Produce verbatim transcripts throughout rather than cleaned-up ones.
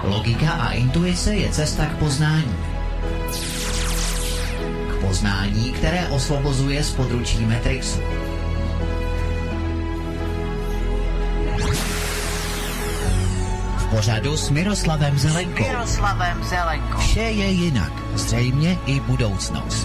Logika a intuice je cesta k poznání. K poznání, které osvobozuje z područí Matrixu. V pořadu s Miroslavem Zelenkou. Miroslavem Zelenkou. Vše je jinak, zřejmě i budoucnost.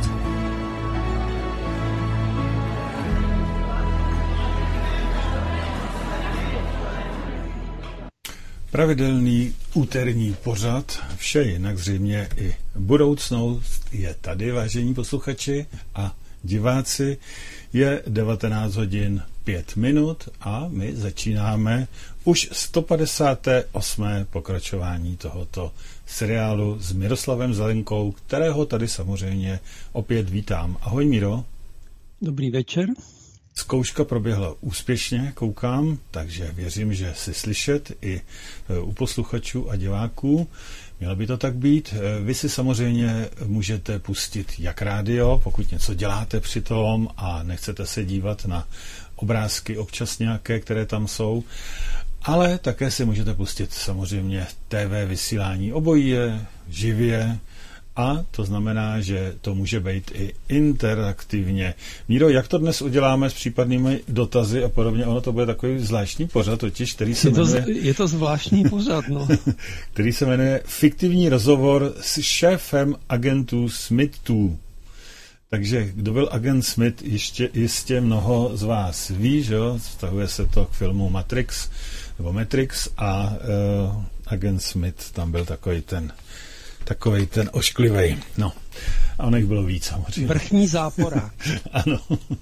Pravidelný úterní pořad, vše jinak, zřejmě i budoucnost je tady, vážení posluchači a diváci. Je devatenáct hodin pět minut a my začínáme už sto padesáté osmé pokračování tohoto seriálu s Miroslavem Zelenkou, kterého tady samozřejmě opět vítám. Ahoj, Miro. Dobrý večer. Zkouška proběhla úspěšně, koukám, takže věřím, že si slyšet i u posluchačů a diváků. Mělo by to tak být. Vy si samozřejmě můžete pustit jak rádio, pokud něco děláte při tom a nechcete se dívat na obrázky občas nějaké, které tam jsou, ale také si můžete pustit samozřejmě té vé vysílání. Obojí je živě, a to znamená, že to může být i interaktivně. Míro, jak to dnes uděláme s případnými dotazy a podobně? Ono to bude takový zvláštní pořad, totiž, který se je to, jmenuje... Je to zvláštní pořad, no. který se jmenuje Fiktivní rozhovor s šéfem agentů Smithů. Takže kdo byl agent Smith, ještě, jistě mnoho z vás ví, že jo? Vztahuje se to k filmu Matrix, nebo Matrix a uh, agent Smith, tam byl takový ten Takovej ten ošklivej. No. A oných bylo víc, samozřejmě. Vrchní záporák. Ano.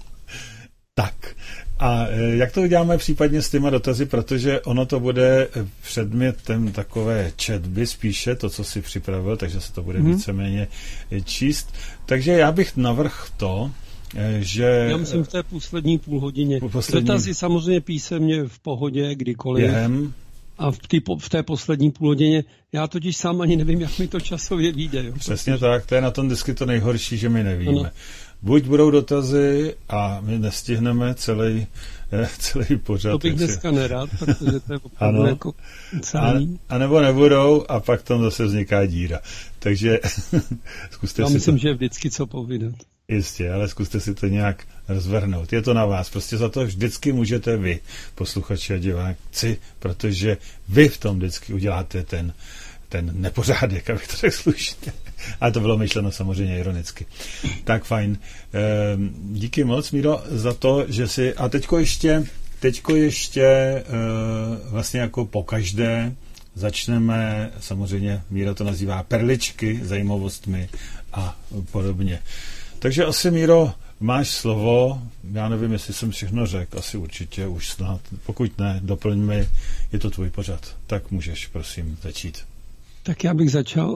Tak. A jak to uděláme případně s těma dotazy, protože ono to bude předmětem takové četby spíše, to, co si připravil, takže se to bude hmm. víceméně číst. Takže já bych navrhl to, že... Já myslím v té poslední půl hodině. Poslední... Dotazy samozřejmě písemně v pohodě, kdykoliv. Během. A v, tý, v té poslední půlhodině, já totiž sám ani nevím, jak mi to časově vyjde. Jo, Přesně protože... tak, to je na tom vždycky to nejhorší, že my nevíme. Ano. Buď budou dotazy a my nestihneme celý, celý pořad. To bych dneska si... nerad, protože to je opravdu jako celý. A, a nebo nebudou a pak tam zase vzniká díra. Takže zkuste já si myslím, to... že je vždycky co povídat. Jistě, ale zkuste si to nějak rozvrhnout. Je to na vás. Prostě za to vždycky můžete vy, posluchači a diváci, protože vy v tom vždycky uděláte ten, ten nepořádek, abych to řekl slušně. Ale to bylo myšleno samozřejmě ironicky. Tak fajn. Ehm, díky moc, Míro, za to, že si... A teďko ještě, teďko ještě e, vlastně jako pokaždé začneme, samozřejmě Míro to nazývá perličky, zajímavostmi a podobně. Takže asi, Míro, máš slovo, já nevím, jestli jsem všechno řekl, asi určitě už snad, pokud ne, doplň mi, je to tvůj pořad, tak můžeš, prosím, začít. Tak já bych začal.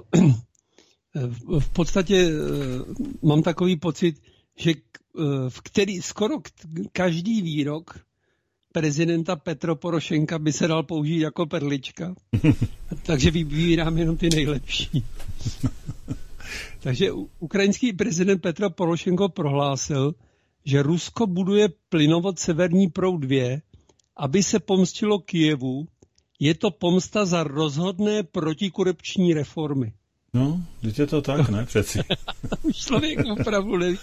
V podstatě mám takový pocit, že v který skoro každý výrok prezidenta Petro Porošenka by se dal použít jako perlička, takže vybírám jenom ty nejlepší. Takže ukrajinský prezident Petro Porošenko prohlásil, že Rusko buduje plynovod Severní proud dva, aby se pomstilo Kyjevu. Je to pomsta za rozhodné protikorupční reformy. No, teď je to tak, ne? Přeci. Už člověk opravdu neví.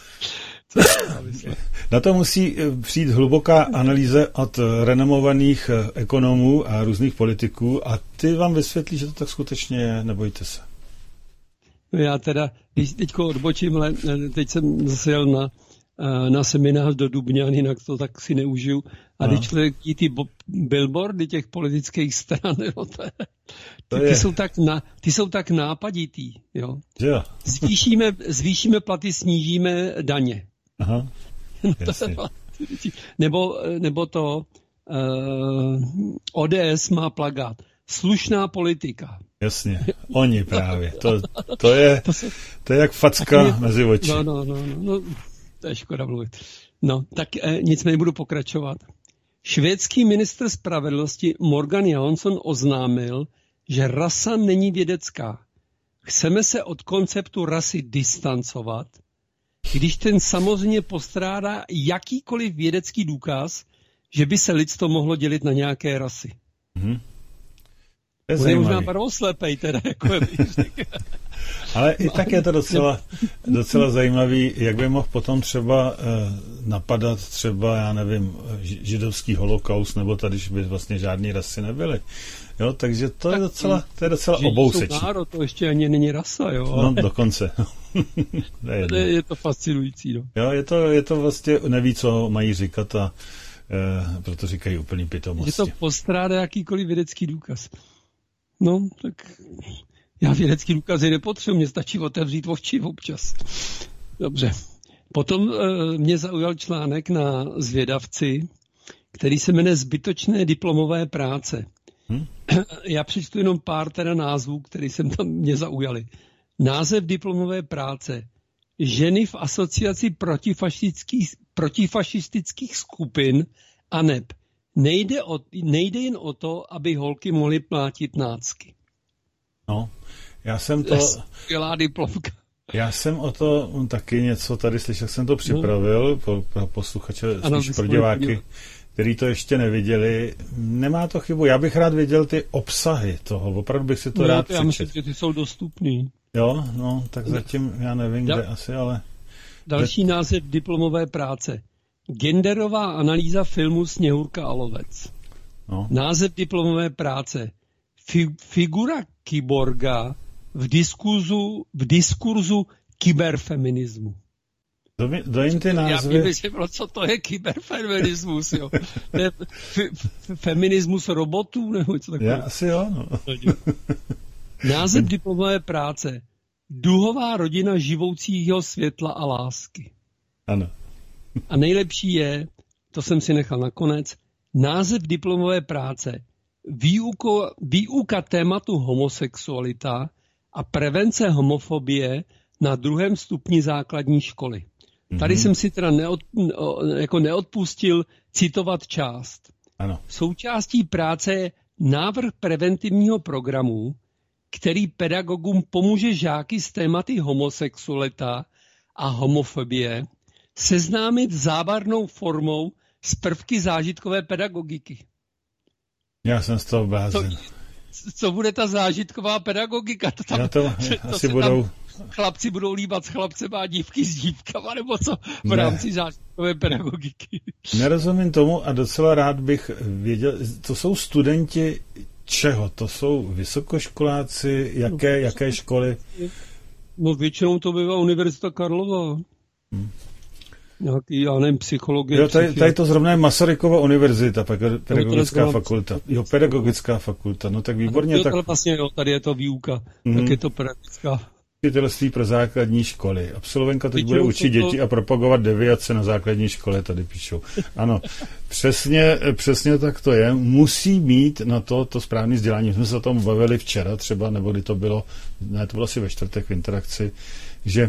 Na to musí přijít hluboká analýza od renomovaných ekonomů a různých politiků a ty vám vysvětlí, že to tak skutečně je, nebojte se. Já teda, když teďko odbočím, ale teď jsem zase jel na, na seminář do Dubňan, jinak to tak si neužiju. A když člověk vidí ty billboardy těch politických stran, jo, to je, ty, ty, jsou tak na, ty jsou tak nápaditý. Jo. Jo. Zvýšíme, zvýšíme platy, snížíme daně. Aha, nebo, nebo to uh, O D S má plakát. Slušná politika. Jasně, oni právě. To, to, je, to je jak facka mě, mezi oči. No, no, no, no, no, to je škoda mluvit. No, tak eh, nicméně budu pokračovat. Švédský ministr spravedlnosti Morgan Johansson oznámil, že rasa není vědecká. Chceme se od konceptu rasy distancovat, když ten samozřejmě postrádá jakýkoliv vědecký důkaz, že by se lidstvo mohlo dělit na nějaké rasy. Mhm. On je možná prvoslepej teda, jako ale i tak je to docela, docela zajímavý, jak by mohl potom třeba eh, napadat třeba, já nevím, židovský holokaust, nebo tady by vlastně žádný rasy nebyly. Jo, takže to tak je docela, to je docela obousečný. Národ, to ještě ani není rasa, jo. Ale... No, dokonce. je, je to fascinující, no. Jo, je to, je to vlastně, neví, co mají říkat a eh, proto říkají úplný pitomosti. Je to postrádá jakýkoliv vědecký důkaz. No, tak já vědecký důkazy nepotřebuji, mě stačí otevřít oči občas. Dobře. Potom e, mě zaujal článek na Zvědavci, který se jmenuje Zbytočné diplomové práce. Hmm? Já přečtu jenom pár teda názvů, které jsem tam mě zaujaly. Název diplomové práce. Ženy v asociaci protifašistických, protifašistických skupin a neb. Nejde, o, nejde jen o to, aby holky mohly plátit nácky. No, já jsem to... Skvělá diplomka. Já jsem o to taky něco tady slyšel, jsem to připravil no. pro, pro posluchače, ano, spíš pro diváky, který to ještě neviděli. Nemá to chybu, já bych rád viděl ty obsahy toho, opravdu bych si to no, rád přečetl. Já myslím, že ty jsou dostupný. Jo, no, tak zatím já nevím, da, kde asi, ale... Další kde... název diplomové práce. Genderová analýza filmu Sněhurka a lovec. No. Název diplomové práce. Fi- figura kyborga v diskurzu, v diskurzu kyberfeminismu. Do, do jim ty názvy... Já vím, co to je kyberfeminismus, jo. To je f- f- feminismus robotů, nebo co takové. Já asi jo, no. Název diplomové práce. Duhová rodina živoucího světla a lásky. Ano. A nejlepší je, to jsem si nechal nakonec, název diplomové práce. Výuko, výuka tématu homosexualita a prevence homofobie na druhém stupni základní školy. Mm-hmm. Tady jsem si teda neod, jako neodpustil citovat část. Ano. Součástí práce je návrh preventivního programu, který pedagogům pomůže žáky s tématy homosexualita a homofobie seznámit zábavnou formou s prvky zážitkové pedagogiky. Já jsem z toho blázen. Co, co bude ta zážitková pedagogika? To tam, Já to, to asi budou... Chlapci budou líbat s chlapcema a dívky s dívkama, nebo co v ne. rámci zážitkové pedagogiky. Nerozumím tomu a docela rád bych věděl, to jsou studenti čeho? To jsou vysokoškoláci, jaké, no, jaké školy? No většinou to bývá Univerzita Karlova. Hmm. Nějaký, já nevím, psychologie. Jo, tady, tady to zrovna je Masarykova univerzita, pedagogická no, fakulta. Jo, pedagogická fakulta, no tak výborně. Jo, tak... vlastně, jo, tady je to výuka, mm. tak je to pedagogická. Učitelství pro základní školy. Absolventka teď bude učit to... děti a propagovat deviace na základní škole, tady píšou. Ano, přesně, přesně tak to je. Musí mít na to to správné vzdělání. My jsme se o tom bavili včera třeba, nebo kdy to bylo, ne, to bylo asi ve čtvrtek v interakci, že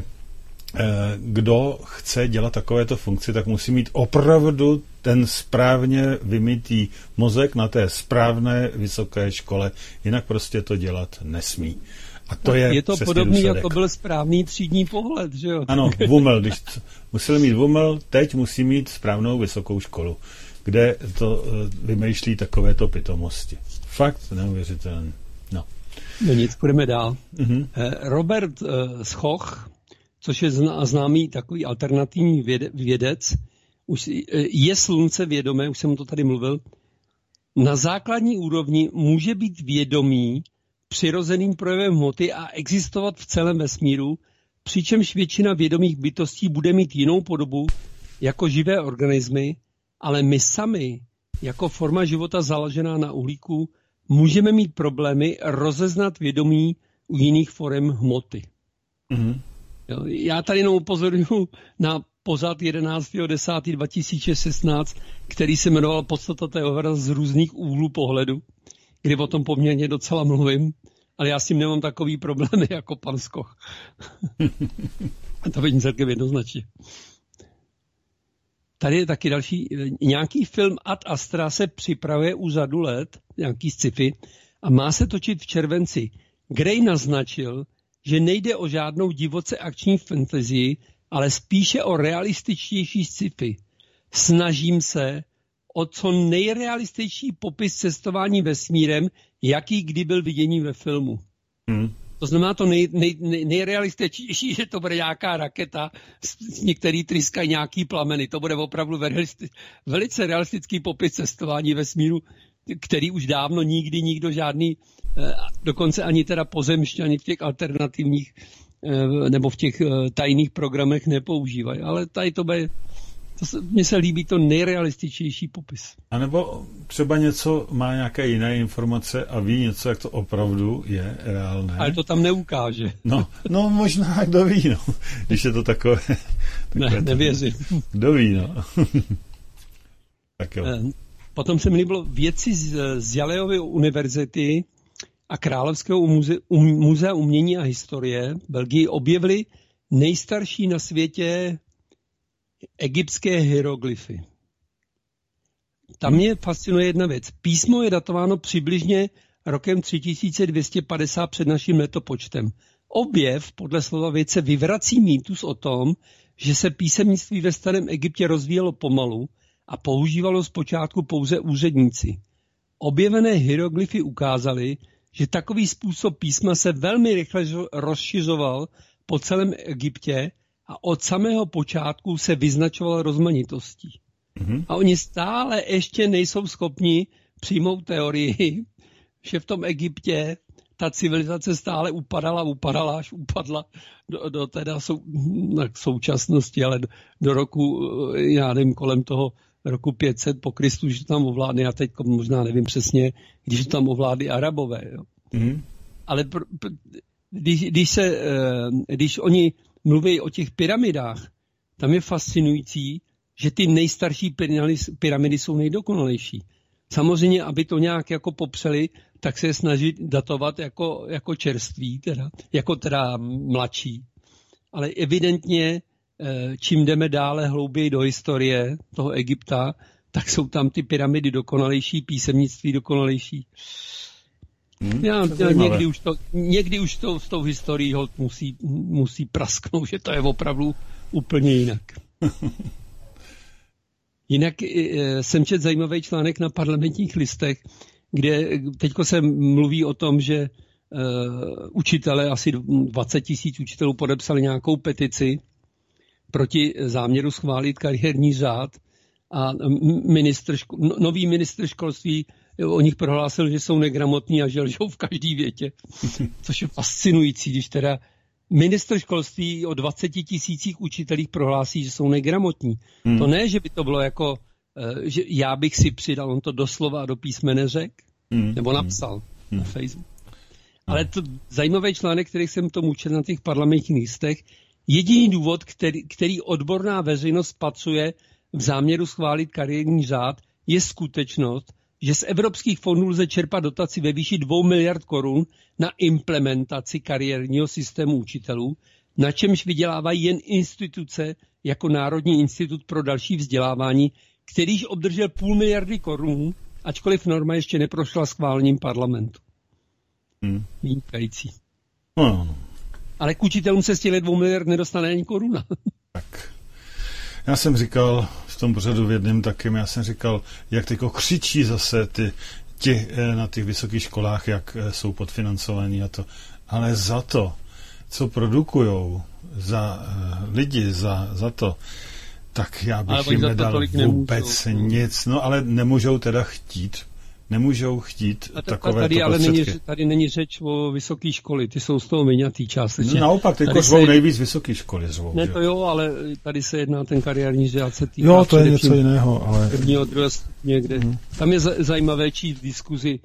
kdo chce dělat takovéto funkci, tak musí mít opravdu ten správně vymytý mozek na té správné vysoké škole, jinak prostě to dělat nesmí. A to je, je to podobný, jako byl správný třídní pohled, že jo? Ano, VUML, když museli mít VUML, teď musí mít správnou vysokou školu, kde to vymýšlí takovéto pitomosti. Fakt neuvěřitelné. No. No nic, půjdeme dál. Mm-hmm. Robert uh, Schoch, což je známý takový alternativní vědec, už je slunce vědomé, už jsem to tady mluvil, na základní úrovni může být vědomý přirozeným projevem hmoty a existovat v celém vesmíru, přičemž většina vědomých bytostí bude mít jinou podobu jako živé organismy, ale my sami, jako forma života založená na uhlíku, můžeme mít problémy rozeznat vědomí u jiných forem hmoty. Mm-hmm. Já tady jenom upozorňuji na pořad jedenáctého desátého dva tisíce šestnáct, který se jmenoval Podstata teorie z různých úhlů pohledu, kdy o tom poměrně docela mluvím, ale já s tím nemám takový problémy jako pan Skoch. A to vidím celkem jednoznačně. Tady je taky další, nějaký film Ad Astra se připravuje už řadu let, nějaký sci-fi, a má se točit v červenci. Gray naznačil, že nejde o žádnou divoce akční fantasy, ale spíše o realističtější sci-fi. Snažím se o co nejrealističtější popis cestování vesmírem, jaký kdy byl vidění ve filmu. Hmm. To znamená to nej, nej, nej, nejrealističtější, že to bude nějaká raketa, z některý tryskají nějaký plameny. To bude opravdu realisti, velice realistický popis cestování vesmíru, který už dávno nikdy nikdo žádný, dokonce ani teda pozemšťani v těch alternativních nebo v těch tajných programech nepoužívají. Ale tady to bude, mně se líbí to nejrealističtější popis. A nebo třeba něco má nějaké jiné informace a ví něco, jak to opravdu je reálné. Ale to tam neukáže. No, no možná, kdo ví, no. Když je to takové... takové ne, nevěřím. Kdo ví, no. Tak jo. Potom se mi líbilo vědci z, z Jalejovy univerzity a Královského muze, um, muzea umění a historie v Belgii objevili nejstarší na světě egyptské hieroglyfy. Tam mě fascinuje jedna věc. Písmo je datováno přibližně rokem tři tisíce dvě stě padesát před naším letopočtem. Objev podle slova vědce vyvrací mýtus o tom, že se písemnictví ve starém Egyptě rozvíjelo pomalu a používalo zpočátku pouze úředníci. Objevené hieroglyfy ukázaly, že takový způsob písma se velmi rychle rozšiřoval po celém Egyptě a od samého počátku se vyznačoval rozmanitostí. Mm-hmm. A oni stále ještě nejsou schopni přijmout teorii, že v tom Egyptě ta civilizace stále upadala, upadala, až upadla do, do teda sou, na současnosti, ale do, do roku, já nevím, kolem toho roku pět set po Kristu, že to tam ovládne, já teď možná nevím přesně, když to tam ovládli Arabové. Jo. Mm-hmm. Ale pr, pr, když, když, se, když oni mluví o těch pyramidách, tam je fascinující, že ty nejstarší pyramidy jsou nejdokonalejší. Samozřejmě, aby to nějak jako popřeli, tak se je snaží datovat jako, jako čerství, teda, jako teda mladší. Ale evidentně, čím jdeme dále hlouběji do historie toho Egypta, tak jsou tam ty pyramidy dokonalejší, písemnictví dokonalejší. Hmm, Já, já někdy, už to, někdy už to s tou historií holt musí, musí prasknout, že to je opravdu úplně jinak. Jinak jsem četl zajímavý článek na Parlamentních listech, kde teďko se mluví o tom, že uh, učitelé, asi dvacet tisíc učitelů podepsali nějakou petici proti záměru schválit kariérní řád a ministr, ško- nový ministr školství o nich prohlásil, že jsou negramotní a že lžou v každý větě, což je fascinující, když teda ministr školství o dvaceti tisících učitelích prohlásí, že jsou negramotní. Hmm. To ne, že by to bylo jako, že já bych si přidal, on to doslova a do písmene řekl, hmm. nebo napsal hmm. na Facebook. Ale to zajímavý článek, který jsem tomu četl na těch Parlamentních listech, jediný důvod, který, který odborná veřejnost spatřuje v záměru schválit kariérní řád, je skutečnost, že z evropských fondů lze čerpat dotaci ve výši dvou miliard korun na implementaci kariérního systému učitelů, na čemž vydělávají jen instituce jako Národní institut pro další vzdělávání, kterýž obdržel půl miliardy korun, ačkoliv norma ještě neprošla schválením parlamentu. Hmm. Vynikající. Hmm. Ale k učitelům se z těch dvou miliard nedostane ani koruna. Tak. Já jsem říkal v tom pořadu v jednom takým, já jsem říkal, jak tyko křičí zase ty, ti na těch vysokých školách, jak jsou podfinancovaní a to. Ale za to, co produkujou za uh, lidi, za, za to, tak já bych jim nedal vůbec nemůžou. nic. No ale nemůžou teda chtít. Nemůžou chtít a takové tady, ale prostředky. není, tady není řeč o vysoké školy, ty jsou z toho vyňatý částečně. No, naopak, ty řvou se... nejvíc vysoké školy. Řvou, ne, že? to jo, ale tady se jedná ten kariérní řád se týká. Jo, to je něco jiného. Ale... Prvního, druhého stupně, kde. Hmm. Tam je zajímavé číst diskuzi,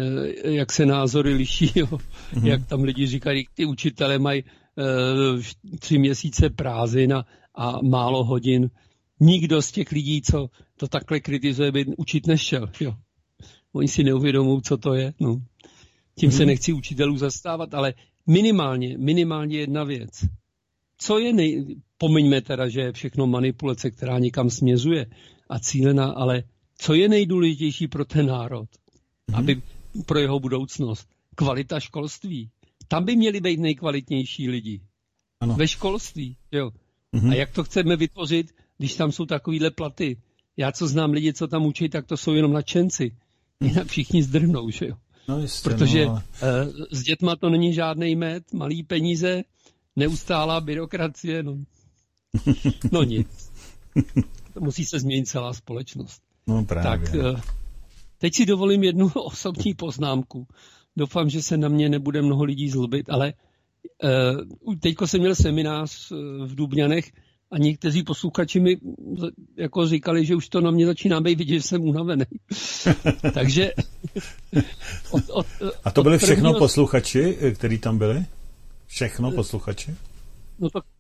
jak se názory liší, jo. Hmm. Jak tam lidi říkají, ty učitelé mají uh, tři měsíce prázdnin a, a málo hodin. Nikdo z těch lidí, co to takhle kritizuje, by učit nešel, jo. Oni si neuvědomují, co to je. No. Tím se nechci učitelů zastávat, ale minimálně, minimálně jedna věc. Co je nej... Pomeňme teda, že je všechno manipulace, která někam směřuje a cílená, ale co je nejdůležitější pro ten národ, mm-hmm. aby pro jeho budoucnost? Kvalita školství. Tam by měli být nejkvalitnější lidi. Ano. Ve školství, jo. Mm-hmm. A jak to chceme vytvořit, když tam jsou takovýhle platy? já co znám lidi, co tam učí, tak to jsou jenom nadšenci. Jinak všichni zdrhnou, že jo. No jistě, protože no, ale... s dětma to není žádnej med, malý peníze, neustálá byrokracie, no, no nic. Musí se změnit celá společnost. No právě. Tak teď si dovolím jednu osobní poznámku. Doufám, že se na mě nebude mnoho lidí zlobit, ale teďko jsem měl seminář v Dubňanech a někteří posluchači mi jako říkali, že už to na mě začíná být vidět, že jsem unavený. Takže... Od, od, a to byli prvního... všechno posluchači, kteří tam byli? Všechno posluchači? No tak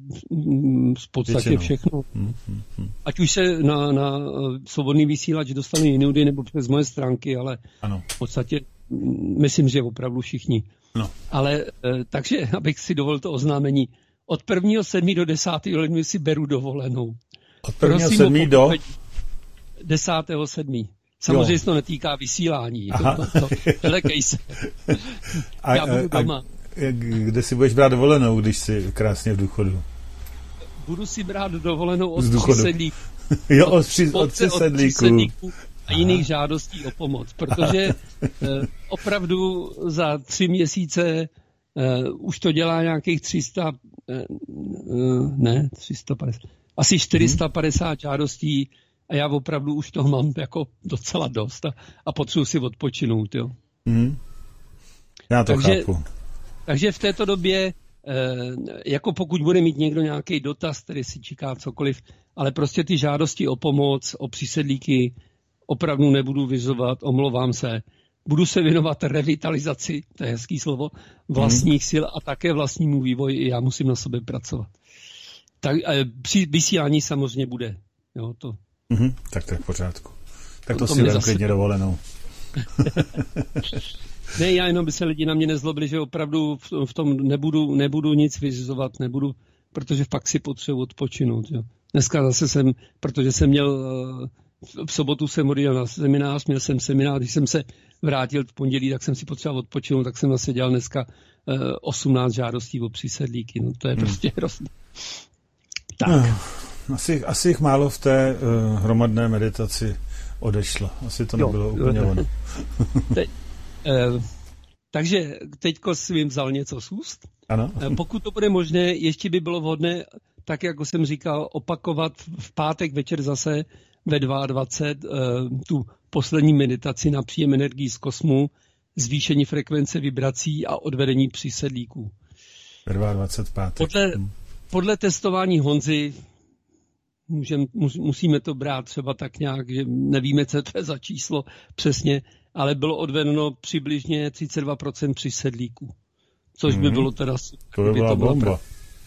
v podstatě Většinou. všechno. Hmm, hmm, hmm. Ať už se na, na svobodný vysílač dostali jinudy nebo přes moje stránky, ale ano. v podstatě myslím, že opravdu všichni. No. Ale takže, abych si dovolil to oznámení, od prvního sedmého do desátého ledna si beru dovolenou. Od prvního sedmého do? desátého sedmého Samozřejmě se to netýká vysílání. To, to, to, se. A, Já budu doma. A kde si budeš brát dovolenou, když jsi krásně v důchodu? Budu si brát dovolenou od přisedlíků. Jo, od, při, od, od přisedlíků. A jiných Aha. žádostí o pomoc. Protože eh, opravdu za tři měsíce Uh, už to dělá nějakých tři sta, uh, ne, tři sta padesát, asi čtyři sta padesát hmm. žádostí a já opravdu už toho mám jako docela dost a, a potřebuji si odpočinout, jo. Hmm. Já to takže, chápu. Takže v této době, uh, jako pokud bude mít někdo nějaký dotaz, který si čeká cokoliv, ale prostě ty žádosti o pomoc, o přísedlíky opravdu nebudu vyzovat, omlouvám se. Budu se věnovat revitalizaci, to je hezký slovo, vlastních hmm. sil a také vlastnímu vývoji. Já musím na sobě pracovat. Tak při vysílání samozřejmě bude. Jo, to. Mm-hmm, tak to je v pořádku. Tak to, to si vem klidně dovolenou. Ne, já jenom by se lidi na mě nezlobili, že opravdu v tom nebudu, nebudu nic vyzizovat, nebudu, protože fakt si potřebuji odpočinout. Jo. Dneska zase jsem, protože jsem měl, v sobotu jsem odjel na seminář, měl jsem seminář, když jsem se vrátil v pondělí, tak jsem si potřeboval odpočinout, tak jsem zase dělal dneska uh, osmnáct žádostí o přísedlíky. No to je hmm. prostě hrozné. Tak. No, asi, asi jich málo v té uh, hromadné meditaci odešlo. Asi to nebylo jo, úplně jo. ono. Te, uh, takže teďko svým vzal něco z úst. Ano. Uh, pokud to bude možné, ještě by bylo vhodné, tak jako jsem říkal, opakovat v pátek večer zase ve dvacet dva uh, tu poslední meditaci na příjem energií z kosmu, zvýšení frekvence vibrací a odvedení přísedlíků. Ve dvacet dva pátek. Podle, podle testování Honzy můžem, musíme to brát třeba tak nějak, že nevíme, co to je za číslo přesně, ale bylo odvedeno přibližně třicet dva procent přísedlíků. Což by bylo teda... To by byla to bomba.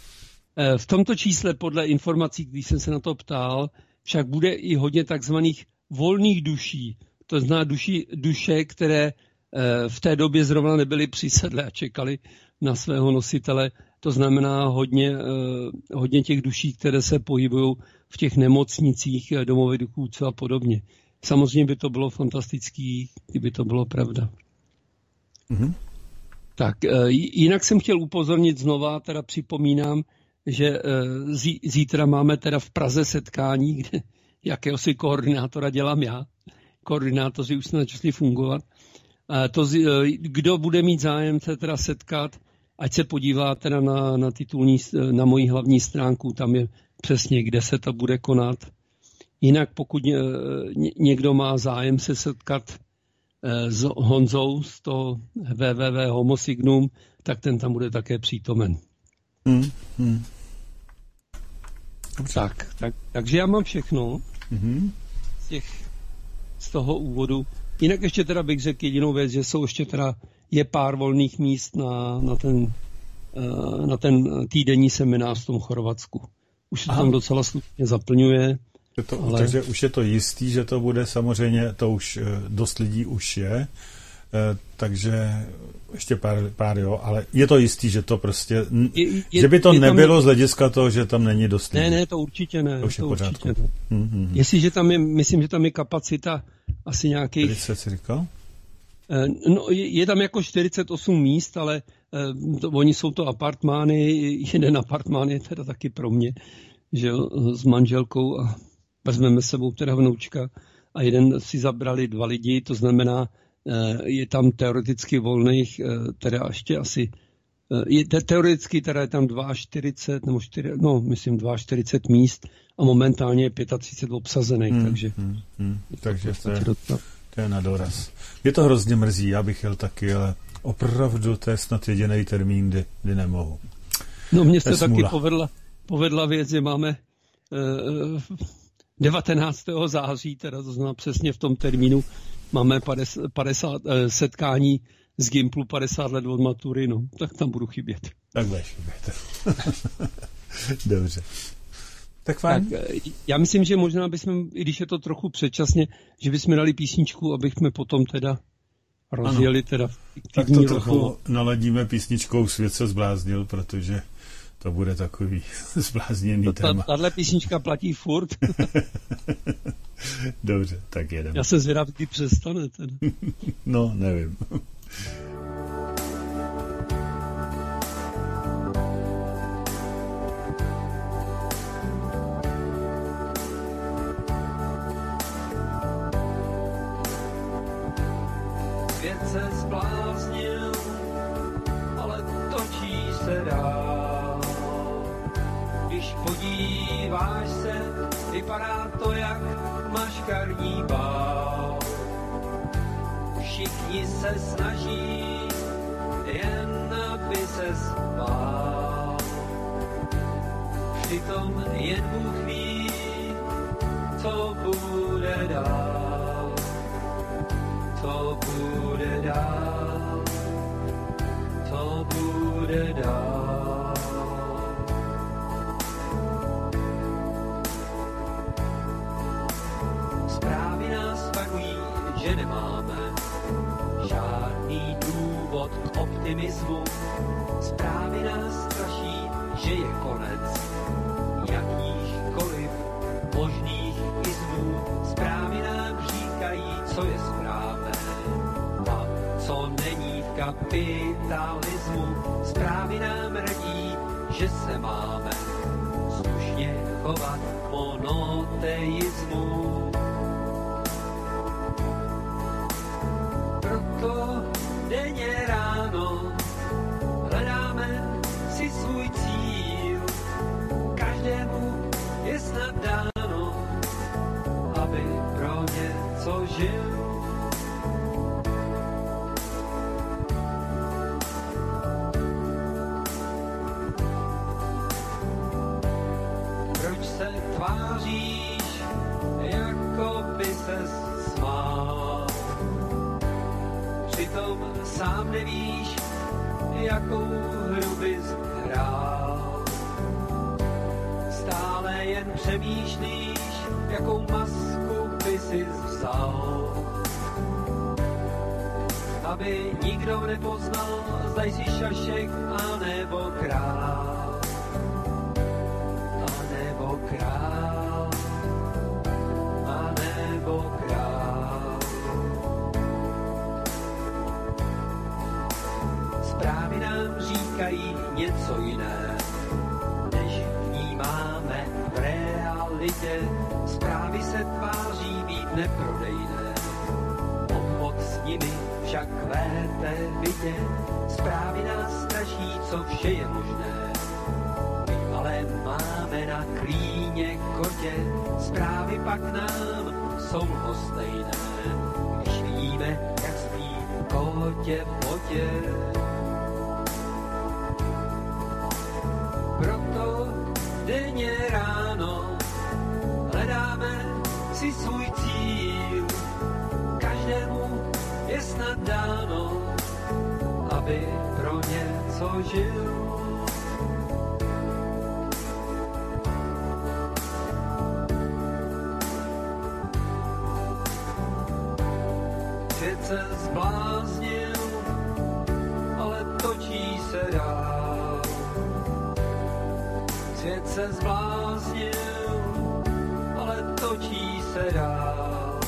V tomto čísle podle informací, když jsem se na to ptal, však bude i hodně takzvaných volných duší. To znamená duši, duše, které v té době zrovna nebyly přisedlé a čekali na svého nositele. To znamená hodně, hodně těch duší, které se pohybují v těch nemocnicích, domovech důchodců a podobně. Samozřejmě by to bylo fantastický, kdyby to bylo pravda. Mm-hmm. Tak, jinak jsem chtěl upozornit znova, teda připomínám, že zítra máme teda v Praze setkání, kde jakéhosi koordinátora dělám já. Koordinátoři už se začali fungovat. To, kdo bude mít zájem se teda setkat, ať se podívá teda na, na titulní, na moji hlavní stránku, tam je přesně, kde se to bude konat. Jinak pokud někdo má zájem se setkat s Honzou z toho w w w tečka homosignum, tak ten tam bude také přítomen. Hmm, hmm. Tak, tak, takže já mám všechno mm-hmm. z, těch, z toho úvodu. Jinak ještě teda bych řekl jedinou věc, že jsou ještě teda je pár volných míst na, na, ten, na ten týdenní seminář v tom Chorvatsku. Už se tam docela slušně zaplňuje. To, ale... Takže už je to jistý, že to bude samozřejmě, to už dost lidí už je, takže ještě pár, pár jo, ale je to jistý, že to prostě, je, je, že by to nebylo tam... z hlediska toho, že tam není dost lidí. Ne, ne, to určitě ne. To už to je určitě ne. Mm-hmm. Jestliže tam je, myslím, že tam je kapacita asi nějakých... čtyřicet si říkal? No, je, je tam jako čtyřicet osm míst, ale to, oni jsou to apartmány, jeden apartmán je teda taky pro mě, že jo, s manželkou a vezmeme sebou teda vnoučka a jeden si zabrali dva lidi, to znamená, je tam teoreticky volných, teda ještě asi, je, teoreticky teda je tam čtyřicet dva, nebo čtyři, no myslím čtyřicet dva míst a momentálně je třicet pět obsazených, hmm, takže... Hmm, hmm, takže to je, to je na doraz. Mě to hrozně mrzí, já bych jel taky, ale opravdu to je snad jediný termín, kdy, kdy nemohu. No mně se taky povedla, povedla věc, že máme eh, devatenáctého září, teda to znamená přesně v tom termínu, máme padesát, padesát eh, setkání z Gimplu padesát let od matury, no, tak tam budu chybět. Tak budeš chybět. Dobře. Tak fajn. Tak, já myslím, že možná bychom, i když je to trochu předčasně, že bychom dali písničku, abychom potom teda rozjeli ano. teda. Tak to trochu naladíme písničkou Svět se zbláznil, protože to bude takový zblázněný téma. Tahle písnička platí furt. Dobře, tak jedeme. Já se zvědav, kdy přestane teda. No, nevím. Svět se zbláznil, ale točí se dál. Když podíváš se, vypadá to jak maškarní bál. Všichni se snaží, jen aby se spál. Přitom jen Bůh ví, co bude dál. Co bude dál, co bude dál. Zprávy nás varují, že nemáme žádný důvod k optimismu. Zprávy nás straší, že je konec jakýchkoliv možných izmů. Zprávy nám říkají, co je správné a co není v kapitalismu. Zprávy nám radí, že se máme slušně chovat k monoteismu. Proto denně ráno hledáme si svůj cíl. Každému je snad dáno, aby pro něco žil. Proč se tváříš, jako by ses smál? Přitom sám nevíš, jakou hru bys hrál. Stále jen přemýšlíš, jakou masku by si vzal. Aby nikdo nepoznal, zda jsi šašek a nebo král. A nebo král. A nebo král. Zprávy nám říkají něco jiné, než vnímáme v realitě. Zprávy se tváří být neprodejné, obchod s nimi však kvete vitě. Zprávy nás straší, co vše je možné, my ale máme na klíně kotě. Zprávy pak nám jsou lhostejné, když víme, jak spí kotě v potě. Proto denně ráno hledáme si svůj cíl. Každému je snad dáno, aby pro něco žil. Svět se zbláznil, ale točí se dál. Svět se zbláznil, ale točí se dál.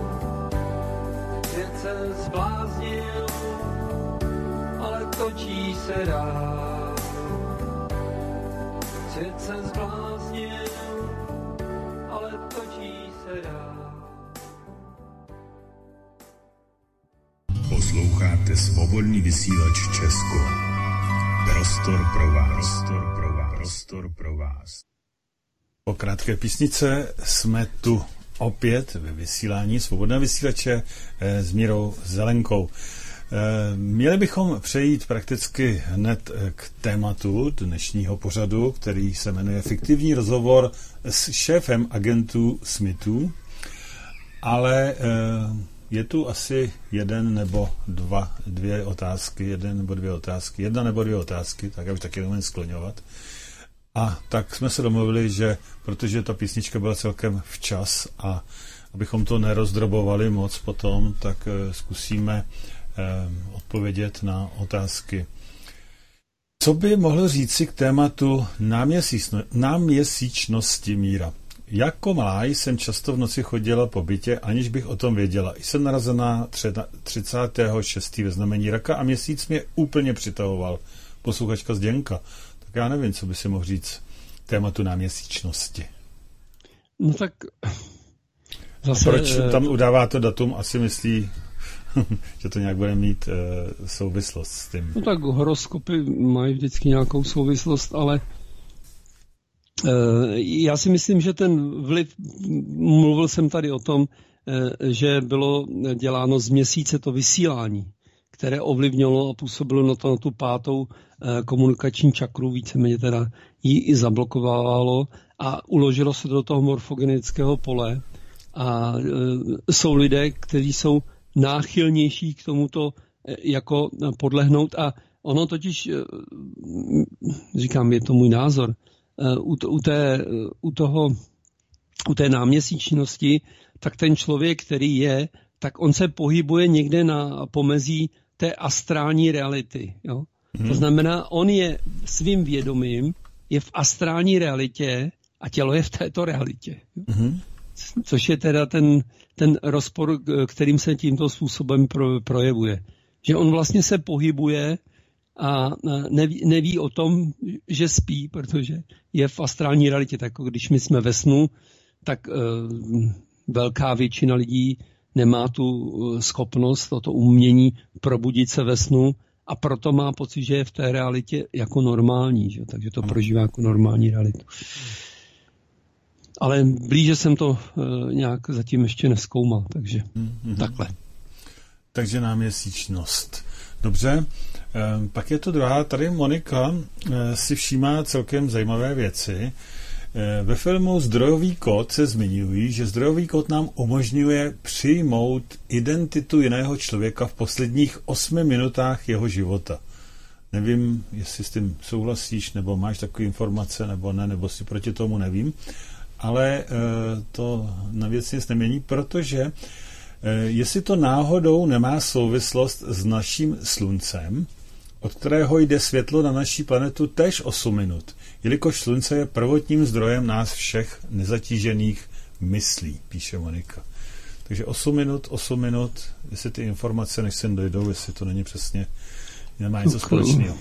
Svět se zbláznil, ale točí se dál. Svět se zbláznil, ale točí hledá. Posloucháte Svobodný vysílač Česko. Prostor pro vás. Prostor pro vás. Prostor pro vás. Po krátké písnice jsme tu opět ve vysílání Svobodného vysílače s Mírou Zelenkou. Měli bychom přejít prakticky hned k tématu dnešního pořadu, který se jmenuje Fiktivní rozhovor s šéfem agentů Smithů, ale je tu asi jeden nebo dva, dvě otázky, jeden nebo dvě otázky, jedna nebo dvě otázky, tak já už taky nemůžu skloňovat. A tak jsme se domluvili, že protože ta písnička byla celkem včas a abychom to nerozdrobovali moc potom, tak zkusíme odpovědět na otázky. Co by mohl říci k tématu náměsíčnosti, Míra? Jako malá jsem často v noci chodila po bytě, aniž bych o tom věděla. Jsem narazená třicátého šestého ve znamení raka a měsíc mě úplně přitahoval. Posluchačka Zděnka. Tak já nevím, co by si mohl říct k tématu náměsíčnosti. No tak zase... A proč tam udává to datum? Asi myslí, že to nějak bude mít uh, souvislost s tím. No tak horoskopy mají vždycky nějakou souvislost, ale uh, já si myslím, že ten vliv, mluvil jsem tady o tom, uh, že bylo děláno z měsíce to vysílání, které ovlivnilo a působilo na to na tu pátou uh, komunikační čakru, víceméně teda ji i zablokovalo a uložilo se do toho morfogenického pole a uh, jsou lidé, kteří jsou náchylnější k tomuto jako podlehnout a ono totiž, říkám, je to můj názor, u, to, u, té, u, toho, u té náměsíčnosti, tak ten člověk, který je, tak on se pohybuje někde na pomezí té astrální reality. Jo? Hmm. To znamená, on je svým vědomím, je v astrální realitě a tělo je v této realitě. Hmm. Což je teda ten, ten rozpor, kterým se tímto způsobem pro, projevuje. Že on vlastně se pohybuje a neví, neví o tom, že spí, protože je v astrální realitě. Tak když my jsme ve snu, tak uh, velká většina lidí nemá tu schopnost, toto umění probudit se ve snu a proto má pocit, že je v té realitě jako normální. Že? Takže to prožívá jako normální realitu. Ale blíže jsem to uh, nějak zatím ještě nezkoumal, takže mm-hmm. takhle. Takže náměsíčnost. Dobře, e, pak je to druhá. Tady Monika e, si všímá celkem zajímavé věci. E, ve filmu Zdrojový kód se zmiňují, že zdrojový kód nám umožňuje přijmout identitu jiného člověka v posledních osmi minutách jeho života. Nevím, jestli s tím souhlasíš, nebo máš takové informace, nebo ne, nebo si proti tomu nevím. Ale e, to na věc nic nemění, protože e, jestli to náhodou nemá souvislost s naším sluncem, od kterého jde světlo na naší planetu též osm minut, jelikož slunce je prvotním zdrojem nás všech nezatížených myslí, píše Monika. Takže osm minut, osm minut, jestli ty informace, než sem dojdou, jestli to není přesně, nemá něco společného.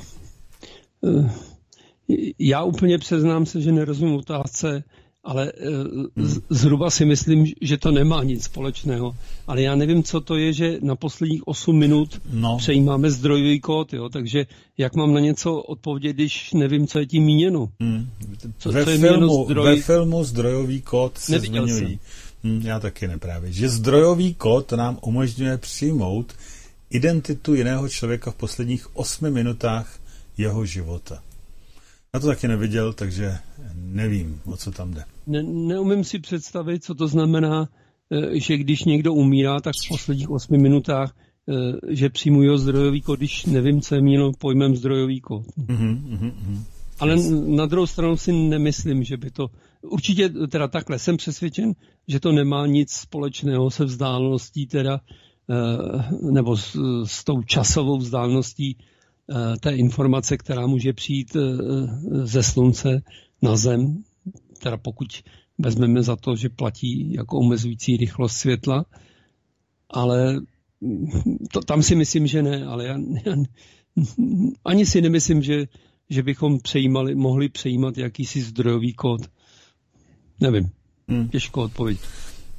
Já úplně přiznám se, že nerozumím otázce, ale hmm. zhruba si myslím, že to nemá nic společného. Ale já nevím, co to je, že na posledních osm minut no. přejímáme zdrojový kód, jo? Takže jak mám na něco odpovědět, když nevím, co je tím míněno? Hmm. Co, ve, co je filmu, zdroj... ve filmu zdrojový kód se zmiňují. Hmm, já taky ne právě. Že zdrojový kód nám umožňuje přijmout identitu jiného člověka v posledních osmi minutách jeho života. Já to taky neviděl, takže nevím, o co tam jde. Ne, neumím si představit, co to znamená, že když někdo umírá, tak v posledních osmi minutách, že přijmu jeho zdrojový kód, když nevím, co je míněno pojmem zdrojový kód. Mm-hmm, mm-hmm. Ale yes. Na druhou stranu si nemyslím, že by to... Určitě teda takhle, jsem přesvědčen, že to nemá nic společného se vzdáleností teda, nebo s, s tou časovou vzdáleností té informace, která může přijít ze slunce na Zem, teda pokud vezmeme za to, že platí jako omezující rychlost světla, ale to, tam si myslím, že ne, ale já, já ani si nemyslím, že, že bychom přejímali, mohli přejímat jakýsi zdrojový kód. Nevím, hmm. těžko odpovědět.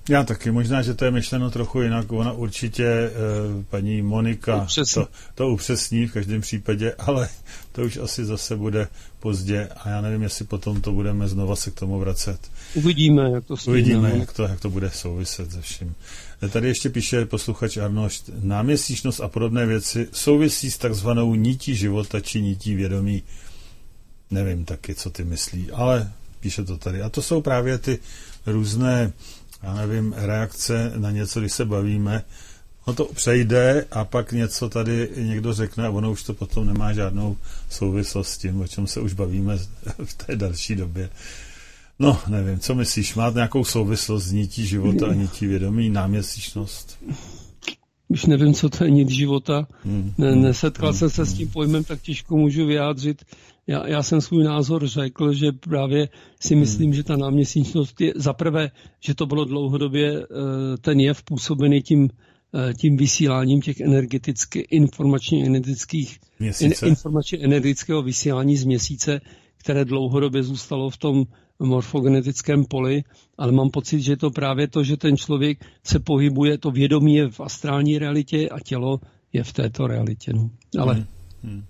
Já taky, možná, že to je myšleno trochu jinak, ona určitě eh, paní Monika to, to upřesní v každém případě, ale to už asi zase bude pozdě a já nevím, jestli potom to budeme znova se k tomu vracet. Uvidíme, jak to stejně. Uvidíme, jak to, jak to bude souviset se vším. Tady ještě píše posluchač Arnošt, náměsíčnost a podobné věci souvisí s takzvanou nití života či nití vědomí. Nevím taky, co ty myslí, ale píše to tady. A to jsou právě ty různé, já nevím, reakce na něco, když se bavíme. No to přejde a pak něco tady někdo řekne a ono už to potom nemá žádnou souvislost s tím, o čem se už bavíme v té další době. No, nevím, co myslíš? Má nějakou souvislost s nití života a nití vědomí, náměsíčnost? Už nevím, co to je nit života. Hmm. Ne, nesetkal hmm. jsem se s tím pojmem, tak těžko můžu vyjádřit. Já, já jsem svůj názor řekl, že právě si myslím, hmm. že ta náměsíčnost je zaprvé, že to bylo dlouhodobě ten jev působený tím, tím vysíláním těch energeticky, informačně energetických, in, informačně energetického vysílání z měsíce, které dlouhodobě zůstalo v tom morfogenetickém poli, ale mám pocit, že to právě to, že ten člověk se pohybuje, to vědomí je v astrální realitě a tělo je v této realitě. No, ale... Hmm. Hmm.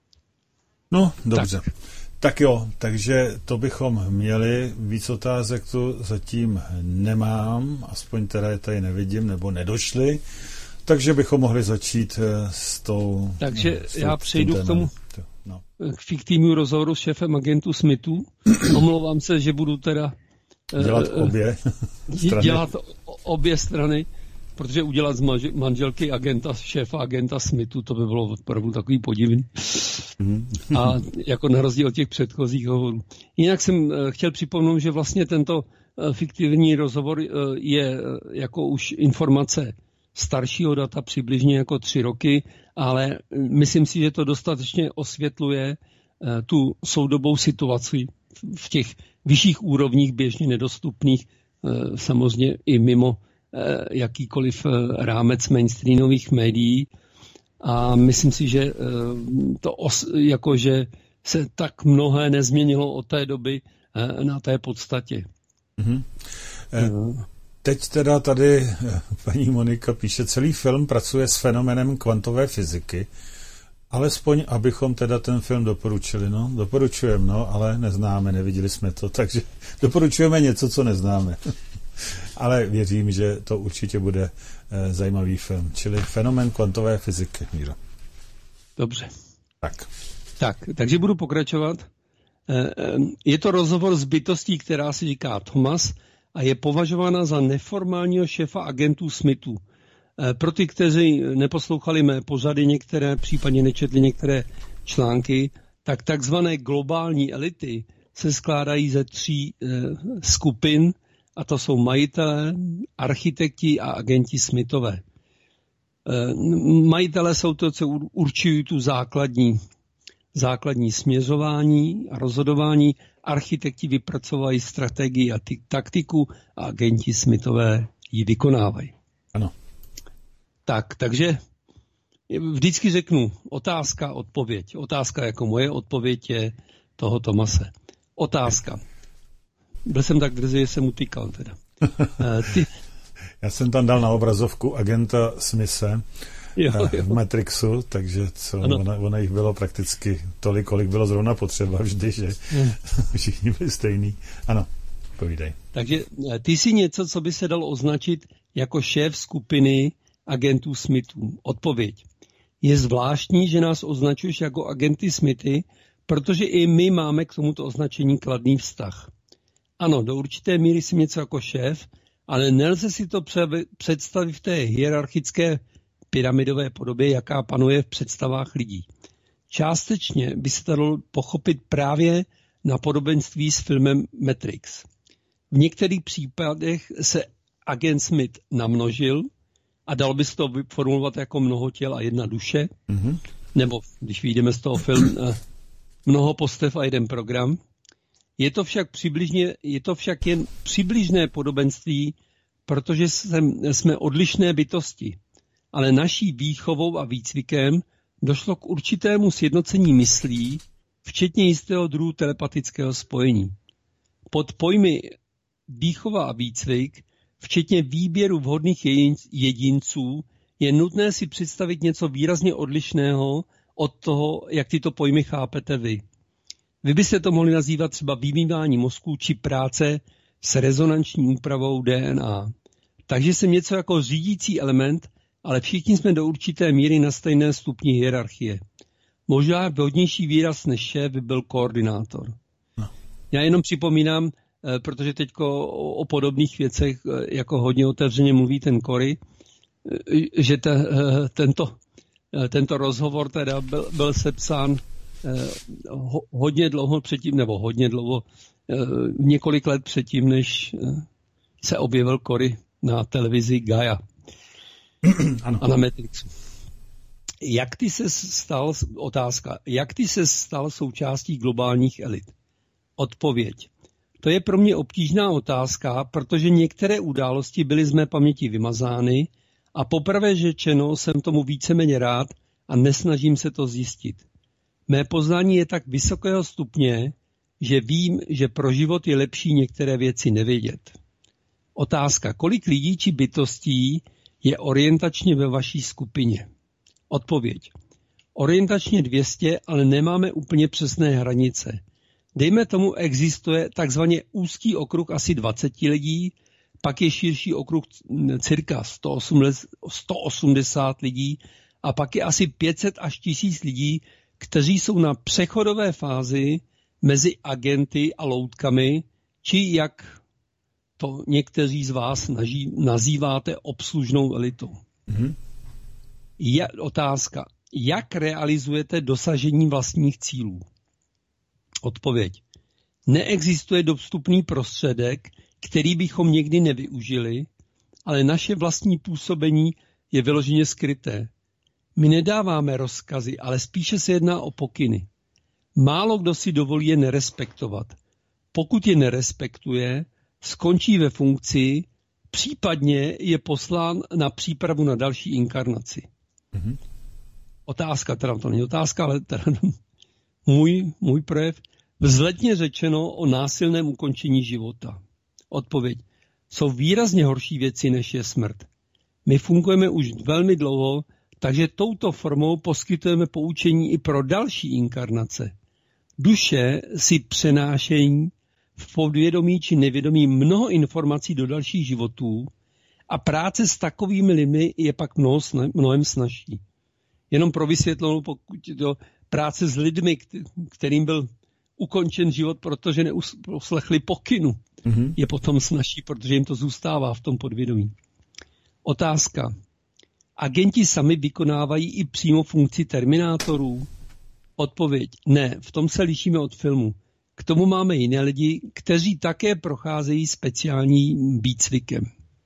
no dobře. Tak. tak jo, takže to bychom měli. Víc otázek tu zatím nemám, aspoň teda je tady nevidím, nebo nedošly, takže bychom mohli začít s tou... Takže s tou, já přejdu k tomu... No. k fiktivnímu rozhovoru s šéfem agentu Smithu. Omlouvám se, že budu teda dělat uh, obě strany. Dělat obě strany, protože udělat z manželky agenta, šéfa agenta Smithu, to by bylo opravdu takový podivný. Mm. A jako na rozdíl od těch předchozích hovorů. Jinak jsem chtěl připomenout, že vlastně tento fiktivní rozhovor je jako už informace staršího data, přibližně jako tři roky, ale myslím si, že to dostatečně osvětluje tu soudobou situaci v těch vyšších úrovních běžně nedostupných, samozřejmě i mimo jakýkoliv rámec mainstreamových médií. A myslím si, že to os, jakože se tak mnohé nezměnilo od té doby na té podstatě. Mm-hmm. Eh. Teď teda tady paní Monika píše, celý film pracuje s fenomenem kvantové fyziky, alespoň abychom teda ten film doporučili. No, doporučujeme, no, ale neznáme, neviděli jsme to, takže doporučujeme něco, co neznáme. Ale věřím, že to určitě bude eh, zajímavý film, čili fenomén kvantové fyziky. Míro. Dobře. Tak. Tak, takže budu pokračovat. Je to rozhovor s bytostí, která se říká Thomas, a je považována za neformálního šéfa agentů Smithu. Pro ty, kteří neposlouchali mé pořady některé, případně nečetli některé články, tak takzvané globální elity se skládají ze tří eh, skupin, a to jsou majitelé, architekti a agenti Smithové. Eh, majitelé jsou to, co určují tu základní, základní směřování a rozhodování. Architekti vypracovají strategii a ty, taktiku a agenti Smithové ji vykonávají. Ano. Tak, takže vždycky řeknu otázka, odpověď. Otázka jako moje odpověď je toho Tomase. Otázka. Byl jsem tak drzý, že jsem utýkal teda. Ty... Já jsem tam dal na obrazovku agenta Smithe jo, jo. v Matrixu, takže co, ona, ona jich bylo prakticky tolik, kolik bylo zrovna potřeba vždy, že hmm. všichni byli stejný. Ano, povídej. Takže ty jsi něco, co by se dalo označit jako šéf skupiny agentů Smithů. Odpověď. Je zvláštní, že nás označuješ jako agenty Smithy, protože i my máme k tomuto označení kladný vztah. Ano, do určité míry jsem něco jako šéf, ale nelze si to představit v té hierarchické pyramidové podobě, jaká panuje v představách lidí. Částečně by se to dalo pochopit právě na podobenství s filmem Matrix. V některých případech se agent Smith namnožil a dal by se to formulovat jako mnoho těl a jedna duše, mm-hmm. nebo když vyjdeme z toho film mnoho postev a jeden program. Je to však přibližně, je to však jen přibližné podobenství, protože jsme, jsme odlišné bytosti, ale naší výchovou a výcvikem došlo k určitému sjednocení myslí, včetně jistého druhu telepatického spojení. Pod pojmy výchova a výcvik včetně výběru vhodných jedinců, je nutné si představit něco výrazně odlišného od toho, jak tyto pojmy chápete vy. Vy byste to mohli nazývat třeba vymývání mozku či práce s rezonanční úpravou D N A. Takže jsem něco jako řídící element, ale všichni jsme do určité míry na stejné stupni hierarchie. Možná vhodnější výraz než šéf by byl koordinátor. No. Já jenom připomínám, protože teď o podobných věcech jako hodně otevřeně mluví ten Cory, že te, tento, tento rozhovor teda byl, byl sepsán hodně dlouho předtím, nebo hodně dlouho, několik let předtím, než se objevil Cory na televizi Gaia ano. A na Matrixu. Jak ty se stal, otázka, jak ty se stal součástí globálních elit? Odpověď. To je pro mě obtížná otázka, protože některé události byly z mé paměti vymazány a poprvé řečeno jsem tomu víceméně rád a nesnažím se to zjistit. Mé poznání je tak vysokého stupně, že vím, že pro život je lepší některé věci nevědět. Otázka, kolik lidí či bytostí je orientačně ve vaší skupině? Odpověď. Orientačně dvě stě, ale nemáme úplně přesné hranice. Dejme tomu, existuje takzvaně úzký okruh asi dvacet lidí, pak je širší okruh cirka sto osmdesát lidí a pak je asi pět set až tisíc lidí, kteří jsou na přechodové fázi mezi agenty a loutkami, či jak to někteří z vás naží, nazýváte obslužnou elitou. Mm-hmm. Je otázka, jak realizujete dosažení vlastních cílů? Odpověď. Neexistuje dostupný prostředek, který bychom někdy nevyužili, ale naše vlastní působení je vyloženě skryté. My nedáváme rozkazy, ale spíše se jedná o pokyny. Málo kdo si dovolí je nerespektovat. Pokud je nerespektuje, skončí ve funkci, případně je poslán na přípravu na další inkarnaci. Mm-hmm. Otázka, teda to není otázka, ale teda můj, můj projev. Vzletně řečeno o násilném ukončení života. Odpověď. Jsou výrazně horší věci, než je smrt. My fungujeme už velmi dlouho, takže touto formou poskytujeme poučení i pro další inkarnace. Duše si přenášejí v podvědomí či nevědomí mnoho informací do dalších životů a práce s takovými lidmi je pak mnoho, mnohem snazší. Jenom pro vysvětlenou, pokud to práce s lidmi, kterým byl ukončen život, protože neuslechli pokynu, mm-hmm. je potom snazší, protože jim to zůstává v tom podvědomí. Otázka. Agenti sami vykonávají i přímo funkci terminátorů? Odpověď. Ne, v tom se lišíme od filmu. K tomu máme jiné lidi, kteří také procházejí speciálním výcvikem.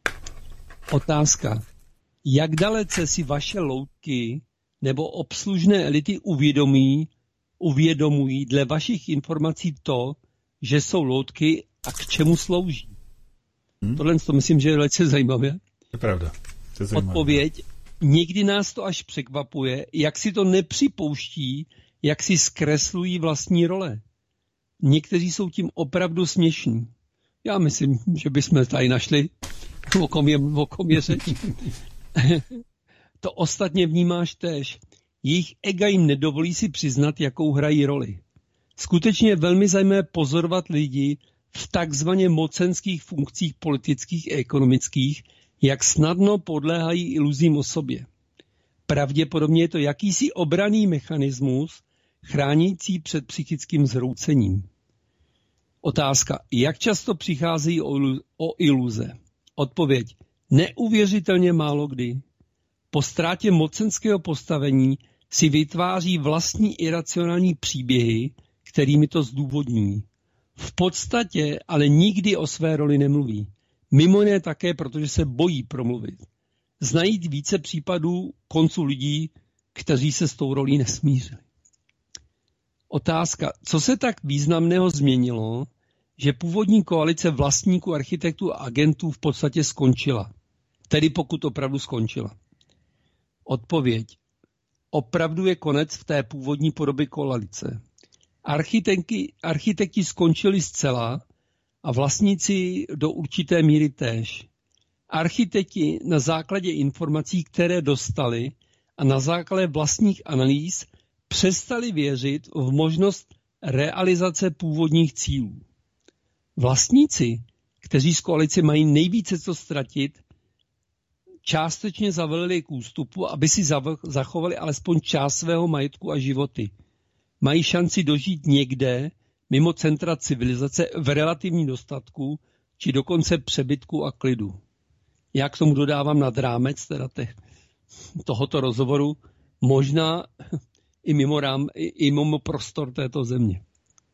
Otázka. Jak dalece si vaše loutky nebo obslužné elity uvědomí, uvědomují dle vašich informací to, že jsou loutky a k čemu slouží? Hmm? Tohle to myslím, že je velice zajímavé. Je pravda. To je zajímavé. Odpověď. Někdy nás to až překvapuje, jak si to nepřipouští, jak si zkreslují vlastní role. Někteří jsou tím opravdu směšní. Já myslím, že bychom tady našli, o kom je, o kom je řeč. To ostatně vnímáš též. Jejich ega jim nedovolí si přiznat, jakou hrají roli. Skutečně je velmi zajímavé pozorovat lidi v takzvaně mocenských funkcích politických a ekonomických, jak snadno podléhají iluzím o sobě. Pravděpodobně je to jakýsi obranný mechanismus, chránící před psychickým zhroucením. Otázka. Jak často přicházejí o iluze? Odpověď. Neuvěřitelně málo kdy. Po ztrátě mocenského postavení si vytváří vlastní iracionální příběhy, kterými to zdůvodňují. V podstatě ale nikdy o své roli nemluví. Mimo jiné také, protože se bojí promluvit. Znají více případů konců lidí, kteří se s tou rolí nesmířili. Otázka. Co se tak významného změnilo, že původní koalice vlastníků, architektů a agentů v podstatě skončila? Tedy pokud opravdu skončila. Odpověď. Opravdu je konec v té původní podobě koalice. Architekti, architekti skončili zcela a vlastníci do určité míry též. Architekti na základě informací, které dostali a na základě vlastních analýz přestali věřit v možnost realizace původních cílů. Vlastníci, kteří z koalice mají nejvíce co ztratit, částečně zavelili k ústupu, aby si zachovali alespoň část svého majetku a životy. Mají šanci dožít někde mimo centra civilizace v relativním dostatku, či dokonce přebytku a klidu. Já k tomu dodávám nad rámec teda te, tohoto rozhovoru, možná i mimo, rám, i, i mimo prostor této země.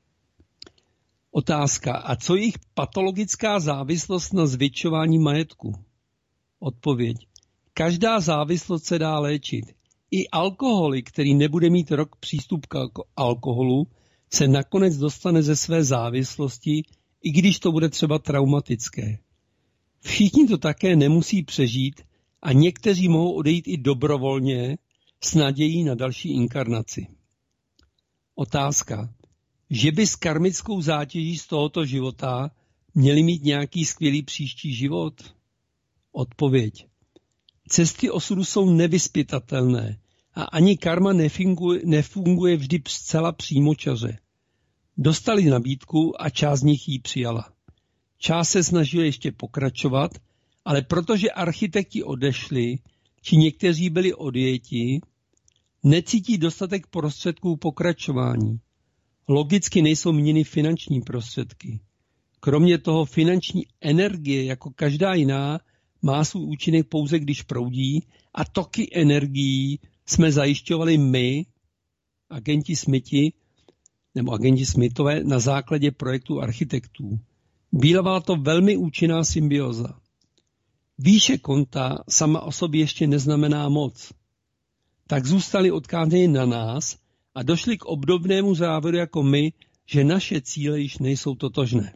Otázka. A co jejich patologická závislost na zvětšování majetku? Odpověď. Každá závislost se dá léčit. I alkoholik, který nebude mít rok přístup k alkoholu, se nakonec dostane ze své závislosti, i když to bude třeba traumatické. Všichni to také nemusí přežít a někteří mohou odejít i dobrovolně s nadějí na další inkarnaci. Otázka. Že by s karmickou zátěží z tohoto života měli mít nějaký skvělý příští život? Odpověď. Cesty osudu jsou nevyzpytatelné a ani karma nefunguje, nefunguje vždy zcela přímočaře. Dostali nabídku a část z nich ji přijala. Část se snažili ještě pokračovat, ale protože architekti odešli, či někteří byli odjeti, necítí dostatek prostředků pokračování. Logicky nejsou míněny finanční prostředky. Kromě toho finanční energie, jako každá jiná, má svůj účinek pouze, když proudí a toky energií jsme zajišťovali my, agenti Smithi, nebo agenti Smithové, na základě projektu architektů. Byla to velmi účinná symbioza. Výše konta sama o sobě ještě neznamená moc. Tak zůstali odkázáni na nás a došli k obdobnému závěru jako my, že naše cíle již nejsou totožné.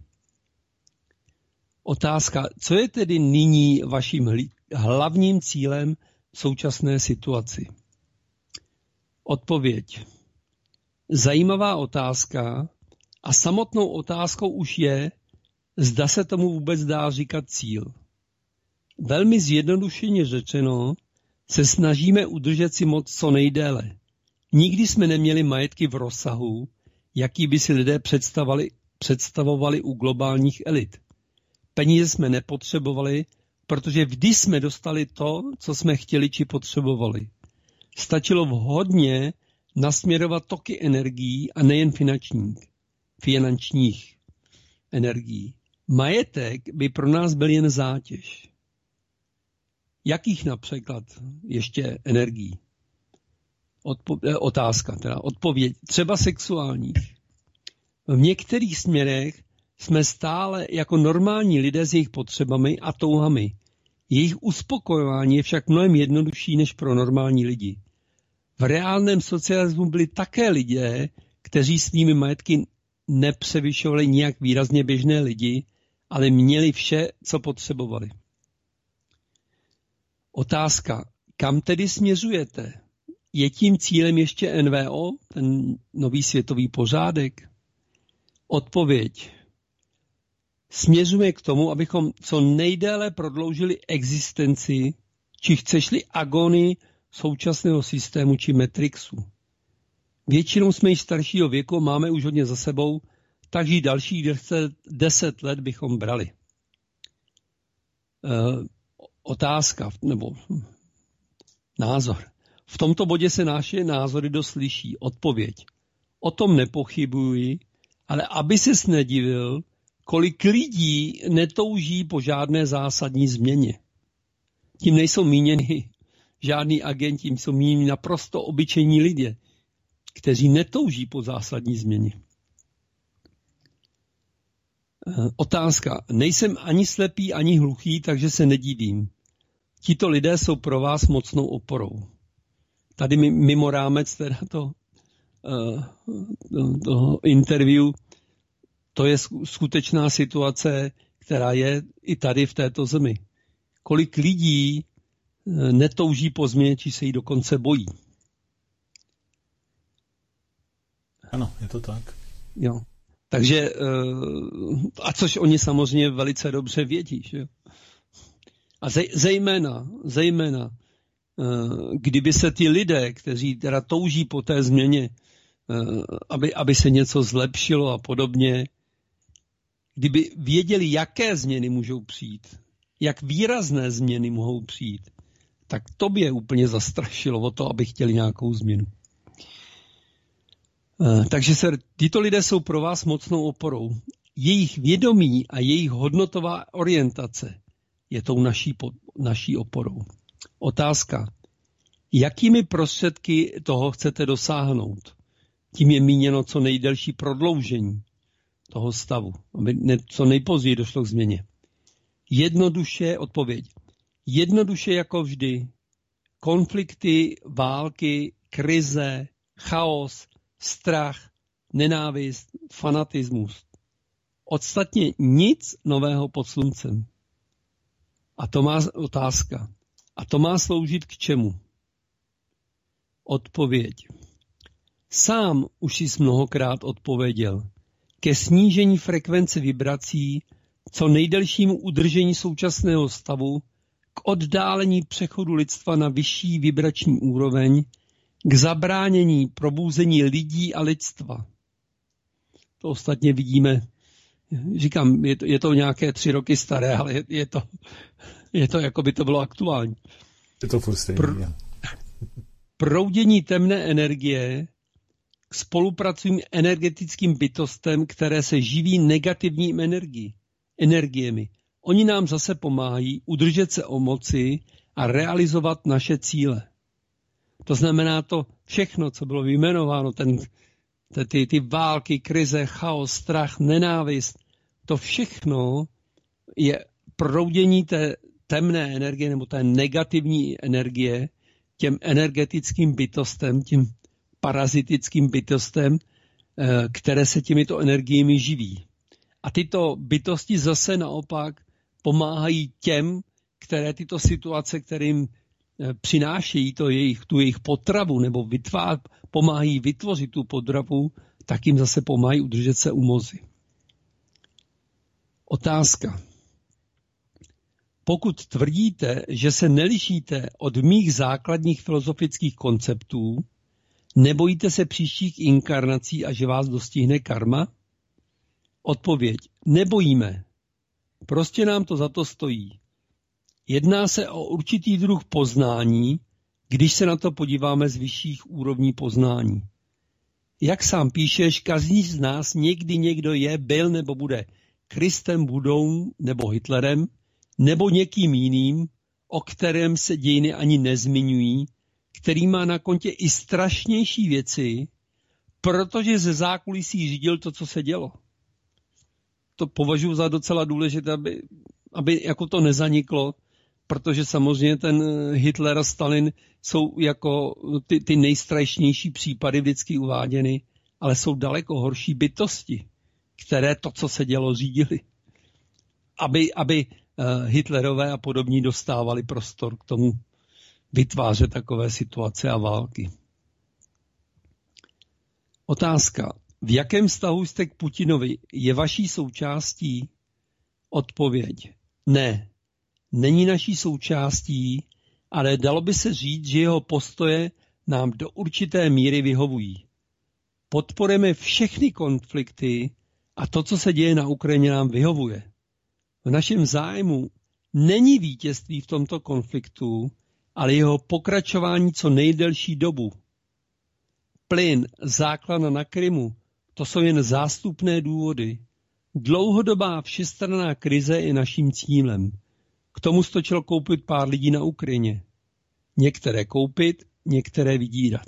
Otázka, co je tedy nyní vaším hlavním cílem v současné situaci? Odpověď. Zajímavá otázka a samotnou otázkou už je, zda se tomu vůbec dá říkat cíl. Velmi zjednodušeně řečeno, se snažíme udržet si moc co nejdéle. Nikdy jsme neměli majetky v rozsahu, jaký by si lidé představovali, představovali u globálních elit. Peníze jsme nepotřebovali, protože vždy jsme dostali to, co jsme chtěli či potřebovali. Stačilo vhodně nasměrovat toky energií a nejen finančních, finančních energií. Majetek by pro nás byl jen zátěž. Jakých například ještě energií? Odpo- otázka, teda odpověď. Třeba sexuálních. V některých směrech jsme stále jako normální lidé s jejich potřebami a touhami. Jejich uspokojování je však mnohem jednodušší než pro normální lidi. V reálném socialismu byli také lidé, kteří svými majetky nepřevyšovali nijak výrazně běžné lidi, ale měli vše, co potřebovali. Otázka, kam tedy směřujete? Je tím cílem ještě N V O, ten nový světový pořádek? Odpověď. Směřujeme k tomu, abychom co nejdéle prodloužili existenci, či chceš-li agonii současného systému či Matrixu. Většinou jsme již staršího věku, máme už hodně za sebou, takže dalších deset, deset let bychom brali. E, otázka, nebo názor. V tomto bodě se naše názory dost liší. Odpověď. O tom nepochybuji, ale aby ses nedivil, kolik lidí netouží po žádné zásadní změně. Tím nejsou míněni žádný agenti, tím jsou míněni naprosto obyčejní lidé, kteří netouží po zásadní změně. Otázka. Nejsem ani slepý, ani hluchý, takže se nedivím. Tito lidé jsou pro vás mocnou oporou. Tady mimo rámec teda to, toho interview, to je skutečná situace, která je i tady v této zemi. Kolik lidí netouží po změně, či se jí dokonce bojí. Ano, je to tak. Jo. Takže, a což oni samozřejmě velice dobře vědí, že jo. A zejména, zejména, kdyby se ty lidé, kteří teda touží po té změně, aby, aby se něco zlepšilo a podobně, kdyby věděli, jaké změny můžou přijít, jak výrazné změny mohou přijít, tak to by je úplně zastrašilo o to, aby chtěli nějakou změnu. Takže se, tyto lidé jsou pro vás mocnou oporou. Jejich vědomí a jejich hodnotová orientace je tou naší, naší oporou. Otázka. Jakými prostředky toho chcete dosáhnout? Tím je míněno co nejdelší prodloužení toho stavu, aby ne, co nejpozději došlo k změně. Jednoduše odpověď. Jednoduše jako vždy. Konflikty, války, krize, chaos, strach, nenávist, fanatismus. Ostatně nic nového pod sluncem. A to má otázka. A to má sloužit k čemu? Odpověď. Sám už jsi mnohokrát odpověděl. Ke snížení frekvence vibrací, co nejdelšímu udržení současného stavu, k oddálení přechodu lidstva na vyšší vibrační úroveň, k zabránění probuzení lidí a lidstva. To ostatně vidíme, říkám, je to, je to nějaké tři roky staré, ale je, je, to, je to, jako by to bylo aktuální. Je to furt stejný. Pr- proudění temné energie k spolupracujícím energetickým bytostem, které se živí negativním energií, energiemi. Oni nám zase pomáhají udržet se o moci a realizovat naše cíle. To znamená to všechno, co bylo vyjmenováno, ten, ty, ty války, krize, chaos, strach, nenávist, to všechno je proudění té temné energie nebo té negativní energie těm energetickým bytostem, tím parazitickým bytostem, které se těmito energiemi živí. A tyto bytosti zase naopak pomáhají těm, které tyto situace, kterým přinášejí to jejich, tu jejich potravu nebo vytvá, pomáhají vytvořit tu potravu, tak jim zase pomáhají udržet se u moci. Otázka. Pokud tvrdíte, že se nelišíte od mých základních filozofických konceptů, nebojíte se příštích inkarnací a že vás dostihne karma? Odpověď. Nebojíme. Prostě nám to za to stojí. Jedná se o určitý druh poznání, když se na to podíváme z vyšších úrovní poznání. Jak sám píšeš, každý z nás někdy někdo je, byl nebo bude Kristem, Budou nebo Hitlerem, nebo někým jiným, o kterém se dějiny ani nezmiňují, který má na kontě i strašnější věci, protože ze zákulisí řídil to, co se dělo. To považuji za docela důležité, aby, aby jako to nezaniklo, protože samozřejmě ten Hitler a Stalin jsou jako ty, ty nejstrašnější případy vždycky uváděny, ale jsou daleko horší bytosti, které to, co se dělo, řídili. Aby, aby Hitlerové a podobní dostávali prostor k tomu vytvářet takové situace a války. Otázka. V jakém vztahu jste k Putinovi? Je vaší součástí? Odpověď. Ne. Není naší součástí, ale dalo by se říct, že jeho postoje nám do určité míry vyhovují. Podporujeme všechny konflikty a to, co se děje na Ukrajině, nám vyhovuje. V našem zájmu není vítězství v tomto konfliktu, ale jeho pokračování co nejdelší dobu. Plyn, základna na Krymu, to jsou jen zástupné důvody. Dlouhodobá všestranná krize je naším cílem. K tomu stačilo koupit pár lidí na Ukrajině. Některé koupit, některé vydírat.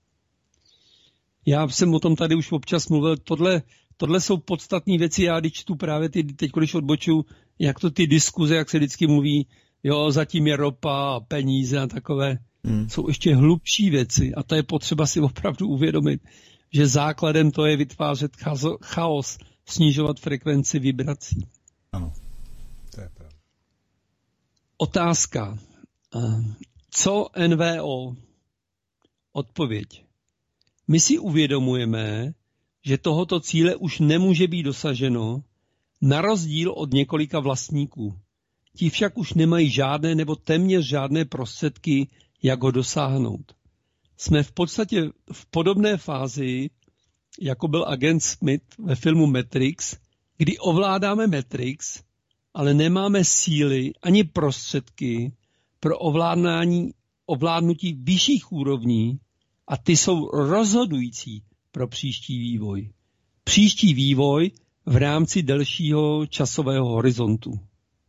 Já jsem o tom tady už občas mluvil. Tohle, tohle jsou podstatné věci. Já když čtu právě ty, teď když odbočuju, jak to ty diskuze, jak se vždycky mluví, jo, zatím je ropa a peníze a takové, hmm. jsou ještě hlubší věci. A to je potřeba si opravdu uvědomit, že základem to je vytvářet chaos, snižovat frekvenci vibrací. Ano, to je pravda. Otázka. Co N V O? Odpověď. My si uvědomujeme, že tohoto cíle už nemůže být dosaženo, na rozdíl od několika vlastníků. Ti však už nemají žádné nebo téměř žádné prostředky, jak ho dosáhnout. Jsme v podstatě v podobné fázi, jako byl agent Smith ve filmu Matrix, kdy ovládáme Matrix, ale nemáme síly ani prostředky pro ovládnání, ovládnutí vyšších úrovní a ty jsou rozhodující pro příští vývoj. Příští vývoj v rámci delšího časového horizontu.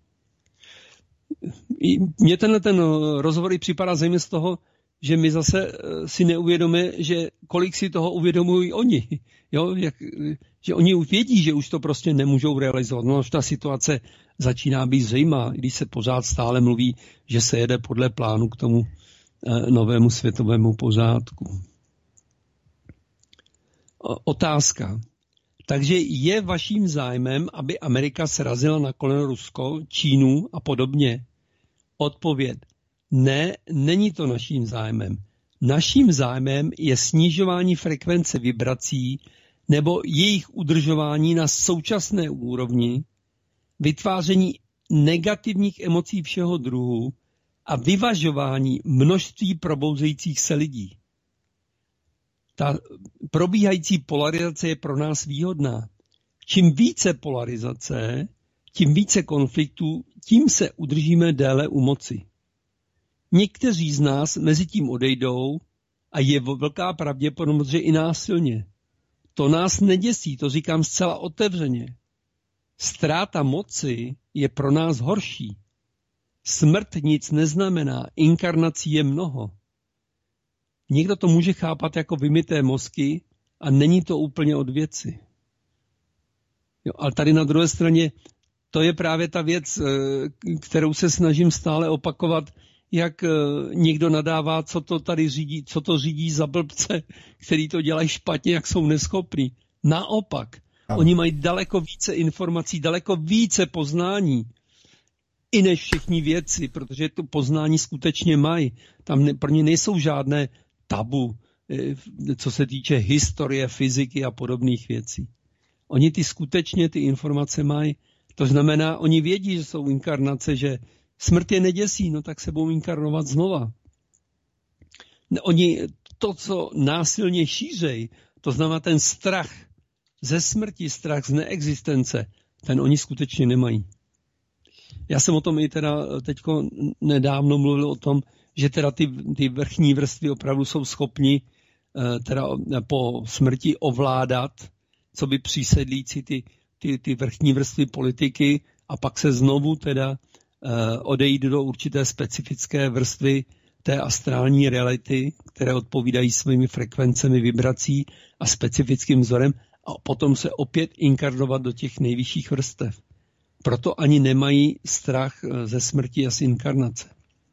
Mně tenhle ten rozhovor i připadá zajímavý z toho, že my zase si neuvědomíme, že kolik si toho uvědomují oni. Jo? Jak, že oni už vědí, že už to prostě nemůžou realizovat. No, ta situace začíná být zřejmá, když se pořád stále mluví, že se jede podle plánu k tomu eh, novému světovému pořádku. O, otázka. Takže je vaším zájmem, aby Amerika srazila na koleno Rusko, Čínu a podobně? Odpověď. Ne, není to naším zájmem. Naším zájmem je snižování frekvence vibrací nebo jejich udržování na současné úrovni, vytváření negativních emocí všeho druhu a vyvažování množství probouzejících se lidí. Ta probíhající polarizace je pro nás výhodná. Čím více polarizace, tím více konfliktů, tím se udržíme déle u moci. Někteří z nás mezi tím odejdou a je velká pravděpodobnost, že i násilně. To nás neděsí, to říkám zcela otevřeně. Ztráta moci je pro nás horší. Smrt nic neznamená, inkarnací je mnoho. Někdo to může chápat jako vymyté mozky a není to úplně od věci. Jo, ale tady na druhé straně to je právě ta věc, kterou se snažím stále opakovat, jak někdo nadává, co to tady řídí, co to řídí za blbce, který to dělají špatně, jak jsou neschopní. Naopak, ano. Oni mají daleko více informací, daleko více poznání, i než všichni vědci, protože to poznání skutečně mají. Tam ne, pro ně nejsou žádné tabu, co se týče historie, fyziky a podobných věcí. Oni ty skutečně ty informace mají. To znamená, oni vědí, že jsou inkarnace, že smrt je neděsí, no tak se budou inkarnovat znova. Oni to, co násilně šířejí, to znamená ten strach ze smrti, strach z neexistence, ten oni skutečně nemají. Já jsem o tom i teda teďko nedávno mluvil o tom, že teda ty, ty vrchní vrstvy opravdu jsou schopni teda po smrti ovládat, co by přísedlíci ty, ty, ty vrchní vrstvy politiky a pak se znovu teda odejít do určité specifické vrstvy té astrální reality, které odpovídají svými frekvencemi vibrací a specifickým vzorem a potom se opět inkarnovat do těch nejvyšších vrstev. Proto ani nemají strach ze smrti a z inkarnace.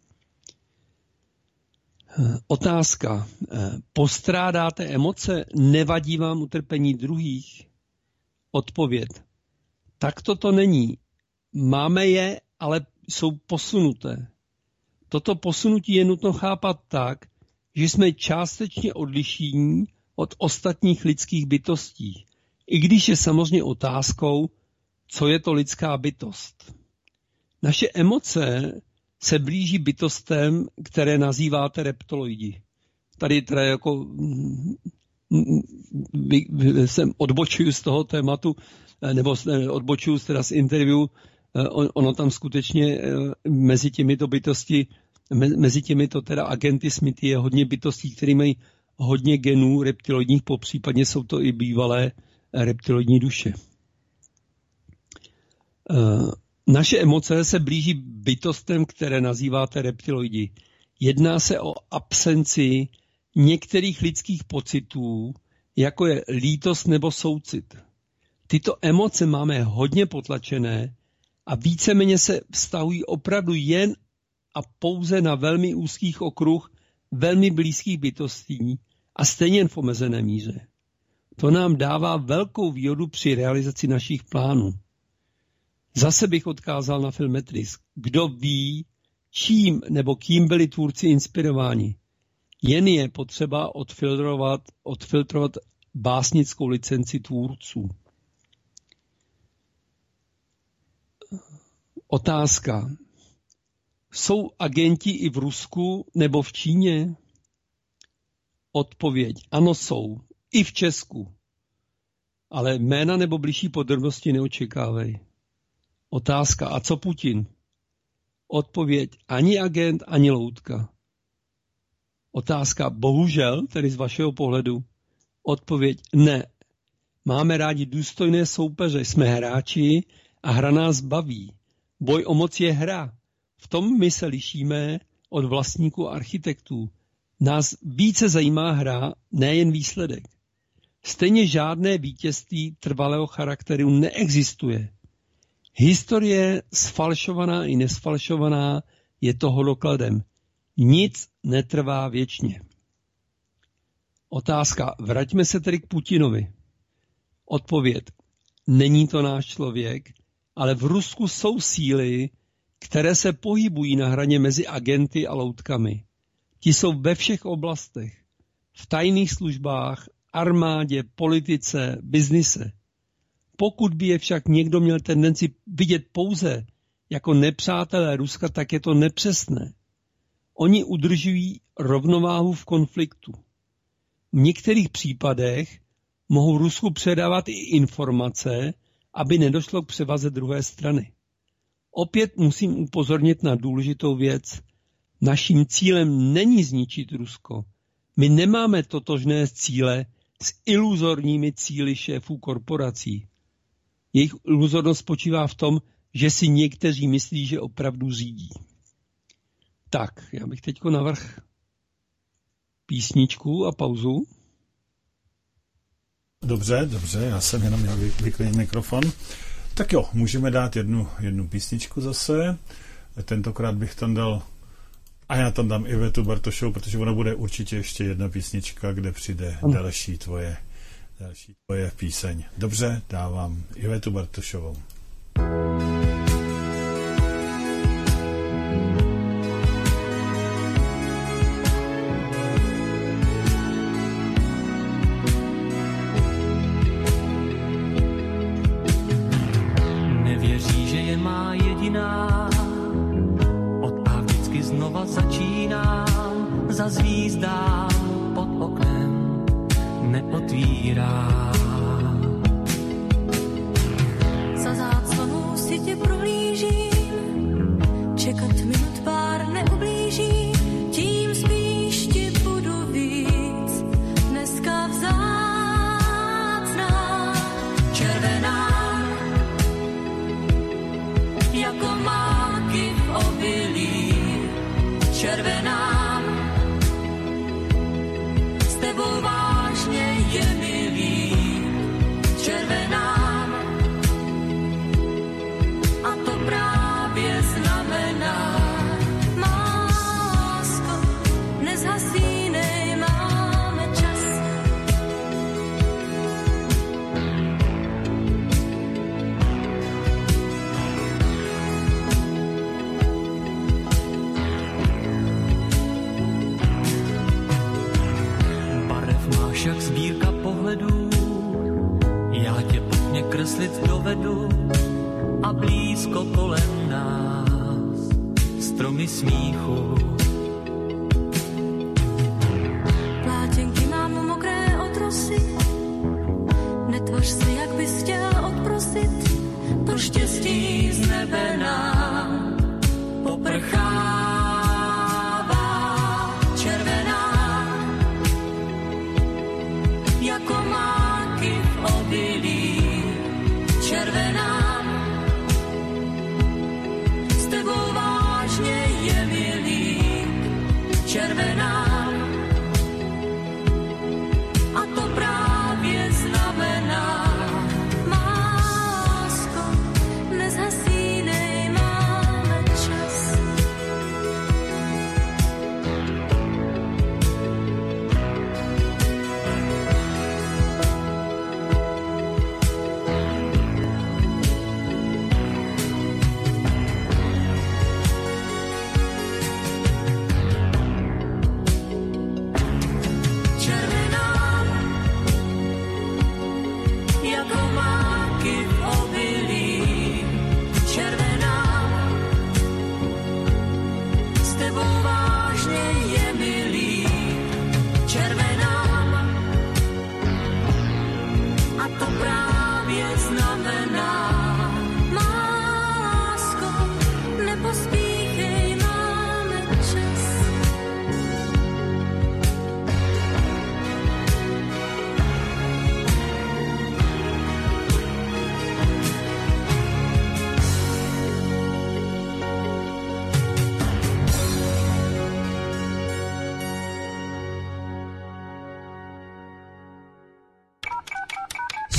Otázka. Postrádáte emoce? Nevadí vám utrpení druhých? Odpověď. Tak to není. Máme je, ale jsou posunuté. Toto posunutí je nutno chápat tak, že jsme částečně odlišní od ostatních lidských bytostí, i když je samozřejmě otázkou, co je to lidská bytost. Naše emoce se blíží bytostem, které nazýváte reptiloidi. Tady teda jako jsem odbočuju z toho tématu, nebo odbočuju teda z interview. Ono tam skutečně mezi těmito bytosti, mezi těmito teda agenty Smithy je hodně bytostí, které mají hodně genů reptiloidních, popřípadně jsou to i bývalé reptiloidní duše. Naše emoce se blíží bytostem, které nazýváte reptiloidi. Jedná se o absenci některých lidských pocitů, jako je lítost nebo soucit. Tyto emoce máme hodně potlačené a víceméně se vztahují opravdu jen a pouze na velmi úzkých okruh velmi blízkých bytostí a stejně v omezené míře. To nám dává velkou výhodu při realizaci našich plánů. Zase bych odkázal na film Matrix. Kdo ví, čím nebo kým byli tvůrci inspirováni. Jen je potřeba odfiltrovat, odfiltrovat básnickou licenci tvůrců. Otázka. Jsou agenti i v Rusku nebo v Číně? Odpověď. Ano, jsou. I v Česku. Ale jména nebo bližší podrobnosti neočekávej. Otázka. A co Putin? Odpověď. Ani agent, ani loutka. Otázka. Bohužel, tedy z vašeho pohledu. Odpověď. Ne. Máme rádi důstojné soupeře. Jsme hráči a hra nás baví. Boj o moc je hra. V tom my se lišíme od vlastníků a architektů. Nás více zajímá hra, nejen výsledek. Stejně žádné vítězství trvalého charakteru neexistuje. Historie sfalšovaná i nesfalšovaná je toho dokladem. Nic netrvá věčně. Otázka. Vraťme se tedy k Putinovi. Odpověď. Není to náš člověk, ale v Rusku jsou síly, které se pohybují na hraně mezi agenty a loutkami. Ti jsou ve všech oblastech. V tajných službách, armádě, politice, biznise. Pokud by je však někdo měl tendenci vidět pouze jako nepřátelé Ruska, tak je to nepřesné. Oni udržují rovnováhu v konfliktu. V některých případech mohou Rusku předávat i informace, aby nedošlo k převaze druhé strany. Opět musím upozornit na důležitou věc. Naším cílem není zničit Rusko. My nemáme totožné cíle s iluzorními cíli šéfů korporací. Jejich iluzornost spočívá v tom, že si někteří myslí, že opravdu řídí. Tak, já bych teďko navrhl písničku a pauzu. Dobře, dobře, já jsem jenom měl vyklidit mikrofon. Tak jo, můžeme dát jednu, jednu písničku zase. Tentokrát bych tam dal, a já tam dám Ivetu Bartošovou, protože ona bude určitě ještě jedna písnička, kde přijde další tvoje, další tvoje píseň. Dobře, dávám Ivetu Bartošovou. Nevěří, že je má jediná, od A vždycky znova začínám, zazvízdám pod oknem, neotvírá. Za záclonou si tě prohlížím, čekat minut pár neublíží, tím spíš ti budu víc, dneska vzácná, červená, jako máky v obilí, červená, s tebou vážně je mi líp, červená, a to právě znamená, má lásko, nezhasínej, máme čas. Barev máš jak sbírka pohledů, já tě pod mě kreslit dovedu, a blízko kolem nás stromy smíchu. Plátěnky mám mokré od rosy, netvař se, jak bys chtěl odprosit, To štěstí z nebe nám poprchává, červená, jako máky v obilí, červená, s tebou vážně je mi líp, červená, a to právě znamená, má lásko, nezhasínej, máme čas. červená, jako máky v obilí, červená,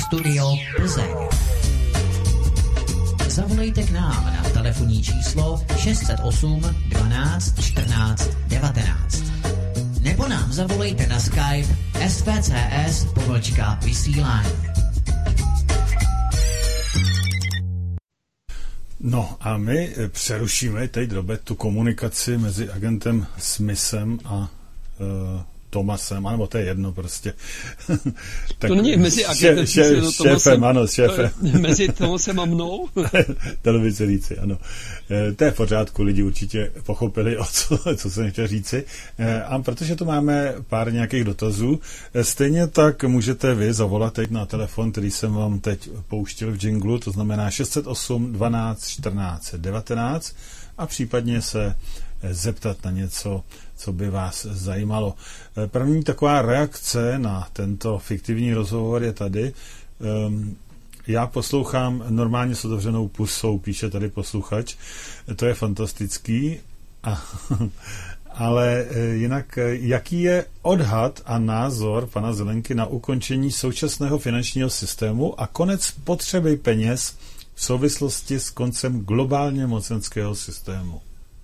Studio Plzeň. Zavolejte k nám na telefonní číslo šest set osm dvanáct čtrnáct devatenáct. Nebo nám zavolejte na Skype S V C S pomlčka vysílání. No a my přerušíme teď, Robert, tu komunikaci mezi agentem Smithem a uh, Tomasem, anebo to je jedno prostě. Tak to není mezi agentem šéf, šéf, Tomasem, šéfem, ano, šéfem. Mezi Tomasem a mnou? Dalo by se říci, ano. To je v pořádku, lidi určitě pochopili, o co, co jsem chtěl říci. A protože tu máme pár nějakých dotazů, stejně tak můžete vy zavolat teď na telefon, který jsem vám teď pouštěl v jinglu, to znamená šest set osm dvanáct čtrnáct devatenáct a případně se zeptat na něco, co by vás zajímalo. První taková reakce na tento fiktivní rozhovor je tady. Já poslouchám normálně s otevřenou pusou, píše tady posluchač. To je fantastický. A, ale jinak, jaký je odhad a názor pana Zelenky na ukončení současného finančního systému a konec potřeby peněz v souvislosti s koncem globálně mocenského systému?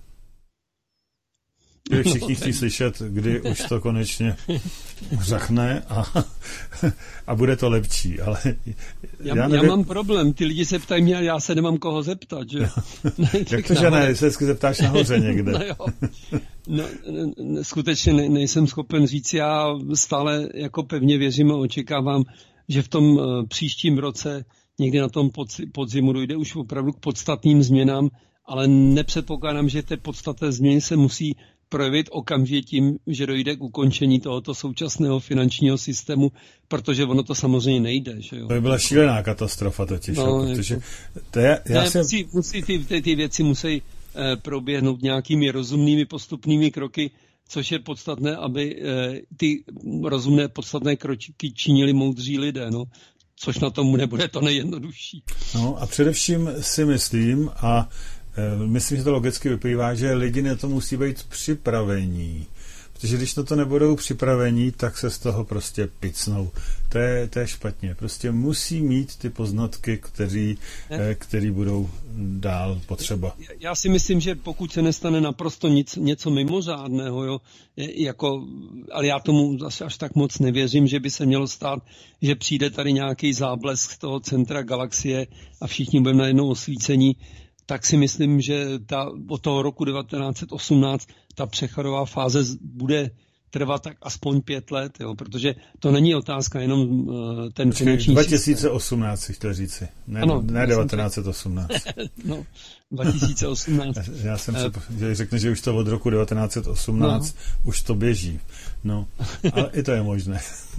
Kdy všichni chtějí slyšet, kdy už to konečně řachne a, a bude to lepší, ale já, já, já mám problém, ty lidi se ptají mě a já se nemám koho zeptat, že? Jak to, že ne, se vždycky zeptáš nahoře někde. No jo. No, skutečně ne, nejsem schopen říct, já stále jako pevně věřím a očekávám, že v tom příštím roce někdy na tom podzimu dojde už opravdu k podstatným změnám, ale nepředpokládám, že ty podstatné změny se musí projevit okamžitě tím, že dojde k ukončení tohoto současného finančního systému, protože ono to samozřejmě nejde. Že jo? To by byla šílená katastrofa totiž, no, protože to je, já ne, se... musí, musí ty, ty, ty věci musí eh, proběhnout nějakými rozumnými postupnými kroky, což je podstatné, aby eh, ty rozumné podstatné kroky činili moudří lidé, no. Což na tomu nebude to nejjednodušší. No a především si myslím, a myslím, že to logicky vyplývá, že lidi na to musí být připravení. Protože když na to nebudou připravení, tak se z toho prostě picnou. To je, to je špatně. Prostě musí mít ty poznatky, který, který budou dál potřeba. Já si myslím, že pokud se nestane naprosto nic, něco mimořádného, jo, jako, ale já tomu zase až tak moc nevěřím, že by se mělo stát, že přijde tady nějaký záblesk z toho centra galaxie a všichni budeme najednou osvícení, tak si myslím, že ta, od toho roku devatenáct set osmnáct ta přechodová fáze bude trvat tak aspoň pět let, jo, protože to není otázka jenom uh, ten Počkej, finanční dva tisíce osmnáct si chtěl říci, ne, ano, ne devatenáct set osmnáct. No, dva tisíce osmnáct. Já jsem se, že řekne, že už to od roku devatenáct set osmnáct no. Už to běží. No, ale i to je možné.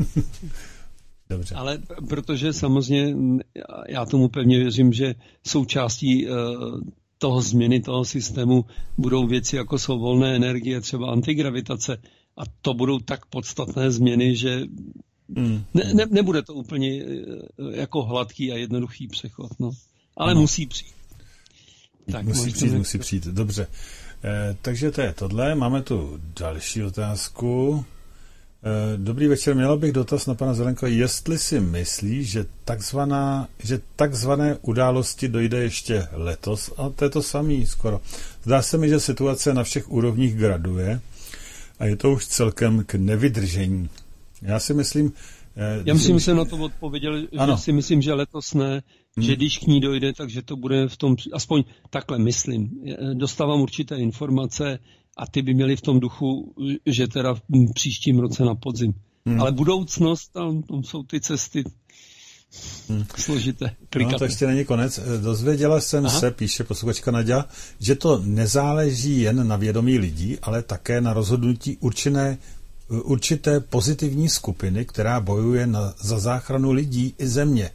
Dobře. Ale protože samozřejmě já tomu pevně věřím, že součástí uh, toho změny toho systému budou věci jako jsou volné energie, třeba antigravitace a to budou tak podstatné změny, že mm. ne, ne, nebude to úplně uh, jako hladký a jednoduchý přechod, no. Ale ano. musí přijít. Tak, musí přijít, ne... musí přijít, dobře. Eh, takže to je tohle, máme tu další otázku. Dobrý večer, měla bych dotaz na pana Zelenka, jestli si myslí, že takzvaná, že takzvané události dojde ještě letos, a to je to samý skoro. Zdá se mi, že situace na všech úrovních graduje a je to už celkem k nevydržení. Já si myslím... Já myslím, že jsem na to odpověděl, ano. Že si myslím, že letos ne, hmm. že když k ní dojde, takže to bude v tom, aspoň takhle myslím. Dostávám určité informace, a ty by měli v tom duchu, že teda v příštím roce na podzim. Hmm. Ale budoucnost, tam, tam jsou ty cesty hmm. složité. No, to ještě není konec. Dozvěděla jsem Aha. se, píše posluchačka Naďa, že to nezáleží jen na vědomí lidí, ale také na rozhodnutí určené, určité pozitivní skupiny, která bojuje na, za záchranu lidí i země.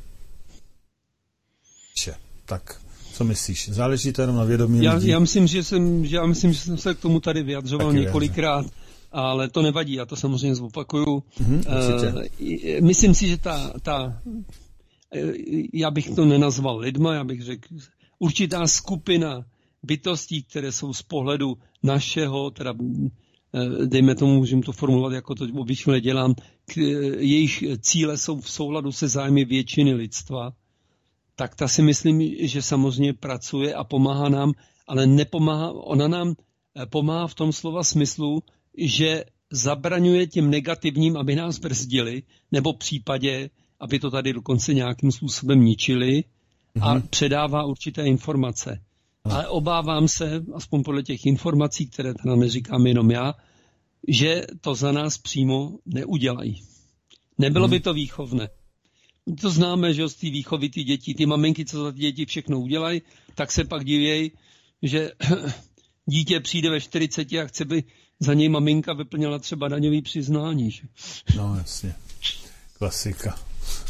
Tak... Co myslíš? Záleží to jenom na vědomí já, lidí? Já myslím, že jsem, že já myslím, že jsem se k tomu tady vyjadřoval Taky několikrát, vyjadře. Ale to nevadí, já to samozřejmě zopakuju. Mm-hmm, uh, myslím si, že ta, ta, já bych to nenazval lidma, já bych řekl, určitá skupina bytostí, které jsou z pohledu našeho, teda dejme tomu, můžeme to formulovat, jako to obvykle dělám, k, jejich cíle jsou v souladu se zájmy většiny lidstva, tak ta si myslím, že samozřejmě pracuje a pomáhá nám, ale nepomáhá, ona nám pomáhá v tom slova smyslu, že zabraňuje těm negativním, aby nás brzdili, nebo v případě, aby to tady dokonce nějakým způsobem ničili a mm-hmm. předává určité informace. Ale obávám se, aspoň podle těch informací, které teda neříkám jenom já, že to za nás přímo neudělají. Nebylo mm. by to výchovné. To známe, že z té výchovy ty děti, ty maminky, co za ty děti všechno udělají, tak se pak divějí, že dítě přijde ve čtyřiceti a chce, by za něj maminka vyplněla třeba daňový přiznání. Že? No jasně. Klasika.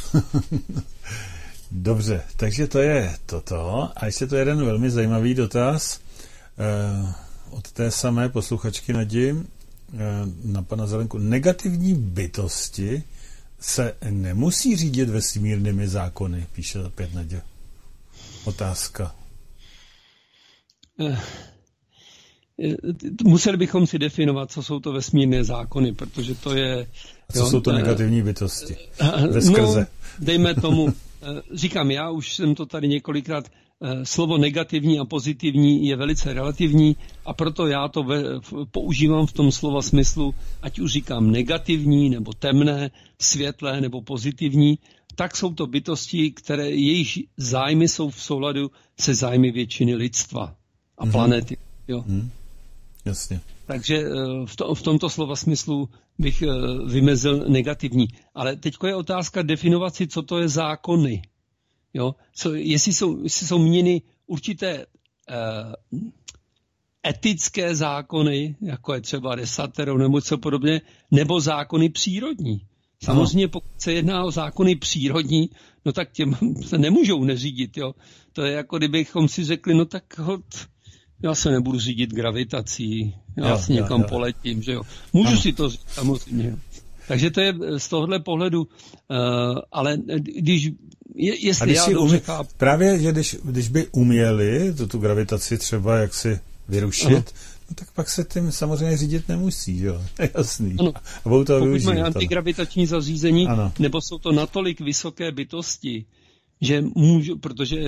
Dobře, takže to je toto. A ještě to je jeden velmi zajímavý dotaz eh, od té samé posluchačky Nadi eh, na pana Zelenku. Negativní bytosti se nemusí řídit vesmírnými zákony, píše opět Nadia. Otázka. Eh, museli bychom si definovat, co jsou to vesmírné zákony, protože to je... A co jo, jsou to negativní bytosti? Veskrze. No, dejme tomu, říkám, já už jsem to tady několikrát, slovo negativní a pozitivní je velice relativní a proto já to ve, používám v tom slova smyslu, ať už říkám negativní, nebo temné, světlé, nebo pozitivní, tak jsou to bytosti, které jejich zájmy jsou v souladu se zájmy většiny lidstva a mm-hmm. planety. Jo. Mm. Jasně. Takže v, to, v tomto slova smyslu bych vymezil negativní. Ale teď je otázka definovat si, co to je zákony. Jo? Co, jestli, jsou, jestli jsou měny určité uh, etické zákony, jako je třeba desatero nebo co podobně, nebo zákony přírodní. Samozřejmě pokud se jedná o zákony přírodní, no tak těm se nemůžou neřídit. Jo? To je jako kdybychom si řekli, no tak hod, já se nebudu řídit gravitací, já jo, si někam jo, jo. poletím, že jo. Můžu ano. si to říct, samozřejmě. Jo. Takže to je z tohohle pohledu, uh, ale když, je, jestli když já dobře umí, chápu... Právě, že když, když by uměli tu, tu gravitaci třeba jaksi vyrušit, no, tak pak se tím samozřejmě řídit nemusí, jo. Jasný. Ano. A budou to Pokud využít. mají antigravitační zařízení, ano. nebo jsou to natolik vysoké bytosti, že můžu, protože...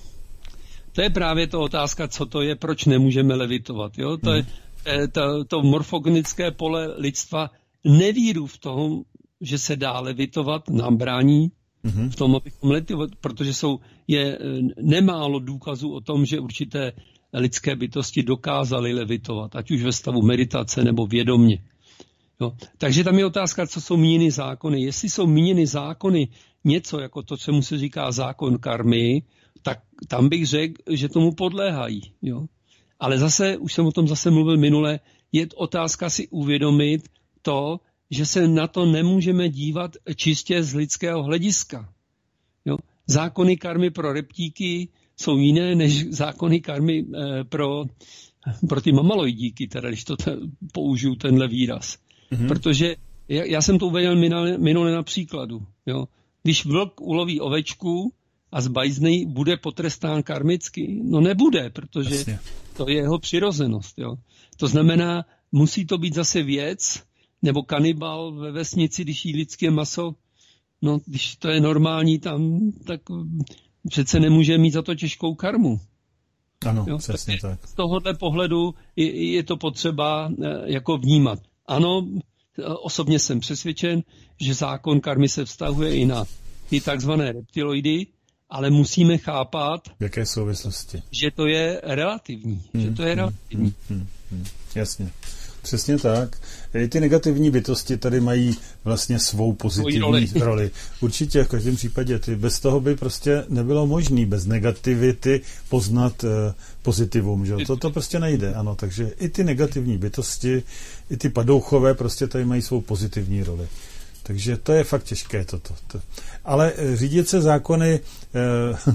To je právě to otázka, co to je, proč nemůžeme levitovat. Jo? To, hmm. je, to, to morfogenické pole lidstva nevíru v tom, že se dá levitovat, nám brání hmm. v tom, abychom levitovat, protože jsou, je nemálo důkazů o tom, že určité lidské bytosti dokázaly levitovat, ať už ve stavu meditace nebo vědomě. Jo? Takže tam je otázka, co jsou míněny zákony. Jestli jsou míněny zákony něco jako to, co mu se říká zákon karmy, tak tam bych řekl, že tomu podléhají. Jo? Ale zase, už jsem o tom zase mluvil minule, je otázka si uvědomit to, že se na to nemůžeme dívat čistě z lidského hlediska. Jo? Zákony karmy pro reptíky jsou jiné než zákony karmy eh, pro, pro ty mamaloidíky, teda když to te, použiju tenhle výraz. Mm-hmm. Protože já, já jsem to uvedl minule, minule na příkladu. Jo? Když vlk uloví ovečku a zbajznej, bude potrestán karmicky? No nebude, protože Jasně. to je jeho přirozenost. Jo? To znamená, musí to být zase věc, nebo kanibal ve vesnici, když jí lidské maso, no když to je normální tam, tak přece nemůže mít za to těžkou karmu. Ano, jo? přesně tak. Z tohohle pohledu je, je to potřeba jako vnímat. Ano, osobně jsem přesvědčen, že zákon karmy se vztahuje i na ty takzvané reptiloidy, ale musíme chápat, v jaké souvislosti, že to je relativní. Hmm, že to je relativní. Hmm, hmm, hmm, jasně. Přesně tak. I ty negativní bytosti tady mají vlastně svou pozitivní roli. roli. Určitě v každém případě. Ty, bez toho by prostě nebylo možné bez negativity poznat uh, pozitivum. Že? To, to prostě nejde. Ano, takže i ty negativní bytosti, i ty padouchové prostě tady mají svou pozitivní roli. Takže to je fakt těžké toto. To. Ale řídit se zákony uh,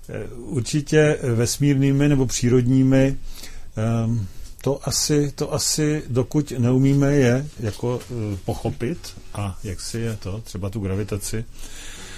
určitě vesmírnými nebo přírodními um, To asi, to asi, dokud neumíme je jako uh, pochopit a jak si je to, třeba tu gravitaci,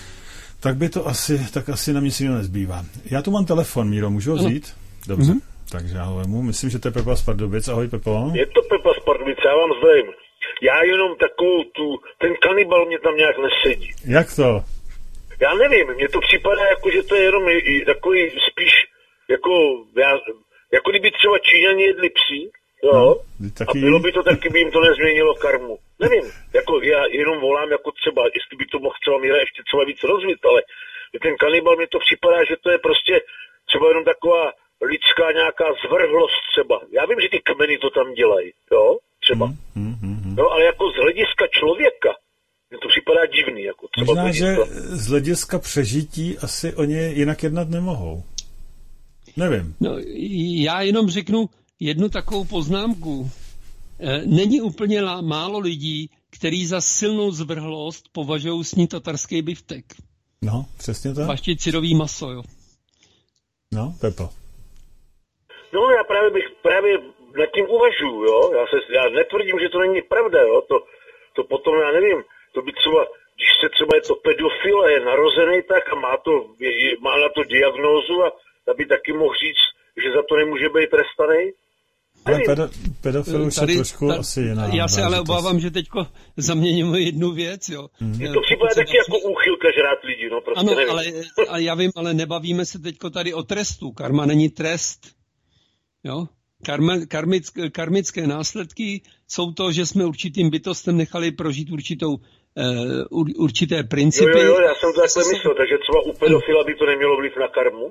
tak by to asi, tak asi na mě si nezbývá. Já tu mám telefon, Míro, můžu ho vzít? Dobře. Mm-hmm. Takže já ho vemu. Myslím, že to je Pepa z Pardubic. Ahoj, Pepo. Je to Pepa z Pardubic, já vám zdravím. Já jenom takovou tu, ten kanibal mě tam nějak nesedí. Jak to? Já nevím, mně to připadá jako, že to je jenom takový spíš, jako, já, jako kdyby třeba Číňani jedli psí, jo, no, taky... a bylo by to taky, by jim to nezměnilo karmu. Nevím, jako já jenom volám, jako třeba, jestli by to mohl třeba Míra ještě třeba víc rozvít, ale ten kanibal mně to připadá, že to je prostě třeba jenom taková lidská nějaká zvrhlost třeba. Já vím, že ty kmeny to tam dělají, jo, třeba. Mm, mm, mm. No, ale jako z hlediska člověka, mně to připadá divný. Jako třeba možná, že z hlediska přežití asi oni jinak jednat nemohou. Nevím. No, já jenom řeknu jednu takovou poznámku. Není úplně málo lidí, kteří za silnou zvrhlost považují sní tatarský biftek. No, přesně tak. Baštit syrový maso, jo. No, Pepo. No, já právě bych právě nad tím uvažuju, jo. Já, se, já netvrdím, že to není pravda, jo. To, to potom, já nevím, to by třeba, když se třeba je to pedofil a je narozený tak a má, to, je, má na to diagnózu a aby taky mohl říct, že za to nemůže být trestaný. Ale pedo, pedofil už je trošku tady, asi jiná. Já se ale obávám, že teďko zaměníme jednu věc, jo. Mm. Je to připadá taky jako úchylka žrát lidi, no prostě ano, nevím. ale a já vím, ale nebavíme se teďko tady o trestu. Karma není trest, jo. Karma, karmick, karmické následky jsou to, že jsme určitým bytostem nechali prožít určitou, uh, určité principy. Jo, jo, jo, já jsem to takhle myslel, takže třeba u pedofila by to nemělo vliv na karmu?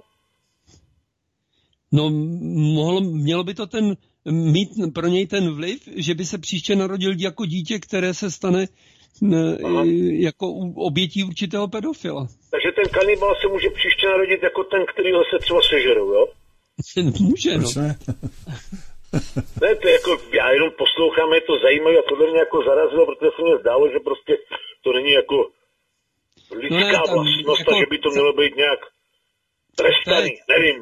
No, mohlo, mělo by to ten, mít pro něj ten vliv, že by se příště narodil jako dítě, které se stane Aha. jako obětí určitého pedofila. Takže ten kanibal se může příště narodit jako ten, kterýho se třeba sežerou, jo? Může, no. Ne? Ne, to je jako, já jenom poslouchám, je to zajímavé a tohle mě jako zarazilo, protože se mě zdálo, že prostě to není jako lidská no ne, vlastnost, jako, že by to mělo být nějak trestaný, je, nevím.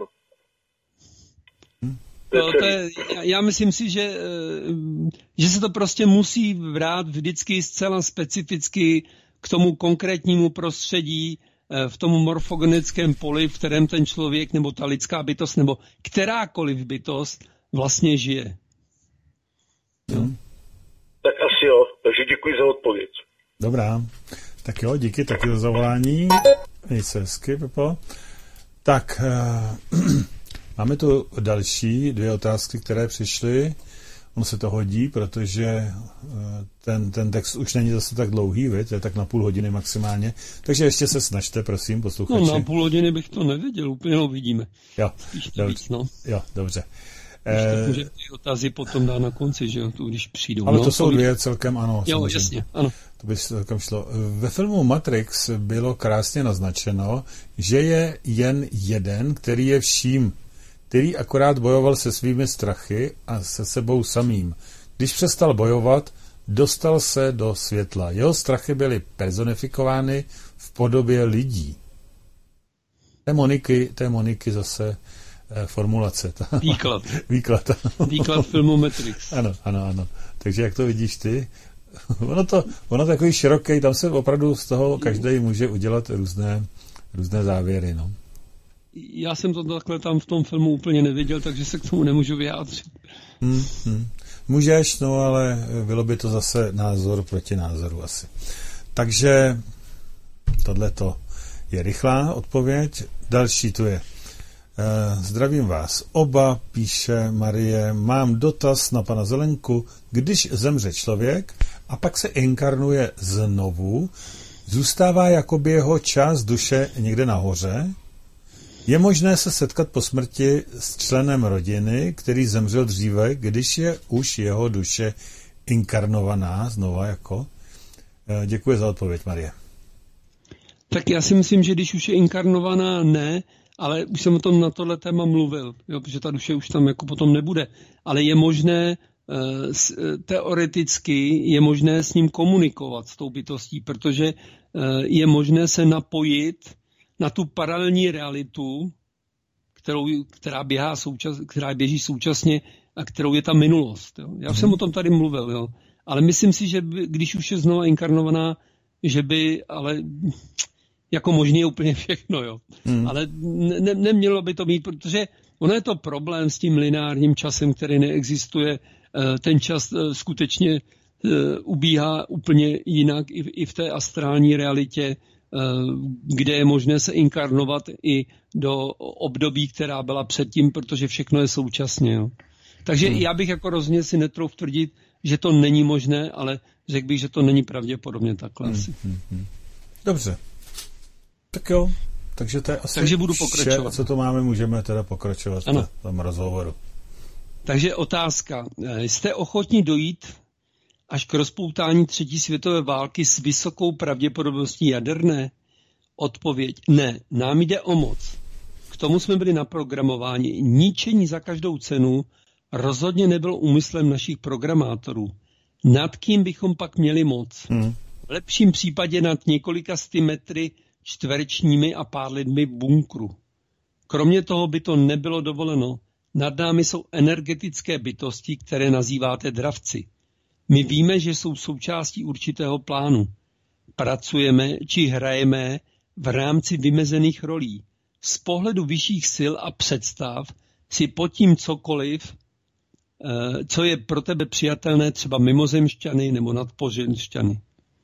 To, to je, já myslím si, že, že se to prostě musí vrát vždycky zcela specificky k tomu konkrétnímu prostředí, v tom morfogenickém poli, v kterém ten člověk nebo ta lidská bytost nebo kterákoliv bytost vlastně žije. Jo. Tak asi jo, takže děkuji za odpověď. Dobrá, tak jo, díky taky za zavolání. Měj se hezky, Pepo. Tak, uh, máme tu další dvě otázky, které přišly. On se to hodí, protože ten, ten text už není zase tak dlouhý, viď? Je tak na půl hodiny maximálně. Takže ještě se snažte, prosím, posluchači. No na půl hodiny bych to nevěděl, úplně uvidíme. Jo, dobře. Víc, no. Jo, dobře. Eh, může ty otazy potom dát na konci, že jo, tu, když přijdou. Ale no, to jsou dvě celkem, ano. Jo, samozřejmě. Jasně, ano. To by celkem šlo. Ve filmu Matrix bylo krásně naznačeno, že je jen jeden, který je vším, který akorát bojoval se svými strachy a se sebou samým. Když přestal bojovat, dostal se do světla. Jeho strachy byly personifikovány v podobě lidí. Té Moniky, té Moniky zase eh, formulace. Ta, výklad. výklad. Výklad filmu Matrix. Ano, ano, ano. Takže jak to vidíš ty? Ono to, ono takový široký, tam se opravdu z toho každý může udělat různé, různé závěry, no. Já jsem to takhle tam v tom filmu úplně neviděl, takže se k tomu nemůžu vyjádřit. Hmm, hmm. Můžeš, no ale bylo by to zase názor proti názoru asi. Takže tohleto je rychlá odpověď. Další tu je. Zdravím vás oba, píše Marie. Mám dotaz na pana Zelenku. Když zemře člověk a pak se inkarnuje znovu, zůstává jakoby jeho část duše někde nahoře? Je možné se setkat po smrti s členem rodiny, který zemřel dříve, když je už jeho duše inkarnovaná znova jako? Děkuji za odpověď, Marie. Tak já si myslím, že když už je inkarnovaná, ne, ale už jsem o tom na tohle téma mluvil, jo, protože ta duše už tam jako potom nebude. Ale je možné, teoreticky je možné s ním komunikovat, s tou bytostí, protože je možné se napojit na tu paralelní realitu, kterou, která, běhá součas, která běží současně a kterou je ta minulost. Jo. Já už jsem o tom tady mluvil, jo. Ale myslím si, že by, když už je znova inkarnovaná, že by, ale jako možný je úplně všechno, jo. Hmm. Ale ne, nemělo by to mít, protože Ono je to problém s tím lineárním časem, který neexistuje. Ten čas skutečně ubíhá úplně jinak i v té astrální realitě, kde je možné se inkarnovat i do období, která byla předtím, protože všechno je současně. Jo. Takže hmm. já bych jako rozhodně si netrouf tvrdit, že to není možné, ale řekl bych, že to není pravděpodobně takhle hmm. asi. Hmm. Dobře. Tak jo. Takže to je asi Takže budu pokračovat. Vše, co to máme, můžeme teda pokračovat v tom rozhovoru. Takže otázka. Jste ochotní dojít až k rozpoutání třetí světové války s vysokou pravděpodobností jaderné? Odpověď. Ne, nám jde o moc. K tomu jsme byli naprogramováni. Ničení za každou cenu rozhodně nebylo úmyslem našich programátorů. Nad kým bychom pak měli moc? Hmm. V lepším případě nad několika sty metry čtverečními a pár lidmi v bunkru. Kromě toho by to nebylo dovoleno. Nad námi jsou energetické bytosti, které nazýváte dravci. My víme, že jsou součástí určitého plánu. Pracujeme či hrajeme v rámci vymezených rolí. Z pohledu vyšších sil a představ si pod tím cokoliv, co je pro tebe přijatelné, třeba mimozemšťany nebo nadpozemšťany.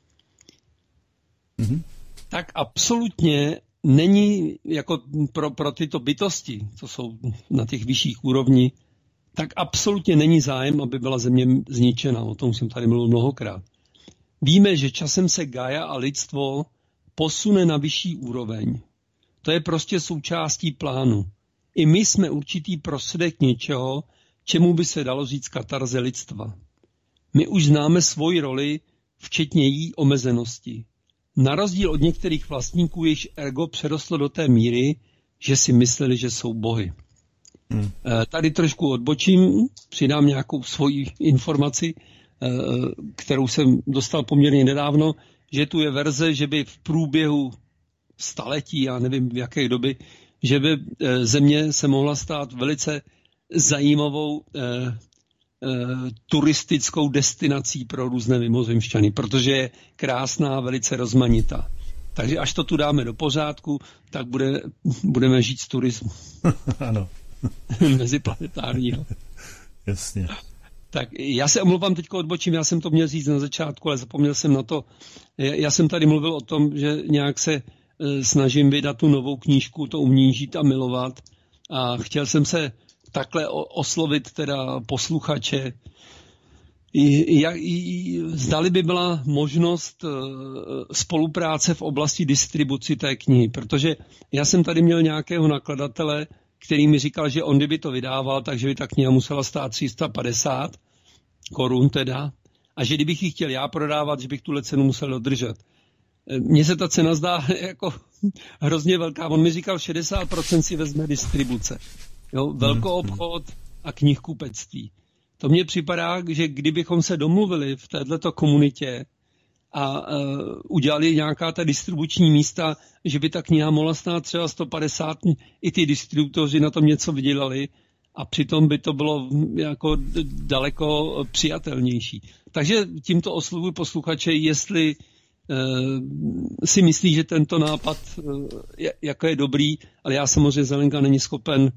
Mm-hmm. Tak absolutně není jako pro, pro tyto bytosti, co jsou na těch vyšších úrovních, tak absolutně není zájem, aby byla země zničena. O tom jsem tady mluvil mnohokrát. Víme, že časem se Gaia a lidstvo posune na vyšší úroveň. To je prostě součástí plánu. I my jsme určitý prostředek něčeho, čemu by se dalo říct katarze lidstva. My už známe svoji roli, včetně její omezenosti. Na rozdíl od některých vlastníků, jejichž ego přerostlo do té míry, že si mysleli, že jsou bohy. Hmm. Tady trošku odbočím, přidám nějakou svoji informaci, kterou jsem dostal poměrně nedávno, že tu je verze, že by v průběhu staletí, já nevím v jaké doby, že by země se mohla stát velice zajímavou eh, eh, turistickou destinací pro různé mimozemšťany, protože je krásná, velice rozmanitá. Takže až to tu dáme do pořádku, tak bude, budeme žít z turismu. Ano. Meziplanetárního. Jasně. Tak já se omlouvám, teďko odbočím, já jsem to měl říct na začátku, ale zapomněl jsem na to. Já jsem tady mluvil o tom, že nějak se eh, snažím vydat tu novou knížku, to Umění žít a milovat, a chtěl jsem se takhle oslovit teda posluchače. Jak, zdali by byla možnost spolupráce v oblasti distribuci té knihy, protože já jsem tady měl nějakého nakladatele, který mi říkal, že on kdyby to vydával, takže by ta kniha musela stát tři sta padesát korun teda, a že kdybych ji chtěl já prodávat, že bych tuhle cenu musel dodržet. Mně se ta cena zdá jako hrozně velká. On mi říkal, šedesát procent si vezme distribuce. Jo, velkoobchod a knihkupectví. To mně připadá, že kdybychom se domluvili v této komunitě a uh, udělali nějaká ta distribuční místa, že by ta kniha mohla stát třeba sto padesát, i ty distributoři na tom něco vydělali a přitom by to bylo jako daleko přijatelnější. Takže tímto oslovuji posluchače, jestli uh, si myslí, že tento nápad uh, jako je dobrý, ale já samozřejmě Zelenka není schopen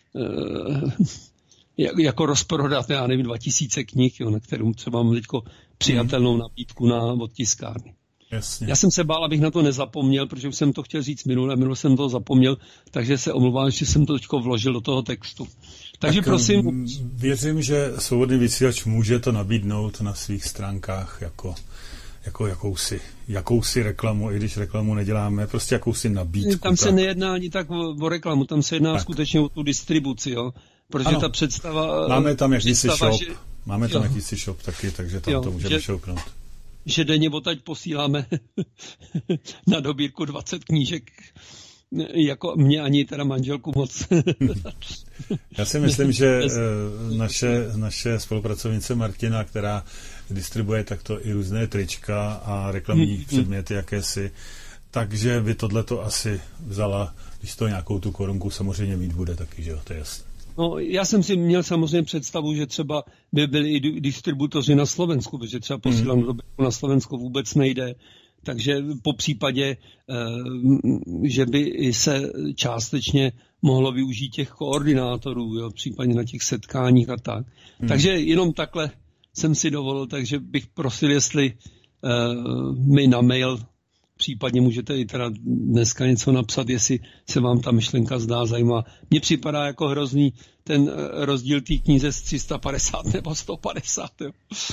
jako rozprodat, já nevím, dva tisíce knih, jo, na kterou třeba mám teďko přijatelnou nabídku na od tiskárny. Jasně. Já jsem se bál, abych na to nezapomněl, protože už jsem to chtěl říct minule, minule jsem to zapomněl, takže se omlouvám, že jsem to teďko vložil do toho textu. Takže tak, prosím... Věřím, že Svobodný vysílač může to nabídnout na svých stránkách jako, jako jakousi, jakousi reklamu, i když reklamu neděláme, prostě jakousi nabídku. Tam se tak nejedná ani tak o, o reklamu, tam se jedná tak skutečně o tu distribuci, jo. Protože ano, ta představa... Máme tam jakýsi shop, že, máme tam jakýsi shop taky, takže tam jo, to můžeme že, šoupnout. Že denně odtaď posíláme na dobírku dvacet knížek, jako mě ani teda manželku moc. Já si myslím, že naše, naše spolupracovnice Martina, která distribuje takto i různé trička a reklamní hmm. předměty jakési, takže by tohleto asi vzala, když to nějakou tu korunku samozřejmě mít bude taky, že jo, to je jasné. No, já jsem si měl samozřejmě představu, že třeba by byli i distributoři na Slovensku, protože třeba posílat mm. na Slovensko vůbec nejde, takže po případě, že by se částečně mohlo využít těch koordinátorů, jo, případně na těch setkáních a tak. Hmm. Takže jenom takhle jsem si dovolil, takže bych prosil, jestli uh, mi na mail, případně můžete i teda dneska něco napsat, jestli se vám ta myšlenka zdá zajímavá. Mně připadá jako hrozný ten rozdíl té knize z tři sta padesát nebo sto padesát. Jo.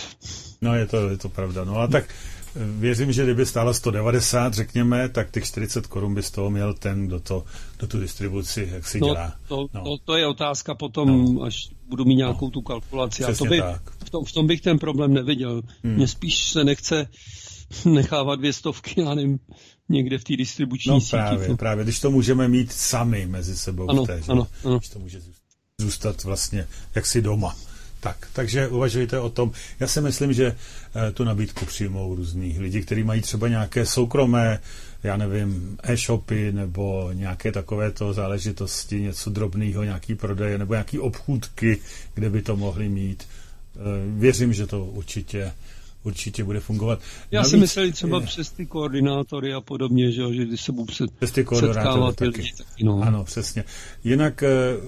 No je to, je to pravda. No a tak věřím, že kdyby stála sto devadesát, řekněme, tak těch čtyřicet korun by z toho měl ten, kdo, to, kdo tu distribuci, jak si no, dělá. To, no. to, to je otázka potom, no. až budu mít nějakou no. tu kalkulaci. A to by, v, tom, v tom bych ten problém neviděl. Hmm. Mně spíš se nechce nechávat dvě stovky, já nevím, někde v té distribuční no, síti. právě, to. právě, když to můžeme mít sami mezi sebou. Ano, v té, ano, ano. Když to může zůstat vlastně jaksi doma. Tak, takže uvažujte o tom. Já si myslím, že e, tu nabídku přijmou různých lidí, kteří mají třeba nějaké soukromé, já nevím, e-shopy nebo nějaké takovéto záležitosti, něco drobného, nějaký prodeje nebo nějaký obchůdky, kde by to mohli mít. E, věřím, že to určitě určitě bude fungovat. Já Navíc, si myslel třeba je... přes ty koordinátory a podobně, že, že když se budou setkávat ty lidi. Taky, no. Ano, přesně. Jinak,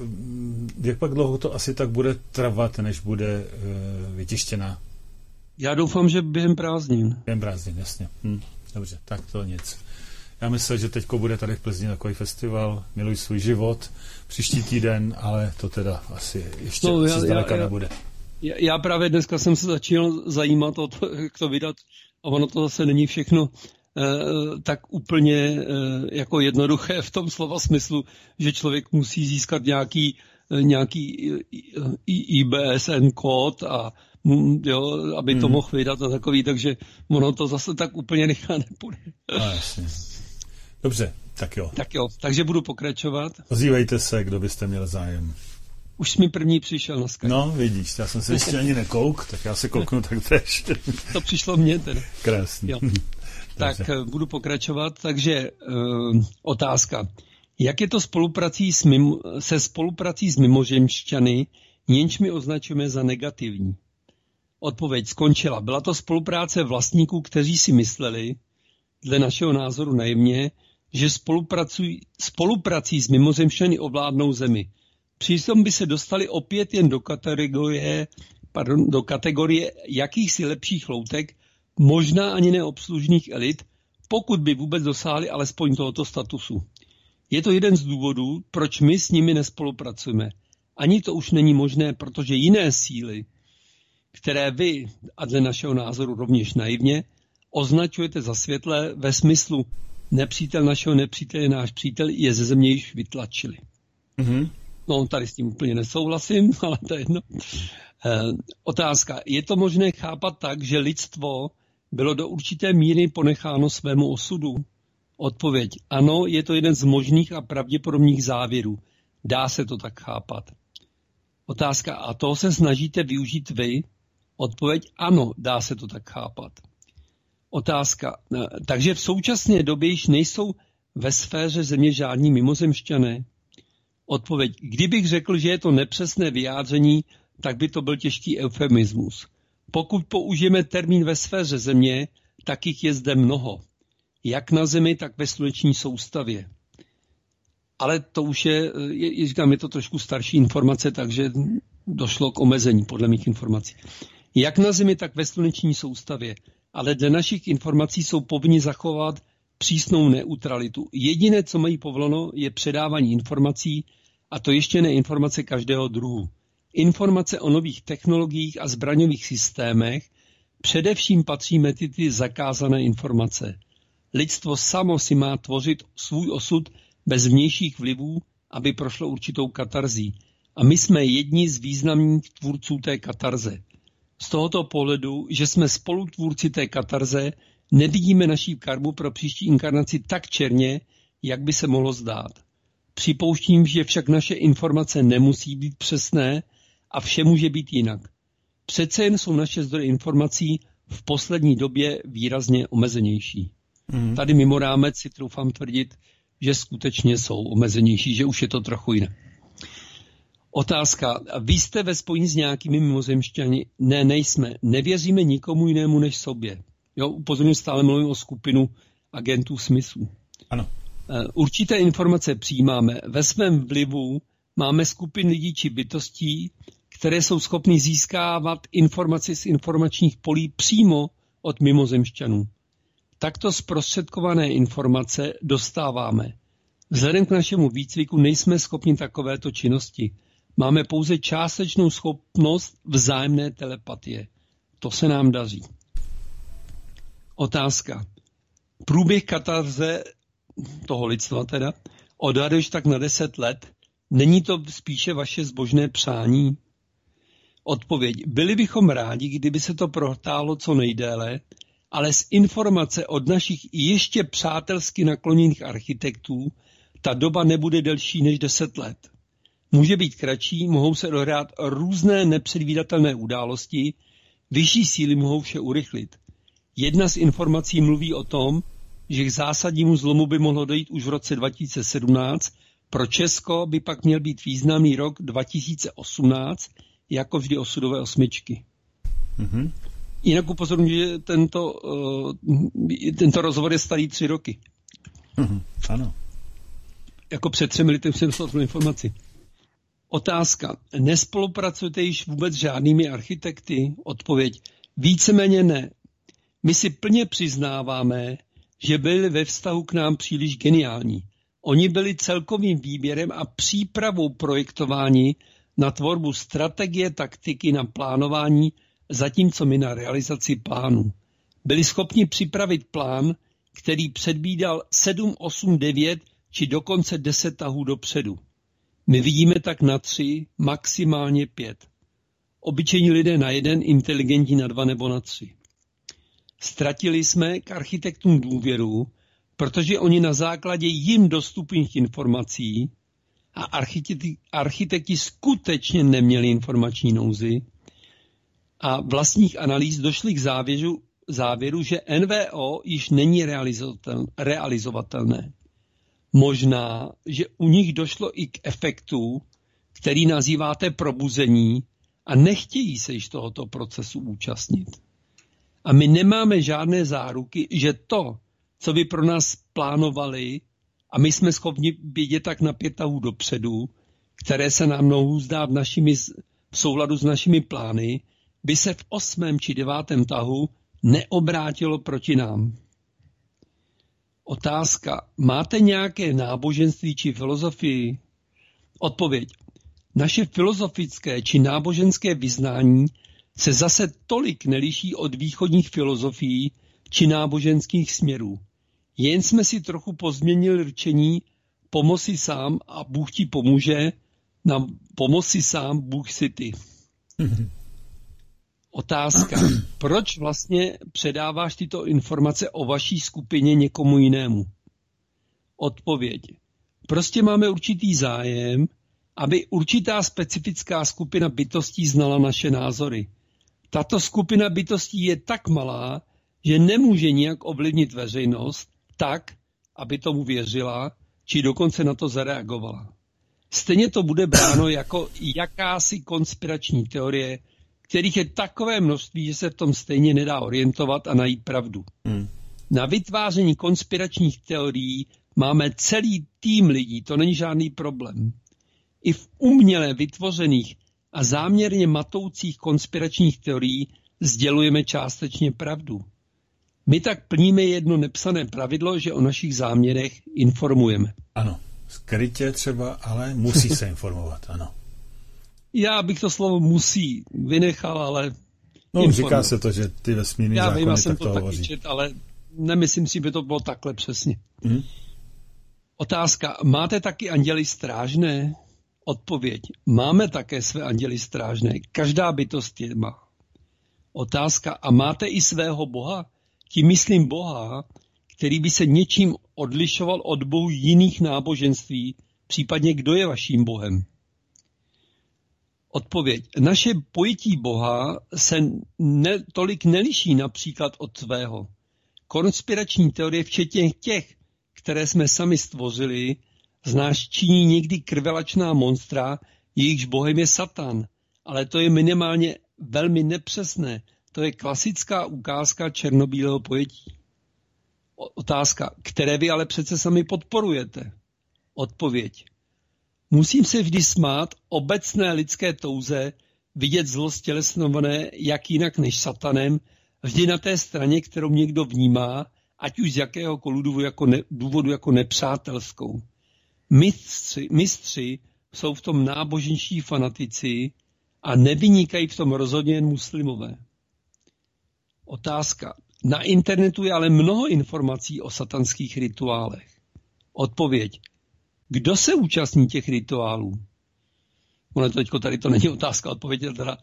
jak pak dlouho to asi tak bude trvat, než bude vytištěná? Já doufám, že během prázdnin. Během prázdnin, jasně. Hm, dobře, tak to nic. Já myslím, že teďko bude tady v Plzni takový festival Miluj svůj život příští týden, ale to teda asi ještě no, asi já, zdaleka já, já... nebude. Já právě dneska jsem se začal zajímat o to, jak to vydat, a ono to zase není všechno eh, tak úplně eh, jako jednoduché v tom slova smyslu, že člověk musí získat nějaký, eh, nějaký I B S N kód, a, jo, aby to hmm. mohl vydat a takový, takže ono to zase tak úplně rychle nepůjde. No, jasně. Dobře, tak jo. Tak jo, takže budu pokračovat. Ozývejte se, kdo byste měl zájem. Už mi první přišel na Skype. No, vidíš, já jsem se ještě ani nekouk, tak já se kouknu tak tež. To přišlo mně teda. Krásný. Jo. Tak budu pokračovat. Takže uh, otázka. Jak je to spoluprací s mimo, se spoluprací s mimozemšťany, jenž my označujeme za negativní? Odpověď skončila. Byla to spolupráce vlastníků, kteří si mysleli, dle našeho názoru naivně, že spolupracují, spoluprací s mimozemšťany ovládnou zemi. Přitom by se dostali opět jen do kategorie, pardon, do kategorie jakýchsi lepších loutek, možná ani neobslužných elit, pokud by vůbec dosáhli alespoň tohoto statusu. Je to jeden z důvodů, proč my s nimi nespolupracujeme. Ani to už není možné, protože jiné síly, které vy, a dle našeho názoru rovněž naivně, označujete za světlé ve smyslu nepřítel našeho nepřítele, náš přítel, je ze země již vytlačili. Mm-hmm. No, tady s tím úplně nesouhlasím, ale to je jedno. E, otázka. Je to možné chápat tak, že lidstvo bylo do určité míry ponecháno svému osudu? Odpověď. Ano, je to jeden z možných a pravděpodobných závěrů. Dá se to tak chápat. Otázka. A toho se snažíte využít vy? Odpověď. Ano, dá se to tak chápat. Otázka. E, takže v současné době již nejsou ve sféře země žádní mimozemšťané? Odpověď. Kdybych řekl, že je to nepřesné vyjádření, tak by to byl těžký eufemismus. Pokud použijeme termín ve sféře země, tak jich je zde mnoho. Jak na Zemi, tak ve sluneční soustavě. Ale to už je, je, říkám, je to trošku starší informace, takže došlo k omezení podle mých informací. Jak na Zemi, tak ve sluneční soustavě. Ale dle našich informací jsou povinni zachovat přísnou neutralitu. Jediné, co mají povoleno, je předávání informací, a to ještě ne informace každého druhu. Informace o nových technologiích a zbraňových systémech především patří mezi ty zakázané informace. Lidstvo samo si má tvořit svůj osud bez vnějších vlivů, aby prošlo určitou katarzí. A my jsme jedni z významných tvůrců té katarze. Z tohoto pohledu, že jsme spolutvůrci té katarze, nevidíme naší karmu pro příští inkarnaci tak černě, jak by se mohlo zdát. Připouštím, že však naše informace nemusí být přesné a vše může být jinak. Přece jen jsou naše zdroje informací v poslední době výrazně omezenější. Mm. Tady mimo rámec si troufám tvrdit, že skutečně jsou omezenější, že už je to trochu jiné. Otázka. Vy jste ve spojení s nějakými mimozemšťany? Ne, nejsme. Nevěříme nikomu jinému než sobě. Jo, upozorňuji, stále mluvím o skupinu agentů Smithů. Ano. Určité informace přijímáme. Ve svém vlivu máme skupiny lidí či bytostí, které jsou schopny získávat informaci z informačních polí přímo od mimozemšťanů. Takto zprostředkované informace dostáváme. Vzhledem k našemu výcviku nejsme schopni takovéto činnosti. Máme pouze částečnou schopnost vzájemné telepatie. To se nám daří. Otázka. Průběh katarze toho lidstva teda odhaduješ tak na deset let. Není to spíše vaše zbožné přání? Odpověď. Byli bychom rádi, kdyby se to protáhlo co nejdéle, ale z informace od našich ještě přátelsky nakloněných architektů ta doba nebude delší než deset let. Může být kratší, mohou se dohrát různé nepředvídatelné události, vyšší síly mohou vše urychlit. Jedna z informací mluví o tom, že k zásadnímu zlomu by mohlo dojít už v roce dva tisíce sedmnáct, pro Česko by pak měl být významný rok dva tisíce osmnáct, jako vždy osudové osmičky. Mm-hmm. Jinak upozorňuji, že tento, uh, tento rozhovor je starý tři roky. Mm-hmm. Ano. Jako před třemi lety jsem dostal tu informaci. Otázka. Nespolupracujete již vůbec s žádnými architekty? Odpověď. Víceméně ne. My si plně přiznáváme, že byli ve vztahu k nám příliš geniální. Oni byli celkovým výběrem a přípravou projektování na tvorbu strategie, taktiky, na plánování, zatímco my na realizaci plánu. Byli schopni připravit plán, který předvídal sedm, osm, devět či dokonce deset tahů dopředu. My vidíme tak na tři, maximálně pět. Obyčejní lidé na jeden, inteligentní na dva nebo na tři. Ztratili jsme k architektům důvěru, protože oni na základě jim dostupných informací a architekti, architekti skutečně neměli informační nouzi a vlastních analýz došli k závěru, závěru že N V O již není realizovatelné. Možná, že u nich došlo i k efektu, který nazýváte probuzení a nechtějí se již tohoto procesu účastnit. A my nemáme žádné záruky, že to, co by pro nás plánovali, a my jsme schopni vidět tak na pět tahů dopředu, které se nám mohou zdát našimi, v souladu s našimi plány, by se v osmém či devátém tahu neobrátilo proti nám. Otázka. Máte nějaké náboženství či filozofii? Odpověď. Naše filozofické či náboženské vyznání se zase tolik neliší od východních filozofií či náboženských směrů. Jen jsme si trochu pozměnili rčení pomoz si sám a Bůh ti pomůže, na pomoz si sám, Bůh si ty. Mm-hmm. Otázka. Proč vlastně předáváš tyto informace o vaší skupině někomu jinému? Odpověď. Prostě máme určitý zájem, aby určitá specifická skupina bytostí znala naše názory. Tato skupina bytostí je tak malá, že nemůže nijak ovlivnit veřejnost tak, aby tomu věřila, či dokonce na to zareagovala. Stejně to bude bráno jako jakási konspirační teorie, kterých je takové množství, že se v tom stejně nedá orientovat a najít pravdu. Hmm. Na vytváření konspiračních teorií máme celý tým lidí, to není žádný problém. I v uměle vytvořených a záměrně matoucích konspiračních teorií sdělujeme částečně pravdu. My tak plníme jedno nepsané pravidlo, že o našich záměrech informujeme. Ano, skrytě třeba, ale musí se informovat, ano. Já bych to slovo musí vynechal, ale no, informovat. Říká se to, že ty vesmírný já zákony vím, tak jsem to to hovoří. taky čet, ale nemyslím si, by to bylo takhle přesně. Hmm? Otázka. Máte taky anděly strážné? Odpověď. Máme také své anděly strážné. Každá bytost je má. Otázka. A máte i svého Boha? Tím myslím Boha, který by se něčím odlišoval od bohů jiných náboženství, případně kdo je vaším Bohem? Odpověď. Naše pojetí Boha se ne, tolik neliší například od svého. Konspirační teorie, včetně těch, které jsme sami stvořili, z nás činí někdy krvelačná monstra, jejichž Bohem je Satan, ale to je minimálně velmi nepřesné. To je klasická ukázka černobílého pojetí. Otázka, které vy ale přece sami podporujete. Odpověď. Musím se vždy smát obecné lidské touze vidět zlo stělesňované jak jinak než satanem, vždy na té straně, kterou někdo vnímá, ať už z jakéhokoliv důvodu jako, ne, důvodu jako nepřátelskou. Mistři, mistři jsou v tom náboženští fanatici a nevynikají v tom rozhodně jen muslimové. Otázka. Na internetu je ale mnoho informací o satanských rituálech. Odpověď. Kdo se účastní těch rituálů? Ono teďko tady to není otázka, odpověď teda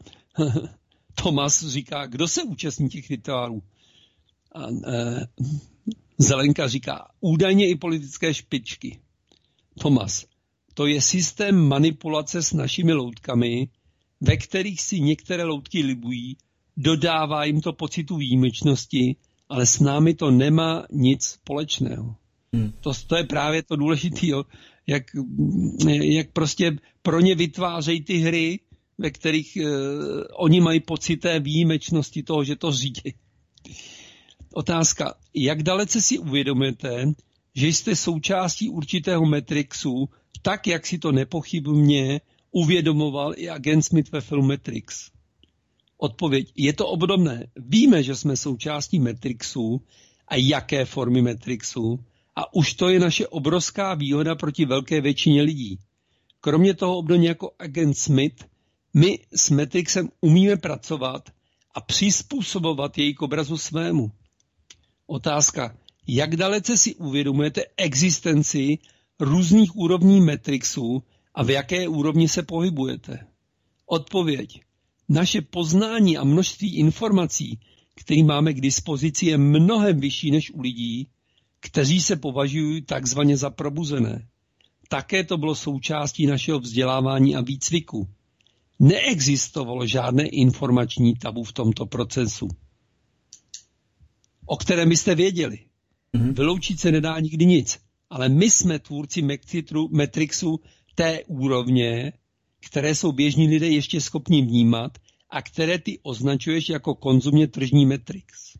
Tomas říká, kdo se účastní těch rituálů? A, e, Zelenka říká, údajně i politické špičky. Tomas, to je systém manipulace s našimi loutkami, ve kterých si některé loutky libují, dodává jim to pocitu výjimečnosti, ale s námi to nemá nic společného. Hmm. To, to je právě to důležité, jak, jak prostě pro ně vytvářejí ty hry, ve kterých eh, oni mají pocit té výjimečnosti toho, že to řídí. Otázka, jak dalece si uvědomujete, že jste součástí určitého Matrixu, tak, jak si to nepochybně uvědomoval i agent Smith ve filmu Matrix? Odpověď, je to obdobné. Víme, že jsme součástí Matrixu a jaké formy Matrixu a už to je naše obrovská výhoda proti velké většině lidí. Kromě toho obdobně jako agent Smith, my s Matrixem umíme pracovat a přizpůsobovat jej k obrazu svému. Otázka, jak dalece si uvědomujete existenci různých úrovní Matrixu a v jaké úrovni se pohybujete? Odpověď. Naše poznání a množství informací, které máme k dispozici, je mnohem vyšší než u lidí, kteří se považují takzvaně za probuzené. Také to bylo součástí našeho vzdělávání a výcviku. Neexistovalo žádné informační tabu v tomto procesu, o kterém byste věděli. Mm-hmm. Vyloučit se nedá nikdy nic, ale my jsme tvůrci Matrixu té úrovně, které jsou běžní lidé ještě schopni vnímat a které ty označuješ jako konzumně tržní Matrix.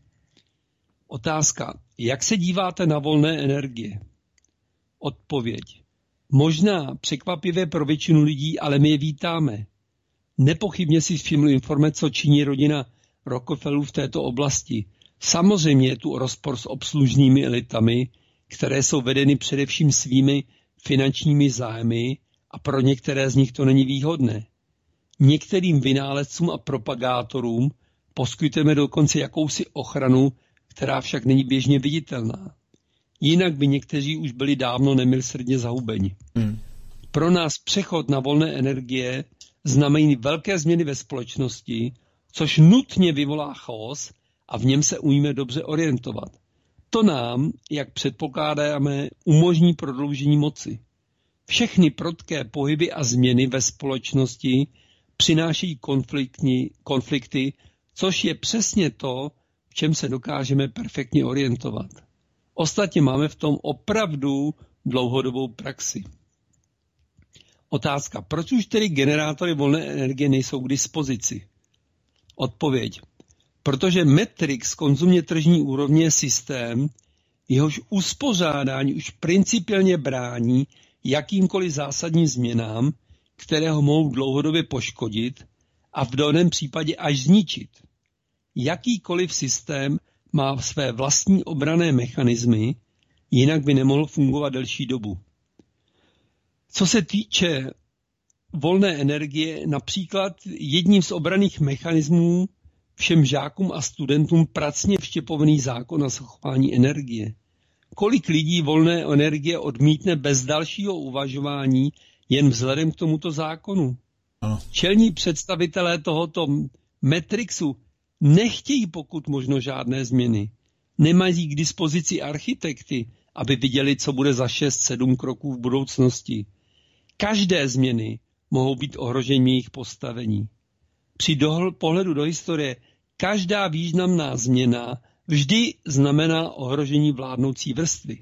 Otázka. Jak se díváte na volné energie? Odpověď. Možná překvapivě pro většinu lidí, ale my je vítáme. Nepochybně si všiml informace, co činí rodina Rockefellerů v této oblasti. Samozřejmě je tu rozpor s obslužnými elitami, které jsou vedeny především svými finančními zájmy a pro některé z nich to není výhodné. Některým vynálezcům a propagátorům poskytujeme dokonce jakousi ochranu, která však není běžně viditelná. Jinak by někteří už byli dávno nemilosrdně zahubeni. Hmm. Pro nás přechod na volné energie znamená velké změny ve společnosti, což nutně vyvolá chaos a v něm se umíme dobře orientovat. To nám, jak předpokládáme, umožní prodloužení moci. Všechny prudké pohyby a změny ve společnosti přinášejí konflikty, což je přesně to, v čem se dokážeme perfektně orientovat. Ostatně máme v tom opravdu dlouhodobou praxi. Otázka, proč už tedy generátory volné energie nejsou k dispozici? Odpověď. Protože Matrix konzumně tržní úrovně je systém, jehož uspořádání už principiálně brání jakýmkoliv zásadním změnám, které ho mohou dlouhodobě poškodit a v daném případě až zničit. Jakýkoliv systém má své vlastní obranné mechanismy, jinak by nemohl fungovat delší dobu. Co se týče volné energie, například jedním z obranných mechanismů všem žákům a studentům pracně vštěpovaný zákon na zachování energie. Kolik lidí volné energie odmítne bez dalšího uvažování jen vzhledem k tomuto zákonu? Ano. Čelní představitelé tohoto Matrixu nechtějí pokud možno žádné změny. Nemají k dispozici architekty, aby viděli, co bude za šest sedm kroků v budoucnosti. Každé změny mohou být ohrožením jejich postavení. Při dohl- pohledu do historie každá významná změna vždy znamená ohrožení vládnoucí vrstvy.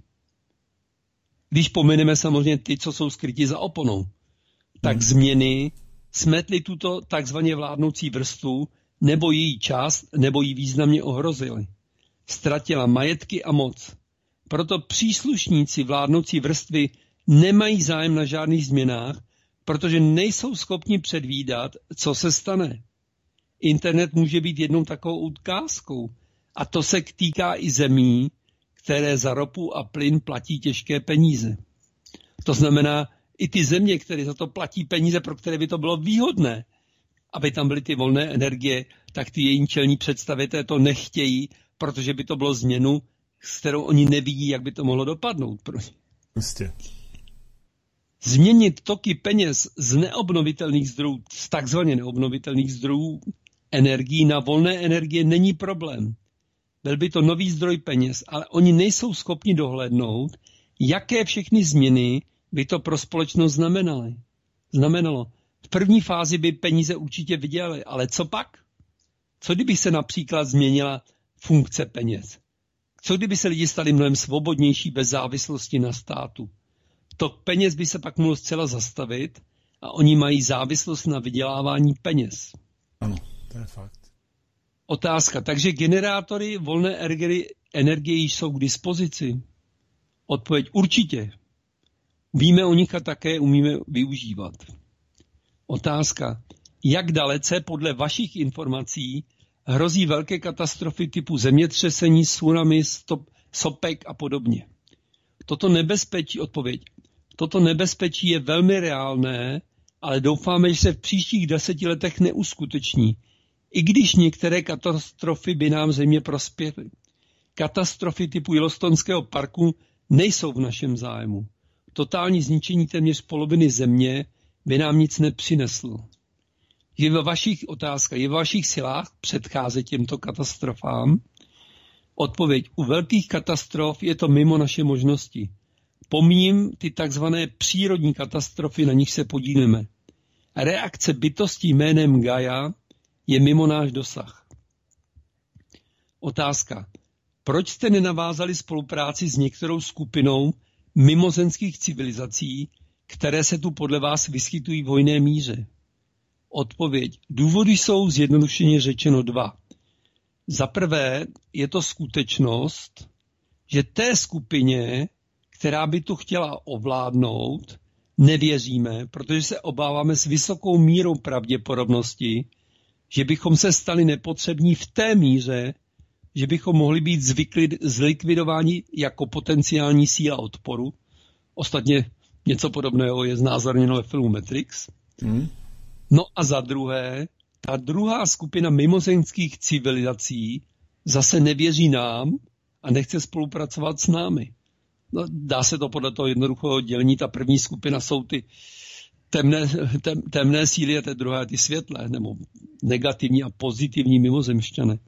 Když pomeneme samozřejmě ty, co jsou skryti za oponou, tak hmm. změny smetly tuto takzvaně vládnoucí vrstvu nebo její část, nebo ji významně ohrozily. Ztratila majetky a moc. Proto příslušníci vládnoucí vrstvy nemají zájem na žádných změnách, protože nejsou schopni předvídat, co se stane. Internet může být jednou takovou ukázkou a to se týká i zemí, které za ropu a plyn platí těžké peníze. To znamená, i ty země, které za to platí peníze, pro které by to bylo výhodné, aby tam byly ty volné energie, tak ty její čelní představitelé to nechtějí, protože by to bylo změnu, s kterou oni nevidí, jak by to mohlo dopadnout. Jistě. Změnit toky peněz z neobnovitelných zdrojů, z takzvaně neobnovitelných zdrojů energií na volné energie není problém. Byl by to nový zdroj peněz, ale oni nejsou schopni dohlédnout, jaké všechny změny by to pro společnost znamenaly. znamenalo. V první fázi by peníze určitě vydělaly, ale co pak? Co kdyby se například změnila funkce peněz? Co kdyby se lidi stali mnohem svobodnější bez závislosti na státu? Tok peněz by se pak mohl zcela zastavit a oni mají závislost na vydělávání peněz. Ano, to je fakt. Otázka. Takže generátory volné energie jsou k dispozici? Odpověď určitě. Víme o nich a také umíme využívat. Otázka. Jak dalece podle vašich informací hrozí velké katastrofy typu zemětřesení, tsunami, stop, sopek a podobně? Toto nebezpečí, odpověď. Toto nebezpečí je velmi reálné, ale doufáme, že se v příštích deseti letech neuskuteční, i když některé katastrofy by nám země prospěly. Katastrofy typu Yellowstonského parku nejsou v našem zájmu. Totální zničení téměř poloviny země by nám nic nepřineslo. Je ve vašich otázkách, je ve vašich silách předcházet těmto katastrofám? Odpověď. U velkých katastrof je to mimo naše možnosti. Pomíjím ty takzvané přírodní katastrofy, na nich se podílíme. Reakce bytostí jménem Gaia je mimo náš dosah. Otázka. Proč jste nenavázali spolupráci s některou skupinou mimozemských civilizací, které se tu podle vás vyskytují v hojné míře? Odpověď. Důvody jsou zjednodušeně řečeno dva. Za prvé je to skutečnost, že té skupině, která by tu chtěla ovládnout, nevěříme, protože se obáváme s vysokou mírou pravděpodobnosti, že bychom se stali nepotřební v té míře, že bychom mohli být zlikvidováni jako potenciální síla odporu. Ostatně něco podobného je znázorněno ve filmu Matrix. Hmm. No a za druhé, ta druhá skupina mimozemských civilizací zase nevěří nám a nechce spolupracovat s námi. No, dá se to podle toho jednoduchého dělení. Ta první skupina jsou ty temné, tem, temné síly a ta druhá ty světlé, nebo negativní a pozitivní mimozemšťané.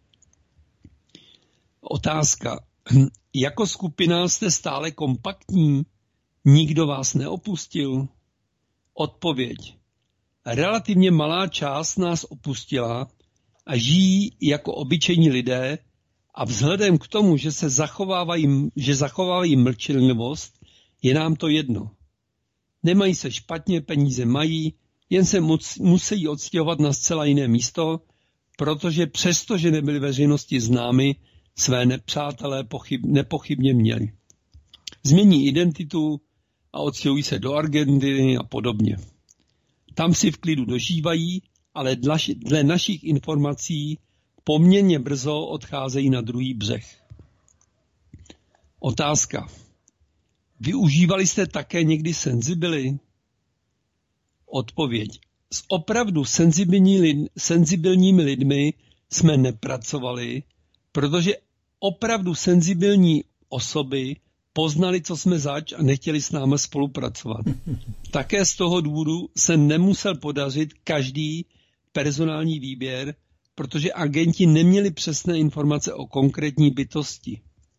Otázka. Jako skupina jste stále kompaktní? Nikdo vás neopustil? Odpověď. Relativně malá část nás opustila a žijí jako obyčejní lidé a vzhledem k tomu, že se zachovávají, že zachovávají mlčenlivost, je nám to jedno. Nemají se špatně, peníze mají, jen se moc, musí odstěhovat na zcela jiné místo, protože přesto, že nebyli veřejnosti známi, své nepřátelé pochyb, nepochybně měli. Změní identitu a odstěhují se do Argentiny a podobně. Tam si v klidu dožívají, ale dle, dle našich informací poměrně brzo odcházejí na druhý břeh. Otázka. Využívali jste také někdy senzibily? Odpověď. S opravdu senzibilní lid, senzibilními lidmi jsme nepracovali, protože opravdu senzibilní osoby poznali, co jsme zač a nechtěli s námi spolupracovat. Také z toho důvodu se nemusel podařit každý personální výběr, protože agenti neměli přesné informace o konkrétní bytosti.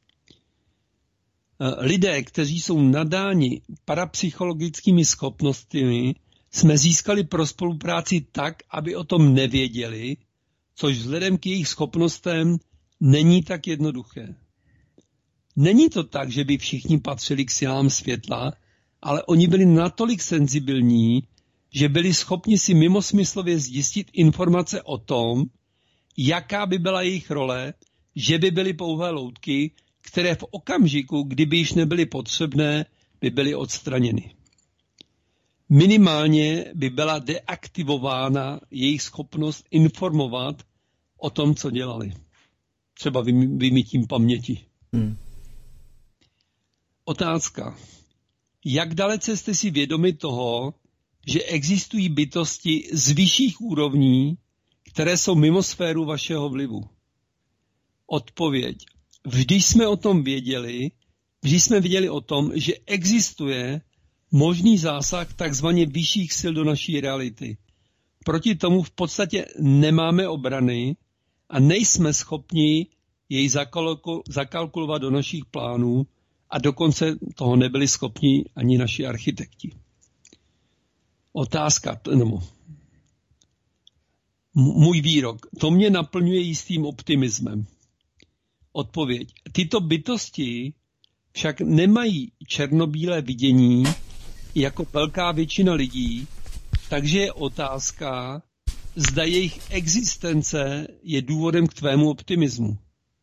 Lidé, kteří jsou nadáni parapsychologickými schopnostmi, jsme získali pro spolupráci tak, aby o tom nevěděli, což vzhledem k jejich schopnostem není tak jednoduché. Není to tak, že by všichni patřili k silám světla, ale oni byli natolik senzibilní, že byli schopni si mimosmyslově zjistit informace o tom, jaká by byla jejich role, že by byly pouhé loutky, které v okamžiku, kdyby již nebyly potřebné, by byly odstraněny. Minimálně by byla deaktivována jejich schopnost informovat o tom, co dělali. Třeba vymytím paměti. Hmm. Otázka. Jak dalece jste si vědomi toho, že existují bytosti z vyšších úrovní, které jsou mimo sféru vašeho vlivu? Odpověď. Vždy jsme o tom věděli, vždy jsme věděli o tom, že existuje možný zásah takzvaně vyšších sil do naší reality. Proti tomu v podstatě nemáme obrany a nejsme schopni jej zakalkulovat do našich plánů a dokonce toho nebyli schopni ani naši architekti. Otázka, nebo můj výrok, to mě naplňuje jistým optimismem. Odpověď. Tyto bytosti však nemají černobílé vidění jako velká většina lidí, takže je otázka, zda jejich existence je důvodem k tvému optimismu.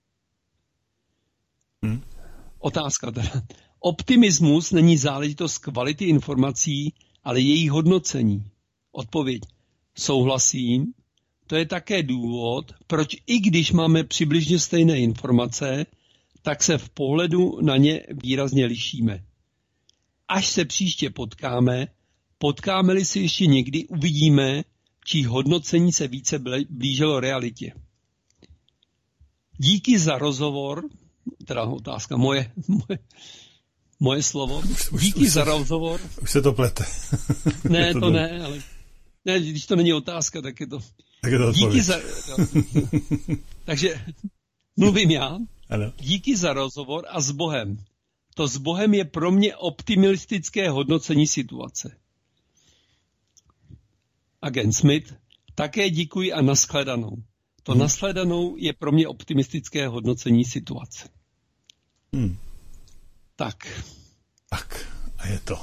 Hmm. Otázka teda. Optimismus není záležitost kvality informací, ale jejich hodnocení. Odpověď. Souhlasím. To je také důvod, proč i když máme přibližně stejné informace, tak se v pohledu na ně výrazně lišíme. Až se příště potkáme, potkáme-li se ještě někdy, uvidíme, čí hodnocení se více blížilo realitě. Díky za rozhovor, teda otázka, moje, moje, moje slovo, díky už za se, rozhovor. Už se to plete. Ne, to, to ne, ale ne, když to není otázka, tak je to... Tak je to díky za, no. Takže mluvím já. Ano. Díky za rozhovor a s Bohem. To s Bohem je pro mě optimistické hodnocení situace. Agent Smith, také děkuji a nashledanou. To hmm. nashledanou je pro mě optimistické hodnocení situace. Hmm. Tak. Tak, a je to.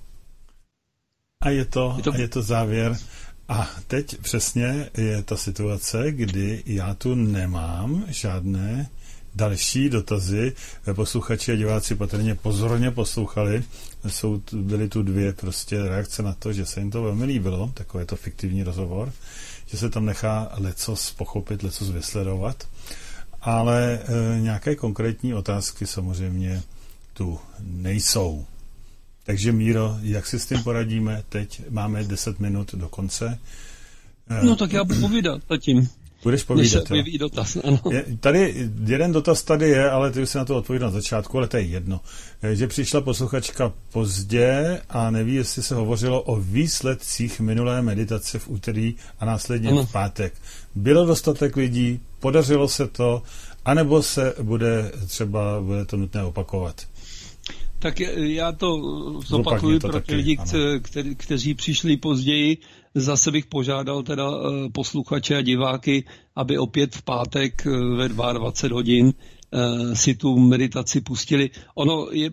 A je to, je to... a je to závěr. A teď přesně je ta situace, kdy já tu nemám žádné další dotazy. Posluchači a diváci patrně pozorně poslouchali. Jsou, byly tu dvě prostě reakce na to, že se jim to velmi líbilo, takové to fiktivní rozhovor, že se tam nechá lecos pochopit, lecos vysledovat. Ale e, nějaké konkrétní otázky samozřejmě tu nejsou. Takže Míro, jak si s tím poradíme? Teď máme deset minut do konce. No tak já budu povídat zatím. Budeš povídat, Než se dotaz, ano. Je, tady, jeden dotaz tady je, ale ty už si na to odpověděl na začátku, ale to je jedno. Že přišla posluchačka pozdě a neví, jestli se hovořilo o výsledcích minulé meditace v úterý a následně ano. v pátek. Bylo dostatek lidí, podařilo se to, anebo se bude třeba, bude to nutné opakovat? Tak já to zopakuju pro ty lidi, kte, kteří přišli později. Zase bych požádal teda posluchače a diváky, aby opět v pátek ve dvacet dva hodin si tu meditaci pustili. Ono je,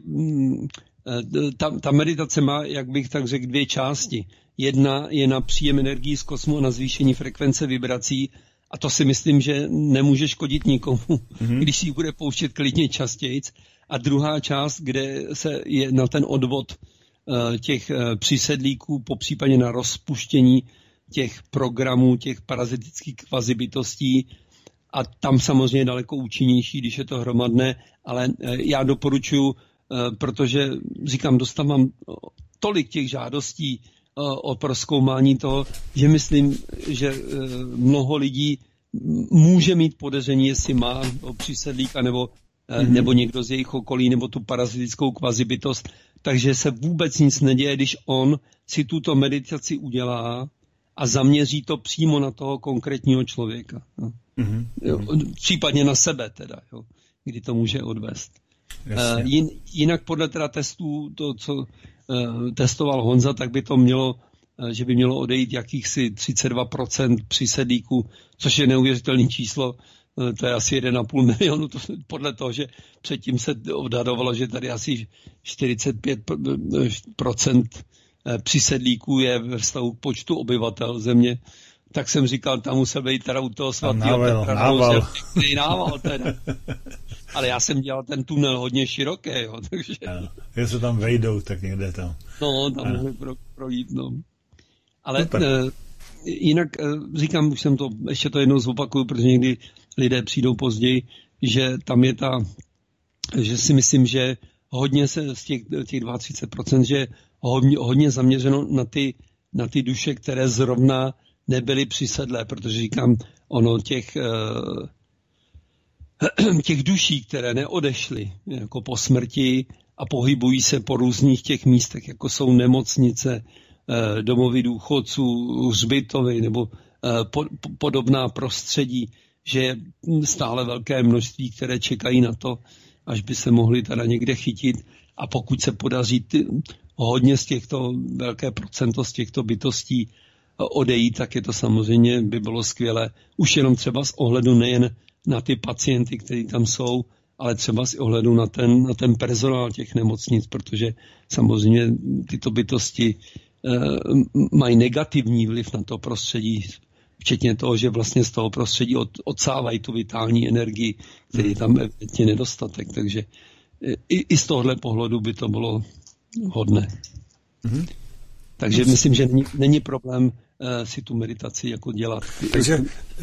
ta, ta meditace má, jak bych tak řekl, dvě části. Jedna je na příjem energií z kosmu a na zvýšení frekvence vibrací. A to si myslím, že nemůže škodit nikomu, mm-hmm. když si ji bude pouštět klidně častějc. A druhá část, kde se je na ten odvod uh, těch uh, přísedlíků, popřípadě na rozpuštění těch programů, těch parazitických kvazibytostí. A tam samozřejmě je daleko účinnější, když je to hromadné, ale uh, já doporučuji, uh, protože říkám, dostávám tolik těch žádostí uh, o prozkoumání toho, že myslím, že uh, mnoho lidí může mít podezření, jestli má přísedlíka nebo Mm-hmm. nebo někdo z jejich okolí, nebo tu parazitickou kvazibytost. Takže se vůbec nic neděje, když on si tuto meditaci udělá a zaměří to přímo na toho konkrétního člověka. Jo. Mm-hmm. Jo, případně na sebe teda, jo, kdy to může odvést. Uh, jin, jinak podle teda testů, to, co uh, testoval Honza, tak by to mělo, uh, že by mělo odejít jakýchsi třicet dva procent přísedlíků, což je neuvěřitelné číslo. To je asi jeden a půl milionu, to podle toho, že předtím se odhadovalo, že tady asi čtyřicet pět procent přisedlíků je ve vztahu k počtu obyvatel země, tak jsem říkal, tam musel být teda u toho svatého Petra. Nával. Nával teda. Ale já jsem dělal ten tunel hodně široký, jo, takže... Ano. Když se tam vejdou, tak někde tam. No, tam mohli pro, projít, no. Ale no, e, jinak e, říkám, už jsem to, ještě to jednou zopakuju, protože někdy lidé přijdou později, že tam je ta, že si myslím, že hodně se z těch, těch třicet dva procent, že hodně, hodně zaměřeno na ty, na ty duše, které zrovna nebyly přisedlé, protože říkám, ono těch, těch duší, které neodešly jako po smrti a pohybují se po různých těch místech, jako jsou nemocnice, domovy důchodců, hřbitovy nebo podobná prostředí, že je stále velké množství, které čekají na to, až by se mohli teda někde chytit. A pokud se podaří ty, hodně z těchto, velké procento z těchto bytostí odejít, tak je to samozřejmě, by bylo skvělé. Už jenom třeba z ohledu nejen na ty pacienty, kteří tam jsou, ale třeba z ohledu na ten, na ten personál těch nemocnic, protože samozřejmě tyto bytosti eh, mají negativní vliv na to prostředí, včetně toho, že vlastně z toho prostředí od, odsávají tu vitální energii, který je tam evidentně nedostatek. Takže i, i z tohohle pohledu by to bylo hodné. Mm-hmm. Takže myslím, že není, není problém uh, si tu meditaci jako dělat. Takže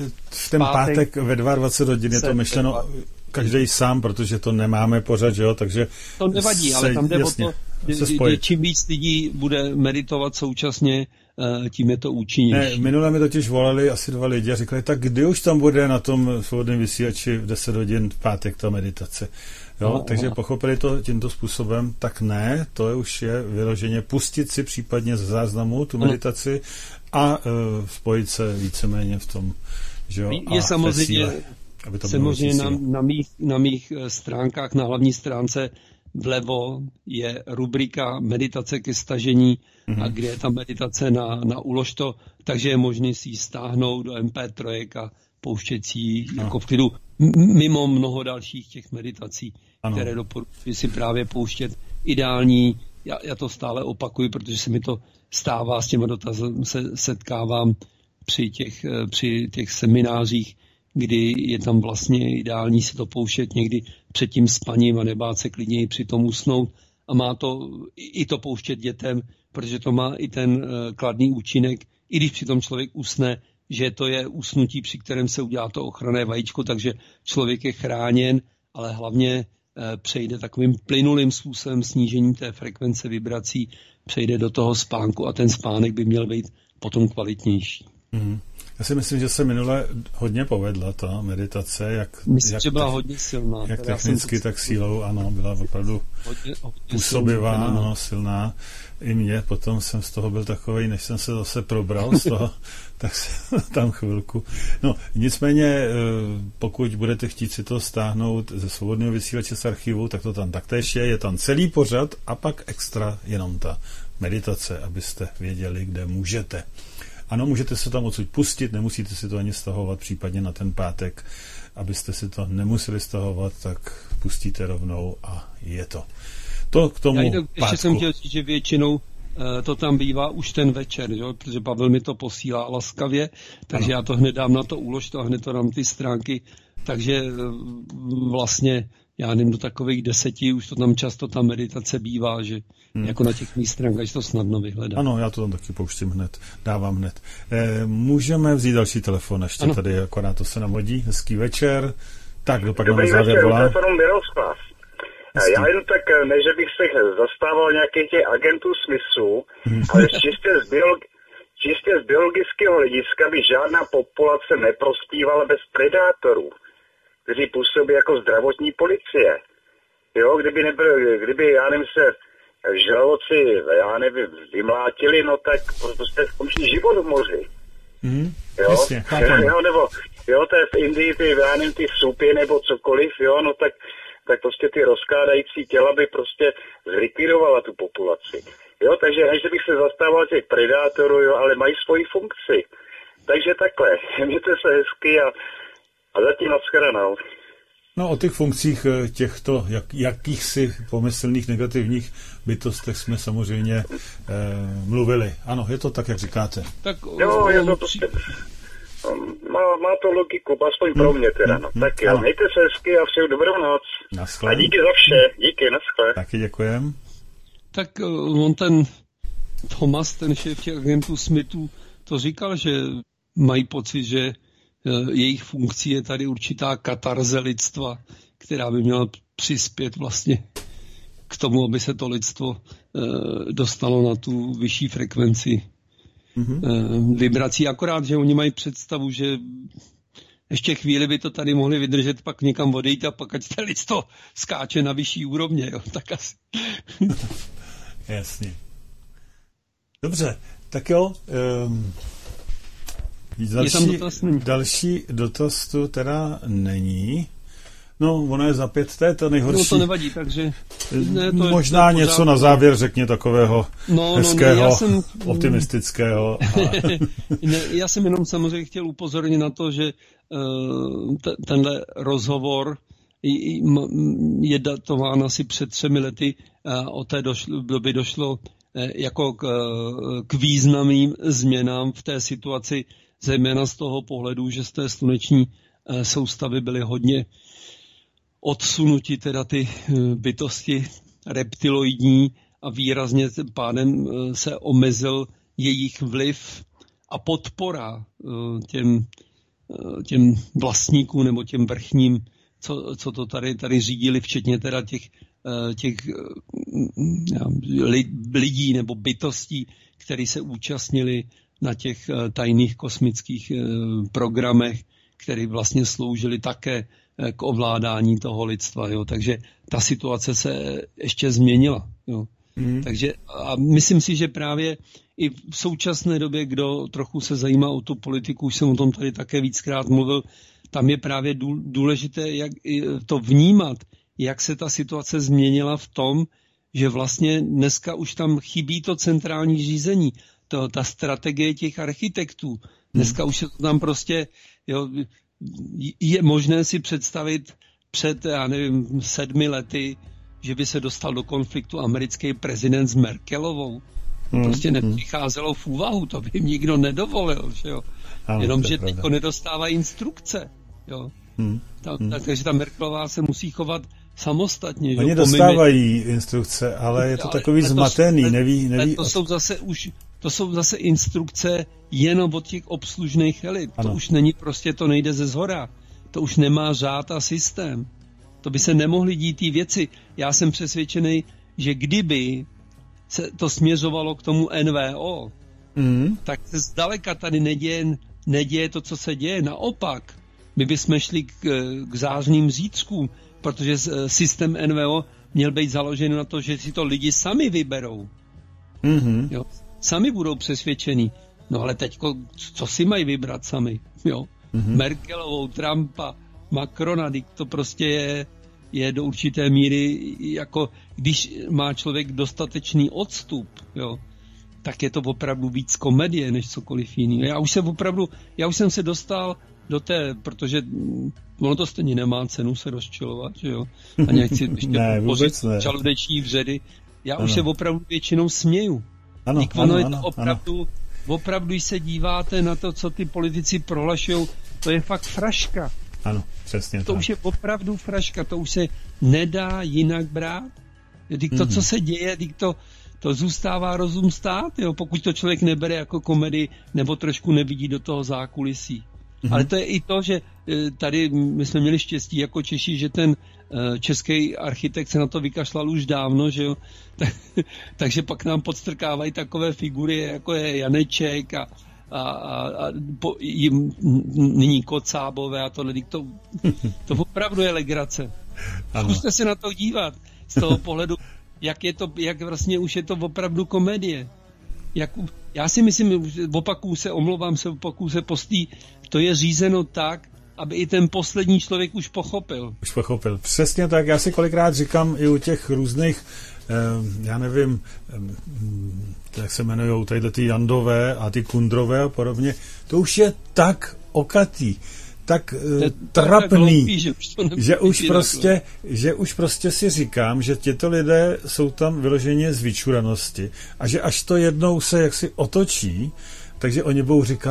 v ten pátek, pátek ve dvacet dva hodin je to myšleno každý sám, protože to nemáme pořád, že jo, takže... To nevadí, se, ale tam jde jasně, o to, čím víc lidí bude meditovat současně, tím je to účinnější. Ne, minule mi totiž volali asi dva lidi a říkali, tak kdy už tam bude na tom svobodném vysílači v deset hodin v pátek ta meditace. Jo, no, takže no. Pochopili to tímto způsobem, tak ne, to je už je vyloženě pustit si případně z záznamu tu meditaci a uh, spojit se víceméně v tom, že jo, je a samozřejmě, síle, aby to samozřejmě na, na, mých, na mých stránkách, na hlavní stránce vlevo je rubrika meditace ke stažení mm-hmm. a kde je ta meditace na, na ulož to, takže je možné si ji stáhnout do em pé tři a pouštět si ji no. jako v klidu mimo mnoho dalších těch meditací, ano. které doporučuji si právě pouštět. Ideální, já, já to stále opakuju, protože se mi to stává, s těma dotazy se setkávám při těch, při těch seminářích, kdy je tam vlastně ideální si to pouštět někdy před tím spaním a nebát se klidně i při tom usnout. A má to i to pouštět dětem, protože to má i ten uh, kladný účinek, i když při tom člověk usne, že to je usnutí, při kterém se udělá to ochranné vajíčko, takže člověk je chráněn, ale hlavně uh, přejde takovým plynulým způsobem snížením té frekvence vibrací, přejde do toho spánku a ten spánek by měl být potom kvalitnější. Mm. Já si myslím, že se minule hodně povedla ta meditace, jak, myslím, jak, že byla hodně silná. Jak technicky, tak sílou, ano, byla opravdu hodně, hodně působivá, silná, ano, silná. I mě, potom jsem z toho byl takovej, než jsem se zase probral z toho, tak tam chvilku. No, nicméně, pokud budete chtít si to stáhnout ze svobodného vysílače z archivu, tak to tam taktéž je, je tam celý pořad a pak extra jenom ta meditace, abyste věděli, kde můžete. Ano, můžete se tam odsud pustit, nemusíte si to ani stahovat, případně na ten pátek, abyste si to nemuseli stahovat, tak pustíte rovnou a je to. To k tomu Já pátku. Ještě jsem chtěl říct, že většinou uh, to tam bývá už ten večer, že? Protože Pavel mi to posílá laskavě, takže ano. Já to hned dám na to úlož, to a hned to dám ty stránky, takže uh, vlastně já nevím, do takových deseti, už to tam často ta meditace bývá, že hmm. jako na těch mých stránkách, že to snadno vyhledá. Ano, já to tam taky pouštím hned, dávám hned. E, můžeme vzít další telefon, ještě ano. Tady, akorát to se nám hodí. Hezký večer. Tak, kdo pak na závěr volá? Já jen tak, ne, že bych se zastával nějakých těch agentů smyslu, hmm. ale čistě z, biolog- čistě z biologického hlediska by žádná populace neprospívala bez predátorů, kteří působí jako zdravotní policie. Jo, kdyby nebyl, kdyby, já nevím, se žraloci, já nevím, vymlátili, no tak prostě skončí život v moři. Mm, jo? Jasně, jo, nebo, jo, to je v Indii, ty, já nevím, ty supy nebo cokoliv, jo, no tak, tak prostě ty rozkládající těla by prostě zlikvidovala tu populaci. Jo, takže než bych se zastával těch predátorů, jo, ale mají svoji funkci. Takže takhle, mějte se hezky a A zatím nashledanou. No o těch funkcích těchto jak, jakýchsi pomyslných negativních bytostech jsme samozřejmě eh, mluvili. Ano, je to tak, jak říkáte. Tak jo, je to prostě... má, má to logiku, aspoň pro mě teda. No. Hmm. Tak jo, mějte se hezky a všem dobrou noc. Naschle. A díky za vše, díky, naschle. Taky děkujem. Tak uh, on ten Thomas, ten šéf těch agentů Smithů, to říkal, že mají pocit, že uh, jejich funkcí je tady určitá katarze lidstva, která by měla přispět vlastně k tomu, aby se to lidstvo uh, dostalo na tu vyšší frekvenci mm-hmm. uh, vibrací. Akorát, že oni mají představu, že ještě chvíli by to tady mohli vydržet, pak někam odejít a pak ať to lidstvo skáče na vyšší úrovně. Jo? Tak asi. Jasně. Dobře, tak jo. Um, další, dotaz další dotaz tu teda není. No, ono je za pět, to je to nejhorší. No to nevadí, takže... Ne, to možná je, to něco na závěr řekně takového no, hezkého, no, ne, já jsem, optimistického. Ale... ne, já jsem jenom samozřejmě chtěl upozornit na to, že uh, t- tenhle rozhovor je datován asi před třemi lety. Uh, od té došlo, doby došlo uh, jako k, uh, k významným změnám v té situaci, zejména z toho pohledu, že z té sluneční uh, soustavy byly hodně odsunuti teda ty bytosti reptiloidní a výrazně pádem se omezil jejich vliv a podpora těm, těm vlastníkům nebo těm vrchním, co, co to tady, tady řídili, včetně teda těch, těch lidí nebo bytostí, který se účastnili na těch tajných kosmických programech, které vlastně sloužily také k ovládání toho lidstva. Jo. Takže ta situace se ještě změnila. Jo. Mm. Takže a myslím si, že právě i v současné době, kdo trochu se zajímá o tu politiku, už jsem o tom tady také víckrát mluvil, tam je právě důležité jak to vnímat, jak se ta situace změnila v tom, že vlastně dneska už tam chybí to centrální řízení, to, ta strategie těch architektů. Dneska mm. už je to tam prostě... Jo, je možné si představit před, já nevím, sedmi lety, že by se dostal do konfliktu americký prezident s Merkelovou. Hmm, prostě nepřicházelo v úvahu, to by jim nikdo nedovolil, že jo. Jenomže teďko nedostává instrukce, jo. Hmm, ta, hmm. Tak, takže ta Merkelová se musí chovat samostatně. Oni dostávají instrukce, ale je to ale, takový zmatený, to, neví, neví. To jsou zase už To jsou zase instrukce jenom od těch obslužných elit. Ano. To už není prostě, to nejde ze zhora. To už nemá řád a systém. To by se nemohly dít ty věci. Já jsem přesvědčený, že kdyby se to směřovalo k tomu N V O, mm. tak se zdaleka tady neděje, neděje to, co se děje. Naopak, my bychom šli k, k zářným zítřkům, protože systém N V O měl být založen na to, že si to lidi sami vyberou. Mm-hmm. Jo? Sami budou přesvědčení. No ale teďko, co si mají vybrat sami? Jo? Mm-hmm. Merkelovou, Trumpa, Macrona, to prostě je, je do určité míry, jako když má člověk dostatečný odstup, jo, tak je to opravdu víc komedie, než cokoliv jiný. Já už jsem opravdu, já už jsem se dostal do té, protože ono to stejně nemá cenu se rozčilovat, že jo, a nechci ještě pořit čaludeční vředy. Já ano. už se opravdu většinou směju. Ano, ono ano, je to ano, opravdu, ano. opravdu, když se díváte na to, co ty politici prohlašují, to je fakt fraška. Ano, přesně to tak. už je opravdu fraška, to už se nedá jinak brát. Dík to, mm-hmm. co se děje, dík to, to zůstává rozum stát, jo, pokud to člověk nebere jako komedii nebo trošku nevidí do toho zákulisí. Mm-hmm. Ale to je i to, že tady my jsme měli štěstí jako Češi, že ten český architekt se na to vykašlal už dávno, že jo. Tak, takže pak nám podstrkávají takové figury, jako je Janeček a, a, a, a po, jim, nyní Kocábové a tohle. To, to opravdu je legrace. Zkuste se na to dívat z toho pohledu, jak je to, jak vlastně už je to opravdu komedie. Jak, já si myslím, opakuju se, omlouvám se, opakuju se postý, to je řízeno tak, aby i ten poslední člověk už pochopil. Už pochopil. Přesně tak. Já si kolikrát říkám i u těch různých, eh, já nevím, eh, jak se jmenujou, tadyhle ty Jandové a ty Kundrové a podobně, to už je tak okatý, tak eh, trapný, tak hloupý, že už, že, už prostě, že už prostě si říkám, že těto lidé jsou tam vyloženě z vyčuranosti a že až to jednou se jaksi otočí, takže oni budou říkat,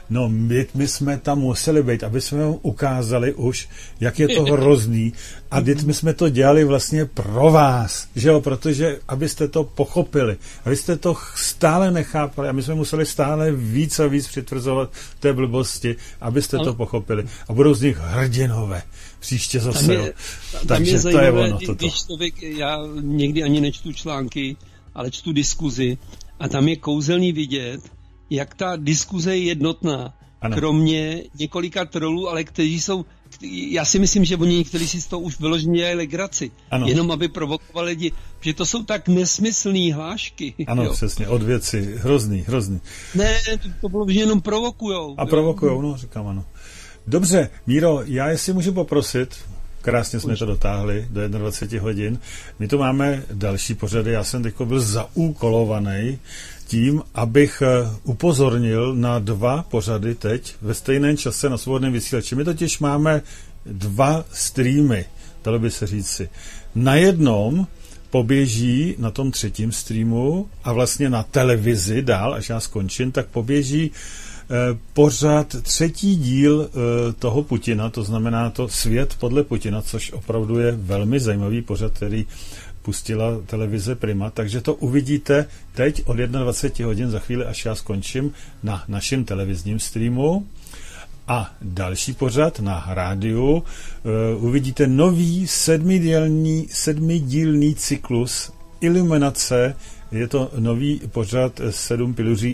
No my, my jsme tam museli být, aby jsme vám ukázali už, jak je to hrozný. A teď my jsme to dělali vlastně pro vás, že jo, protože abyste to pochopili, abyste to stále nechápali a my jsme museli stále víc a víc přitvrzovat té blbosti, abyste to pochopili. A budou z nich hrdinové. Příště zase, tam je, jo. Tam Takže je zajímavé, to je ono, toto. Když člověk, já někdy ani nečtu články, ale čtu diskuzi a tam je kouzelný vidět, jak ta diskuze je jednotná. Ano. Kromě několika trolů, ale kteří jsou, já si myslím, že oni někteří si z toho už vyloženě dělají legraci. Ano. Jenom aby provokovali lidi, že to jsou tak nesmyslný hlášky. Ano, jo. Přesně, od věci, hrozný, hrozný. Ne, to, to bylo, že jenom provokujou. A jo. provokujou, no, říkám ano. Dobře, Míro, já jestli můžu poprosit, krásně jsme Už. to dotáhli do dvacet jedna hodin, my tu máme další pořady, já jsem teď byl zaúkolovaný tím, abych upozornil na dva pořady teď ve stejném čase na Svobodném vysílači. My totiž máme dva streamy, dalo by se říci. Na jednom poběží na tom třetím streamu a vlastně na televizi dál, až já skončím, tak poběží eh, pořad třetí díl eh, toho Putina, to znamená to Svět podle Putina, což opravdu je velmi zajímavý pořad, který pustila televize Prima, takže to uvidíte teď od dvacet jedna hodin za chvíli, až já skončím na našem televizním streamu. A další pořad na rádiu uh, uvidíte nový sedmidílný, sedmidílný cyklus Iluminace. Je to nový pořad sedm pilíří,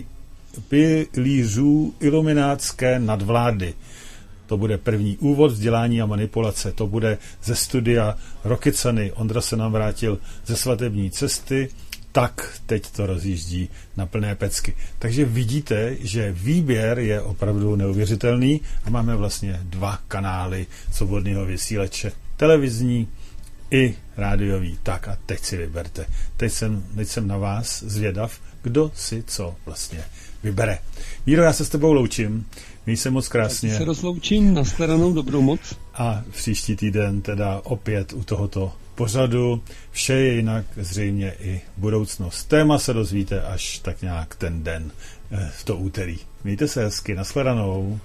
pilířů iluminátské nadvlády. To bude první úvod, vzdělání a manipulace. To bude ze studia Rokycany. Ondra se nám vrátil ze svatební cesty, tak teď to rozjíždí na plné pecky. Takže vidíte, že výběr je opravdu neuvěřitelný a máme vlastně dva kanály svobodného vysílače. Televizní i rádiový. Tak a teď si vyberte. Teď jsem, teď jsem na vás zvědav, kdo si co vlastně vybere. Míro, já se s tebou loučím. Měj se moc krásně. Já se rozloučím, nashledanou, dobrou moc. A příští týden teda opět u tohoto pořadu. Vše je jinak, zřejmě i budoucnost. Téma se dozvíte až tak nějak ten den, v to úterý. Mějte se hezky, nashledanou.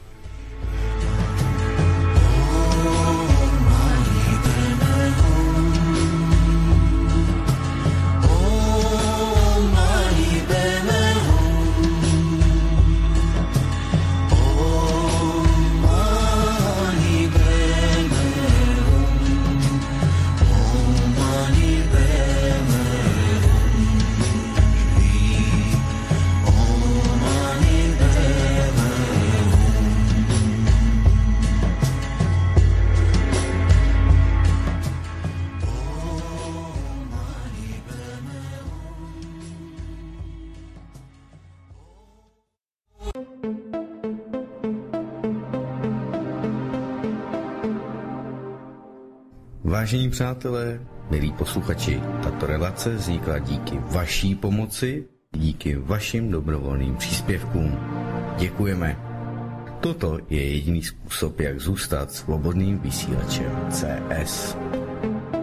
Vážení přátelé, milí posluchači, tato relace vznikla díky vaší pomoci, díky vašim dobrovolným příspěvkům. Děkujeme. Toto je jediný způsob, jak zůstat svobodným vysílačem C S.